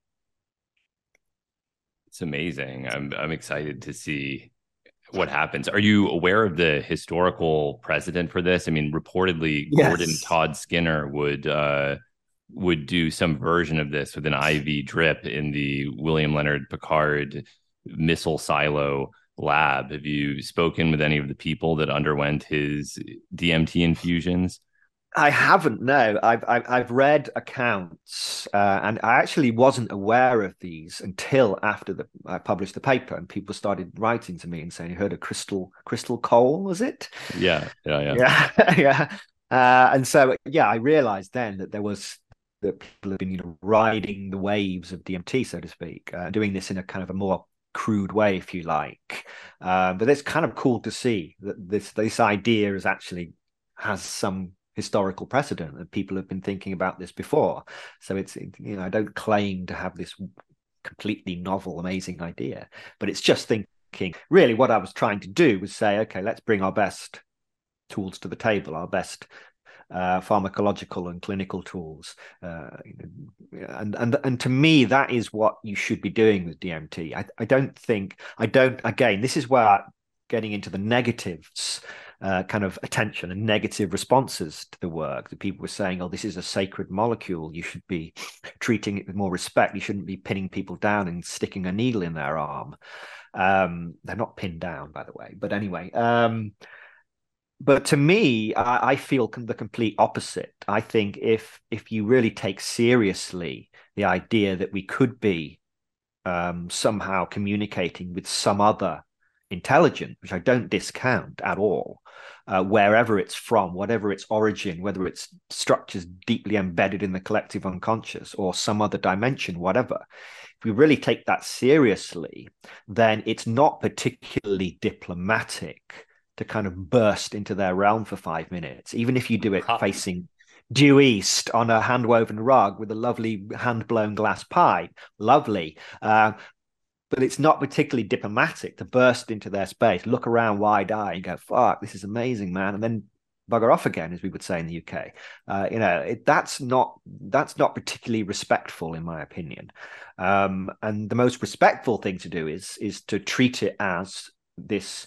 It's amazing. I'm I'm excited to see what happens. Are you aware of the historical precedent for this? I mean, reportedly, Yes. Gordon Todd Skinner would uh, would do some version of this with an I V drip in the William Leonard Picard missile silo lab. Have you spoken with any of the people that underwent his D M T infusions? I haven't. No, I've I've, I've read accounts, uh, and I actually wasn't aware of these until after the I published the paper, and people started writing to me and saying, "You heard of Crystal Crystal Cole? Was it?" Yeah, yeah, yeah, yeah, yeah. Uh, and so, yeah, I realized then that there was that people have been, you know, riding the waves of D M T, so to speak, uh, doing this in a kind of a more crude way, if you like. Um, but it's kind of cool to see that this this idea is actually has some historical precedent, that people have been thinking about this before. So it's, you know, I don't claim to have this completely novel, amazing idea, but it's just thinking, really what I was trying to do was say, okay, let's bring our best tools to the table, our best uh, pharmacological and clinical tools. Uh, and, and, and to me, that is what you should be doing with D M T. I, I don't think, I don't, again, this is where getting into the negatives uh, kind of attention and negative responses to the work. That people were saying, "Oh, this is a sacred molecule. You should be treating it with more respect. You shouldn't be pinning people down and sticking a needle in their arm." Um, they're not pinned down, by the way. But anyway, um, but to me, I, I feel the complete opposite. I think if if you really take seriously the idea that we could be um, somehow communicating with some other intelligence, which I don't discount at all, uh, wherever it's from, whatever its origin, whether it's structures deeply embedded in the collective unconscious or some other dimension, whatever. If we really take that seriously, then it's not particularly diplomatic to kind of burst into their realm for five minutes, even if you do it facing due east on a hand-woven rug with a lovely hand-blown glass pipe. Lovely. Uh, but it's not particularly diplomatic to burst into their space, look around wide-eyed and go, fuck, this is amazing, man, and then bugger off again, as we would say in the U K. Uh, you know, it, that's not that's not particularly respectful, in my opinion. Um, and the most respectful thing to do is is to treat it as this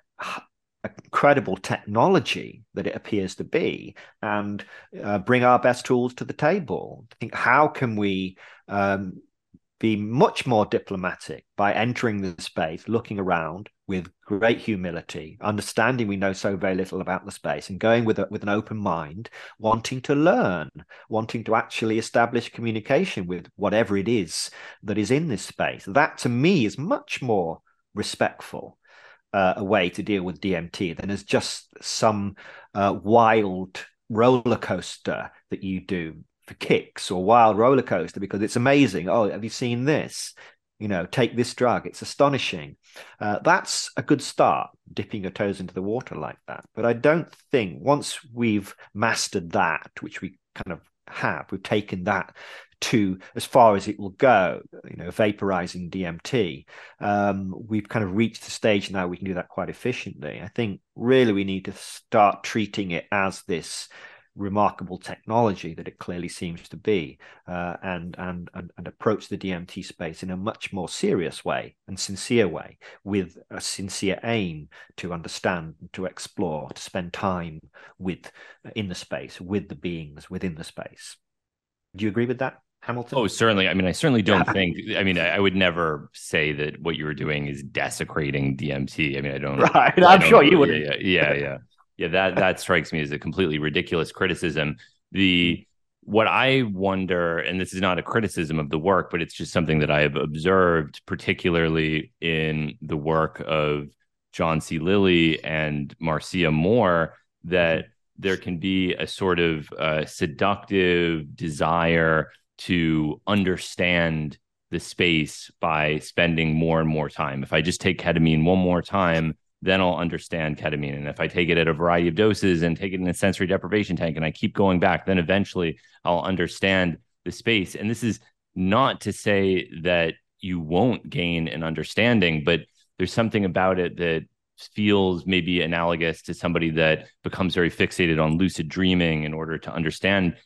incredible technology that it appears to be, and uh, bring our best tools to the table. I think, how can we um, be much more diplomatic by entering the space, looking around with great humility, understanding we know so very little about the space, and going with a, with an open mind, wanting to learn, wanting to actually establish communication with whatever it is that is in this space. That, to me, is much more respectful Uh, a way to deal with D M T than as just some uh, wild roller coaster that you do for kicks, or wild roller coaster because it's amazing. Oh, have you seen this? You know, take this drug. It's astonishing. Uh, that's a good start, dipping your toes into the water like that. But I don't think once we've mastered that, which we kind of have, we've taken that to as far as it will go, you know, vaporizing D M T. Um, we've kind of reached the stage now we can do that quite efficiently. I think really we need to start treating it as this remarkable technology that it clearly seems to be, uh, and, and and and approach the D M T space in a much more serious way and sincere way, with a sincere aim to understand, to explore, to spend time with in the space, with the beings within the space. Do you agree with that, Hamilton? Oh, certainly. I mean, I certainly don't think, I mean, I, I would never say that what you were doing is desecrating D M T. I mean, I don't. Right. I I'm don't, sure you wouldn't. Yeah, yeah, yeah, yeah. Yeah, that, that strikes me as a completely ridiculous criticism. The, what I wonder, and this is not a criticism of the work, but it's just something that I have observed, particularly in the work of John C. Lilly and Marcia Moore, that there can be a sort of uh, seductive desire to understand the space by spending more and more time. If I just take ketamine one more time, then I'll understand ketamine. And if I take it at a variety of doses and take it in a sensory deprivation tank and I keep going back, then eventually I'll understand the space. And this is not to say that you won't gain an understanding, but there's something about it that feels maybe analogous to somebody that becomes very fixated on lucid dreaming in order to understand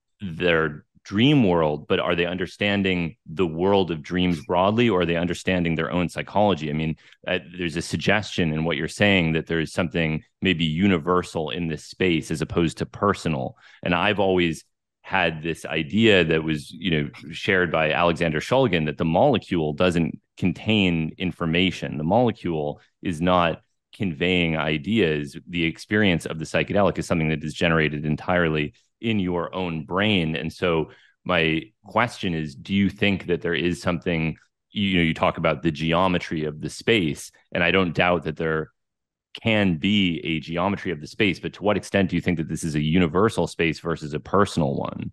their dream world. But are they understanding the world of dreams broadly, or are they understanding their own psychology? I mean, uh, there's a suggestion in what you're saying that there's something maybe universal in this space as opposed to personal. And I've always had this idea that was, you know, shared by Alexander Shulgin, that the molecule doesn't contain information. The molecule is not conveying ideas. The experience of the psychedelic is something that is generated entirely in your own brain. And so my question is, do you think that there is something, you know, you talk about the geometry of the space, and I don't doubt that there can be a geometry of the space, but to what extent do you think that this is a universal space versus a personal one?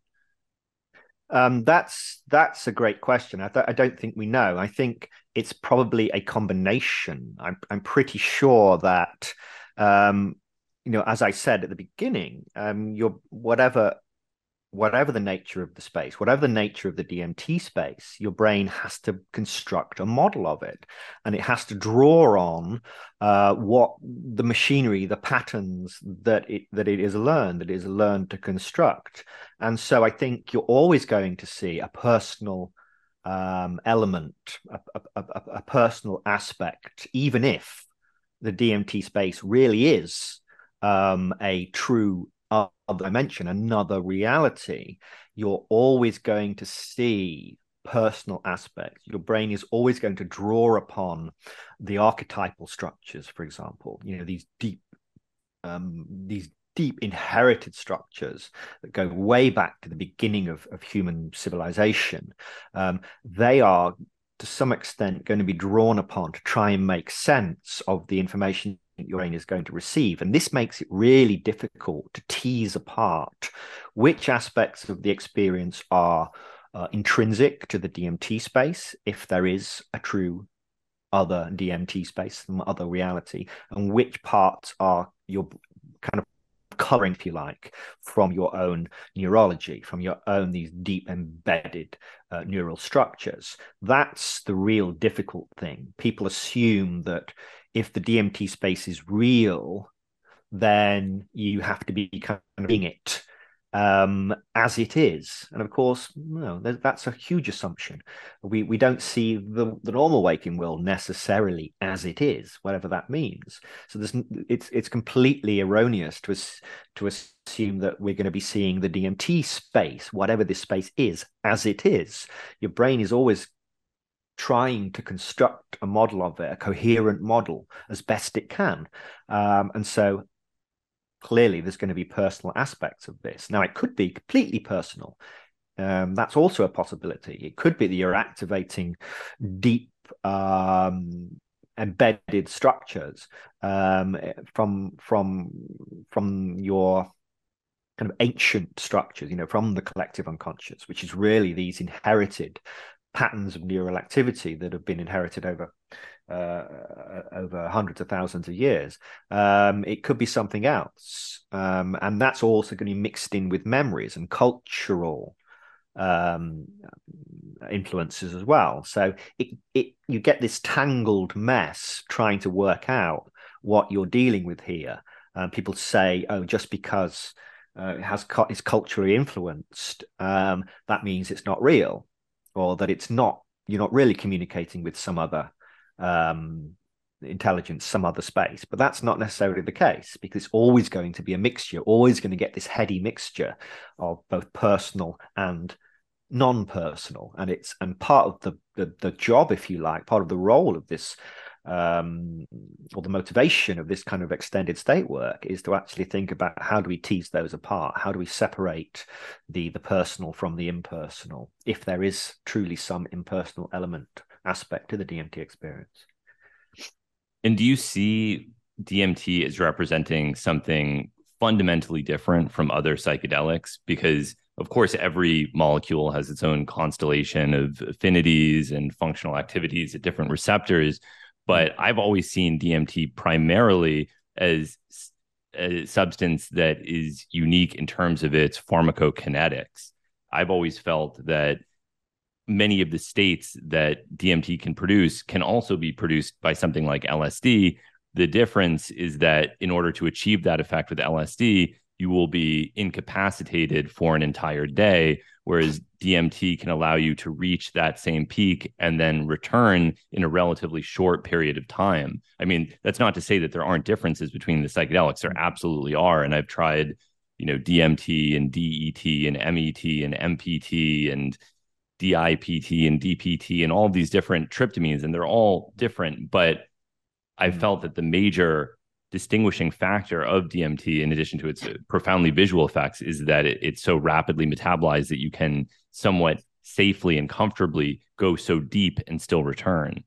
Um, that's that's a great question. I, th- I don't think we know. I think it's probably a combination. I'm I'm pretty sure that, um, you know, as I said at the beginning, um, your whatever whatever the nature of the space, whatever the nature of the D M T space, your brain has to construct a model of it, and it has to draw on uh, what the machinery, the patterns that it that it is learned, that it is learned to construct. And so I think you're always going to see a personal um, element, a, a, a, a personal aspect, even if the D M T space really is um, a true other dimension, another reality, you're always going to see personal aspects. Your brain is always going to draw upon the archetypal structures, for example, you know, these deep, um, these deep inherited structures that go way back to the beginning of, of human civilization. Um, they are to some extent going to be drawn upon to try and make sense of the information your brain is going to receive. And this makes it really difficult to tease apart which aspects of the experience are uh, intrinsic to the D M T space, if there is a true other D M T space, some other reality, and which parts are your kind of coloring, if you like, from your own neurology, from your own these deep embedded uh, neural structures. That's the real difficult thing. People assume that if the D M T space is real, then you have to be kind of being it um, as it is. And of course, no, that's a huge assumption. We we don't see the, the normal waking world necessarily as it is, whatever that means. So there's it's it's completely erroneous to us to assume that we're going to be seeing the D M T space, whatever this space is, as it is. Your brain is always trying to construct a model of it, a coherent model, as best it can. Um, and so clearly there's going to be personal aspects of this. Now, it could be completely personal. Um, that's also a possibility. It could be that you're activating deep um, embedded structures um, from from from your kind of ancient structures, you know, from the collective unconscious, which is really these inherited patterns of neural activity that have been inherited over uh, over hundreds of thousands of years. Um, it could be something else, um, and that's also going to be mixed in with memories and cultural um, influences as well. So it it you get this tangled mess trying to work out what you're dealing with here. Um, people say, "Oh, just because uh, it has is culturally influenced, um, that means it's not real." Or that it's not, you're not really communicating with some other um, intelligence, some other space. But that's not necessarily the case, because it's always going to be a mixture, always going to get this heady mixture of both personal and non-personal. And it's and part of the, the the job, if you like, part of the role of this um, or the motivation of this kind of extended state work is to actually think about how do we tease those apart? How do we separate the the personal from the impersonal, if there is truly some impersonal element aspect to the D M T experience? And do you see D M T as representing something fundamentally different from other psychedelics? Because, of course, every molecule has its own constellation of affinities and functional activities at different receptors. But I've always seen D M T primarily as a substance that is unique in terms of its pharmacokinetics. I've always felt that many of the states that D M T can produce can also be produced by something like L S D. The difference is that in order to achieve that effect with L S D, you will be incapacitated for an entire day, whereas D M T can allow you to reach that same peak and then return in a relatively short period of time. I mean, that's not to say that there aren't differences between the psychedelics. There absolutely are. And I've tried, you know, D M T and D E T and M E T and M P T and D I P T and D P T and all of these different tryptamines, and they're all different. But I mm. felt that the major distinguishing factor of D M T, in addition to its profoundly visual effects, is that it, it's so rapidly metabolized that you can somewhat safely and comfortably go so deep and still return.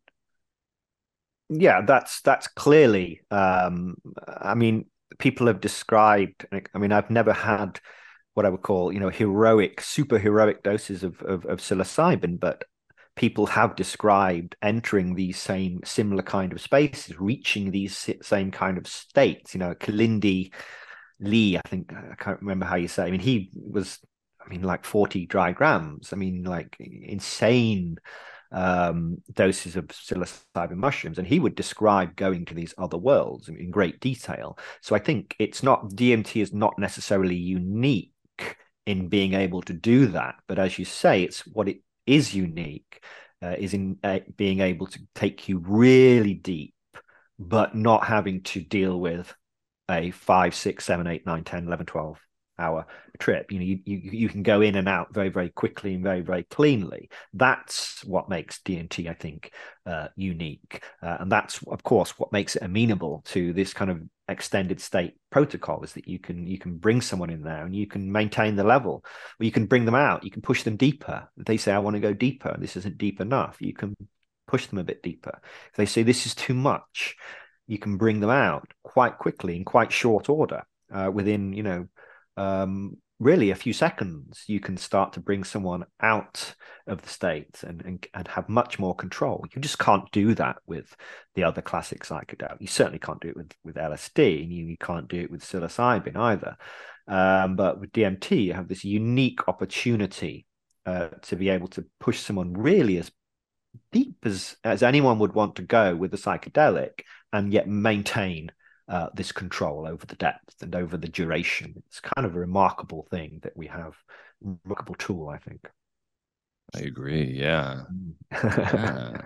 Yeah, that's that's clearly. Um, I mean, people have described. I mean, I've never had what I would call, you know, heroic, super heroic doses of, of, of psilocybin, but people have described entering these same similar kind of spaces, reaching these same kind of states. You know, Kalindi Lee, I think, I can't remember how you say. I mean, he was, I mean, like forty dry grams. I mean, like insane um, doses of psilocybin mushrooms, and he would describe going to these other worlds in, in great detail. So I think it's not, D M T is not necessarily unique in being able to do that, but as you say, it's what it is unique uh, is in uh, being able to take you really deep, but not having to deal with a five, six, seven, eight, nine, ten, eleven, twelve hour trip. You know, you, you you can go in and out very, very quickly and very, very cleanly. That's what makes D M T, I think, uh, unique. Uh, and that's, of course, what makes it amenable to this kind of extended state protocol, is that you can you can bring someone in there and you can maintain the level, or you can bring them out, you can push them deeper. If they say, I want to go deeper, this isn't deep enough, you can push them a bit deeper. If they say this is too much, you can bring them out quite quickly in quite short order. Uh, within, you know, um, really a few seconds, you can start to bring someone out of the state and, and, and have much more control. You just can't do that with the other classic psychedelic. You certainly can't do it with, with L S D, and you, you can't do it with psilocybin either. Um, but with D M T, you have this unique opportunity uh, to be able to push someone really as deep as, as anyone would want to go with a psychedelic, and yet maintain Uh, this control over the depth and over the duration. It's kind of a remarkable thing that we have, remarkable tool, I think. I agree. Yeah. Yeah.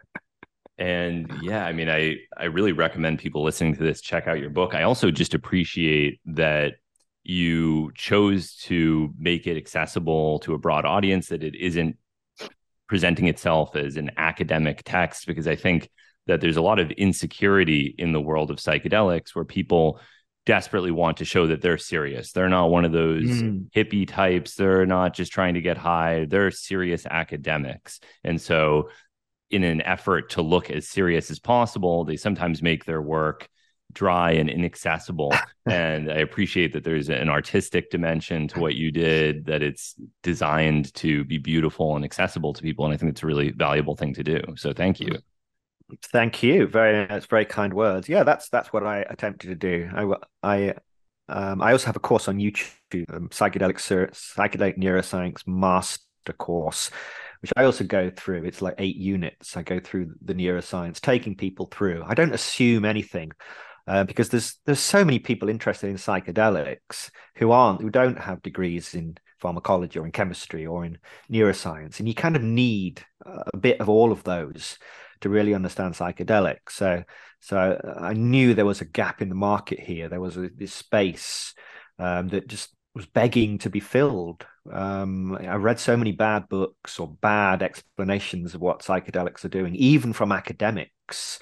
And yeah, I mean, I, I really recommend people listening to this check out your book. I also just appreciate that you chose to make it accessible to a broad audience, that it isn't presenting itself as an academic text, because I think that there's a lot of insecurity in the world of psychedelics where people desperately want to show that they're serious. They're not one of those mm. hippie types. They're not just trying to get high. They're serious academics. And so in an effort to look as serious as possible, they sometimes make their work dry and inaccessible. And I appreciate that there's an artistic dimension to what you did, that it's designed to be beautiful and accessible to people. And I think it's a really valuable thing to do. So thank you. Thank you. Very, that's very kind words. Yeah, that's that's what I attempted to do. I I um, I also have a course on YouTube, um, psychedelic psychedelic neuroscience master course, which I also go through. It's like eight units. I go through the neuroscience, taking people through. I don't assume anything, uh, because there's there's so many people interested in psychedelics who aren't who don't have degrees in pharmacology or in chemistry or in neuroscience, and you kind of need a bit of all of those to really understand psychedelics. So, so I knew there was a gap in the market here. There was a, this space um, that just was begging to be filled. Um, I read so many bad books or bad explanations of what psychedelics are doing, even from academics.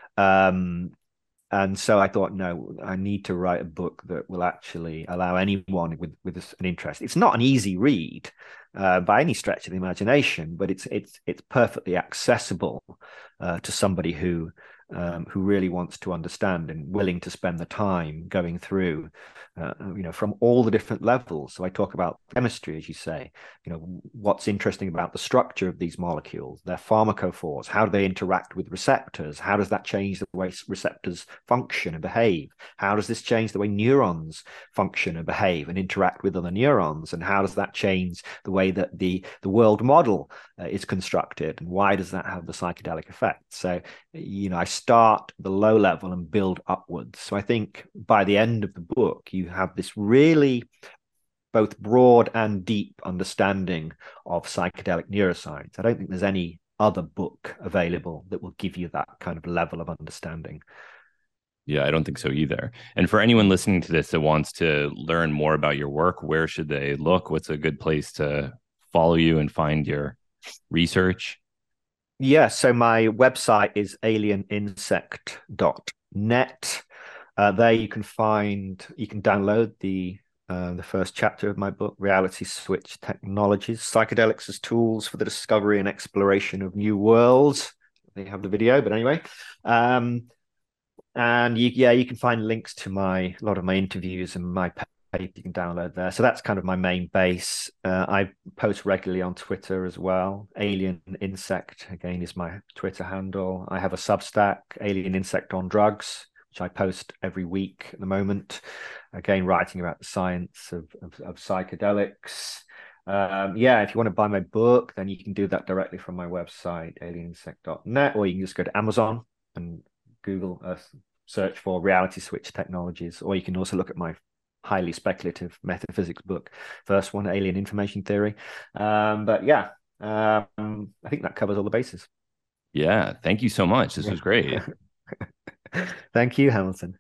Um, and so I thought, no, I need to write a book that will actually allow anyone with with an interest. It's not an easy read uh, by any stretch of the imagination, but it's it's it's perfectly accessible uh, to somebody who um, who really wants to understand and willing to spend the time going through, uh, you know, from all the different levels. So I talk about chemistry, as you say, you know, what's interesting about the structure of these molecules, their pharmacophores, how do they interact with receptors? How does that change the way receptors function and behave? How does this change the way neurons function and behave and interact with other neurons? And how does that change the way that the, the world model uh, is constructed? And why does that have the psychedelic effect? So, you know, I start the low level and build upwards. So I think by the end of the book, you have this really both broad and deep understanding of psychedelic neuroscience. I don't think there's any other book available that will give you that kind of level of understanding. Yeah, I don't think so either. And for anyone listening to this that wants to learn more about your work, where should they look? What's a good place to follow you and find your research? Yeah, so my website is alien insect dot net. Uh, there you can find, you can download the uh, the first chapter of my book, Reality Switch Technologies, Psychedelics as Tools for the Discovery and Exploration of New Worlds. They have the video, but anyway. Um, and you, yeah, you can find links to my a lot of my interviews and my paper you can download there. So that's kind of my main base. Uh, I post regularly on Twitter as well. Alien Insect, again, is my Twitter handle. I have a Substack, Alien Insect on Drugs, which I post every week at the moment. Again, writing about the science of, of, of psychedelics. Um, yeah, if you want to buy my book, then you can do that directly from my website, alien insect dot net, or you can just go to Amazon and Google, uh, search for Reality Switch Technologies, or you can also look at my highly speculative metaphysics book, first one, Alien Information Theory. Um, but yeah, um, I think that covers all the bases. Yeah, thank you so much. This was great. Thank you, Hamilton.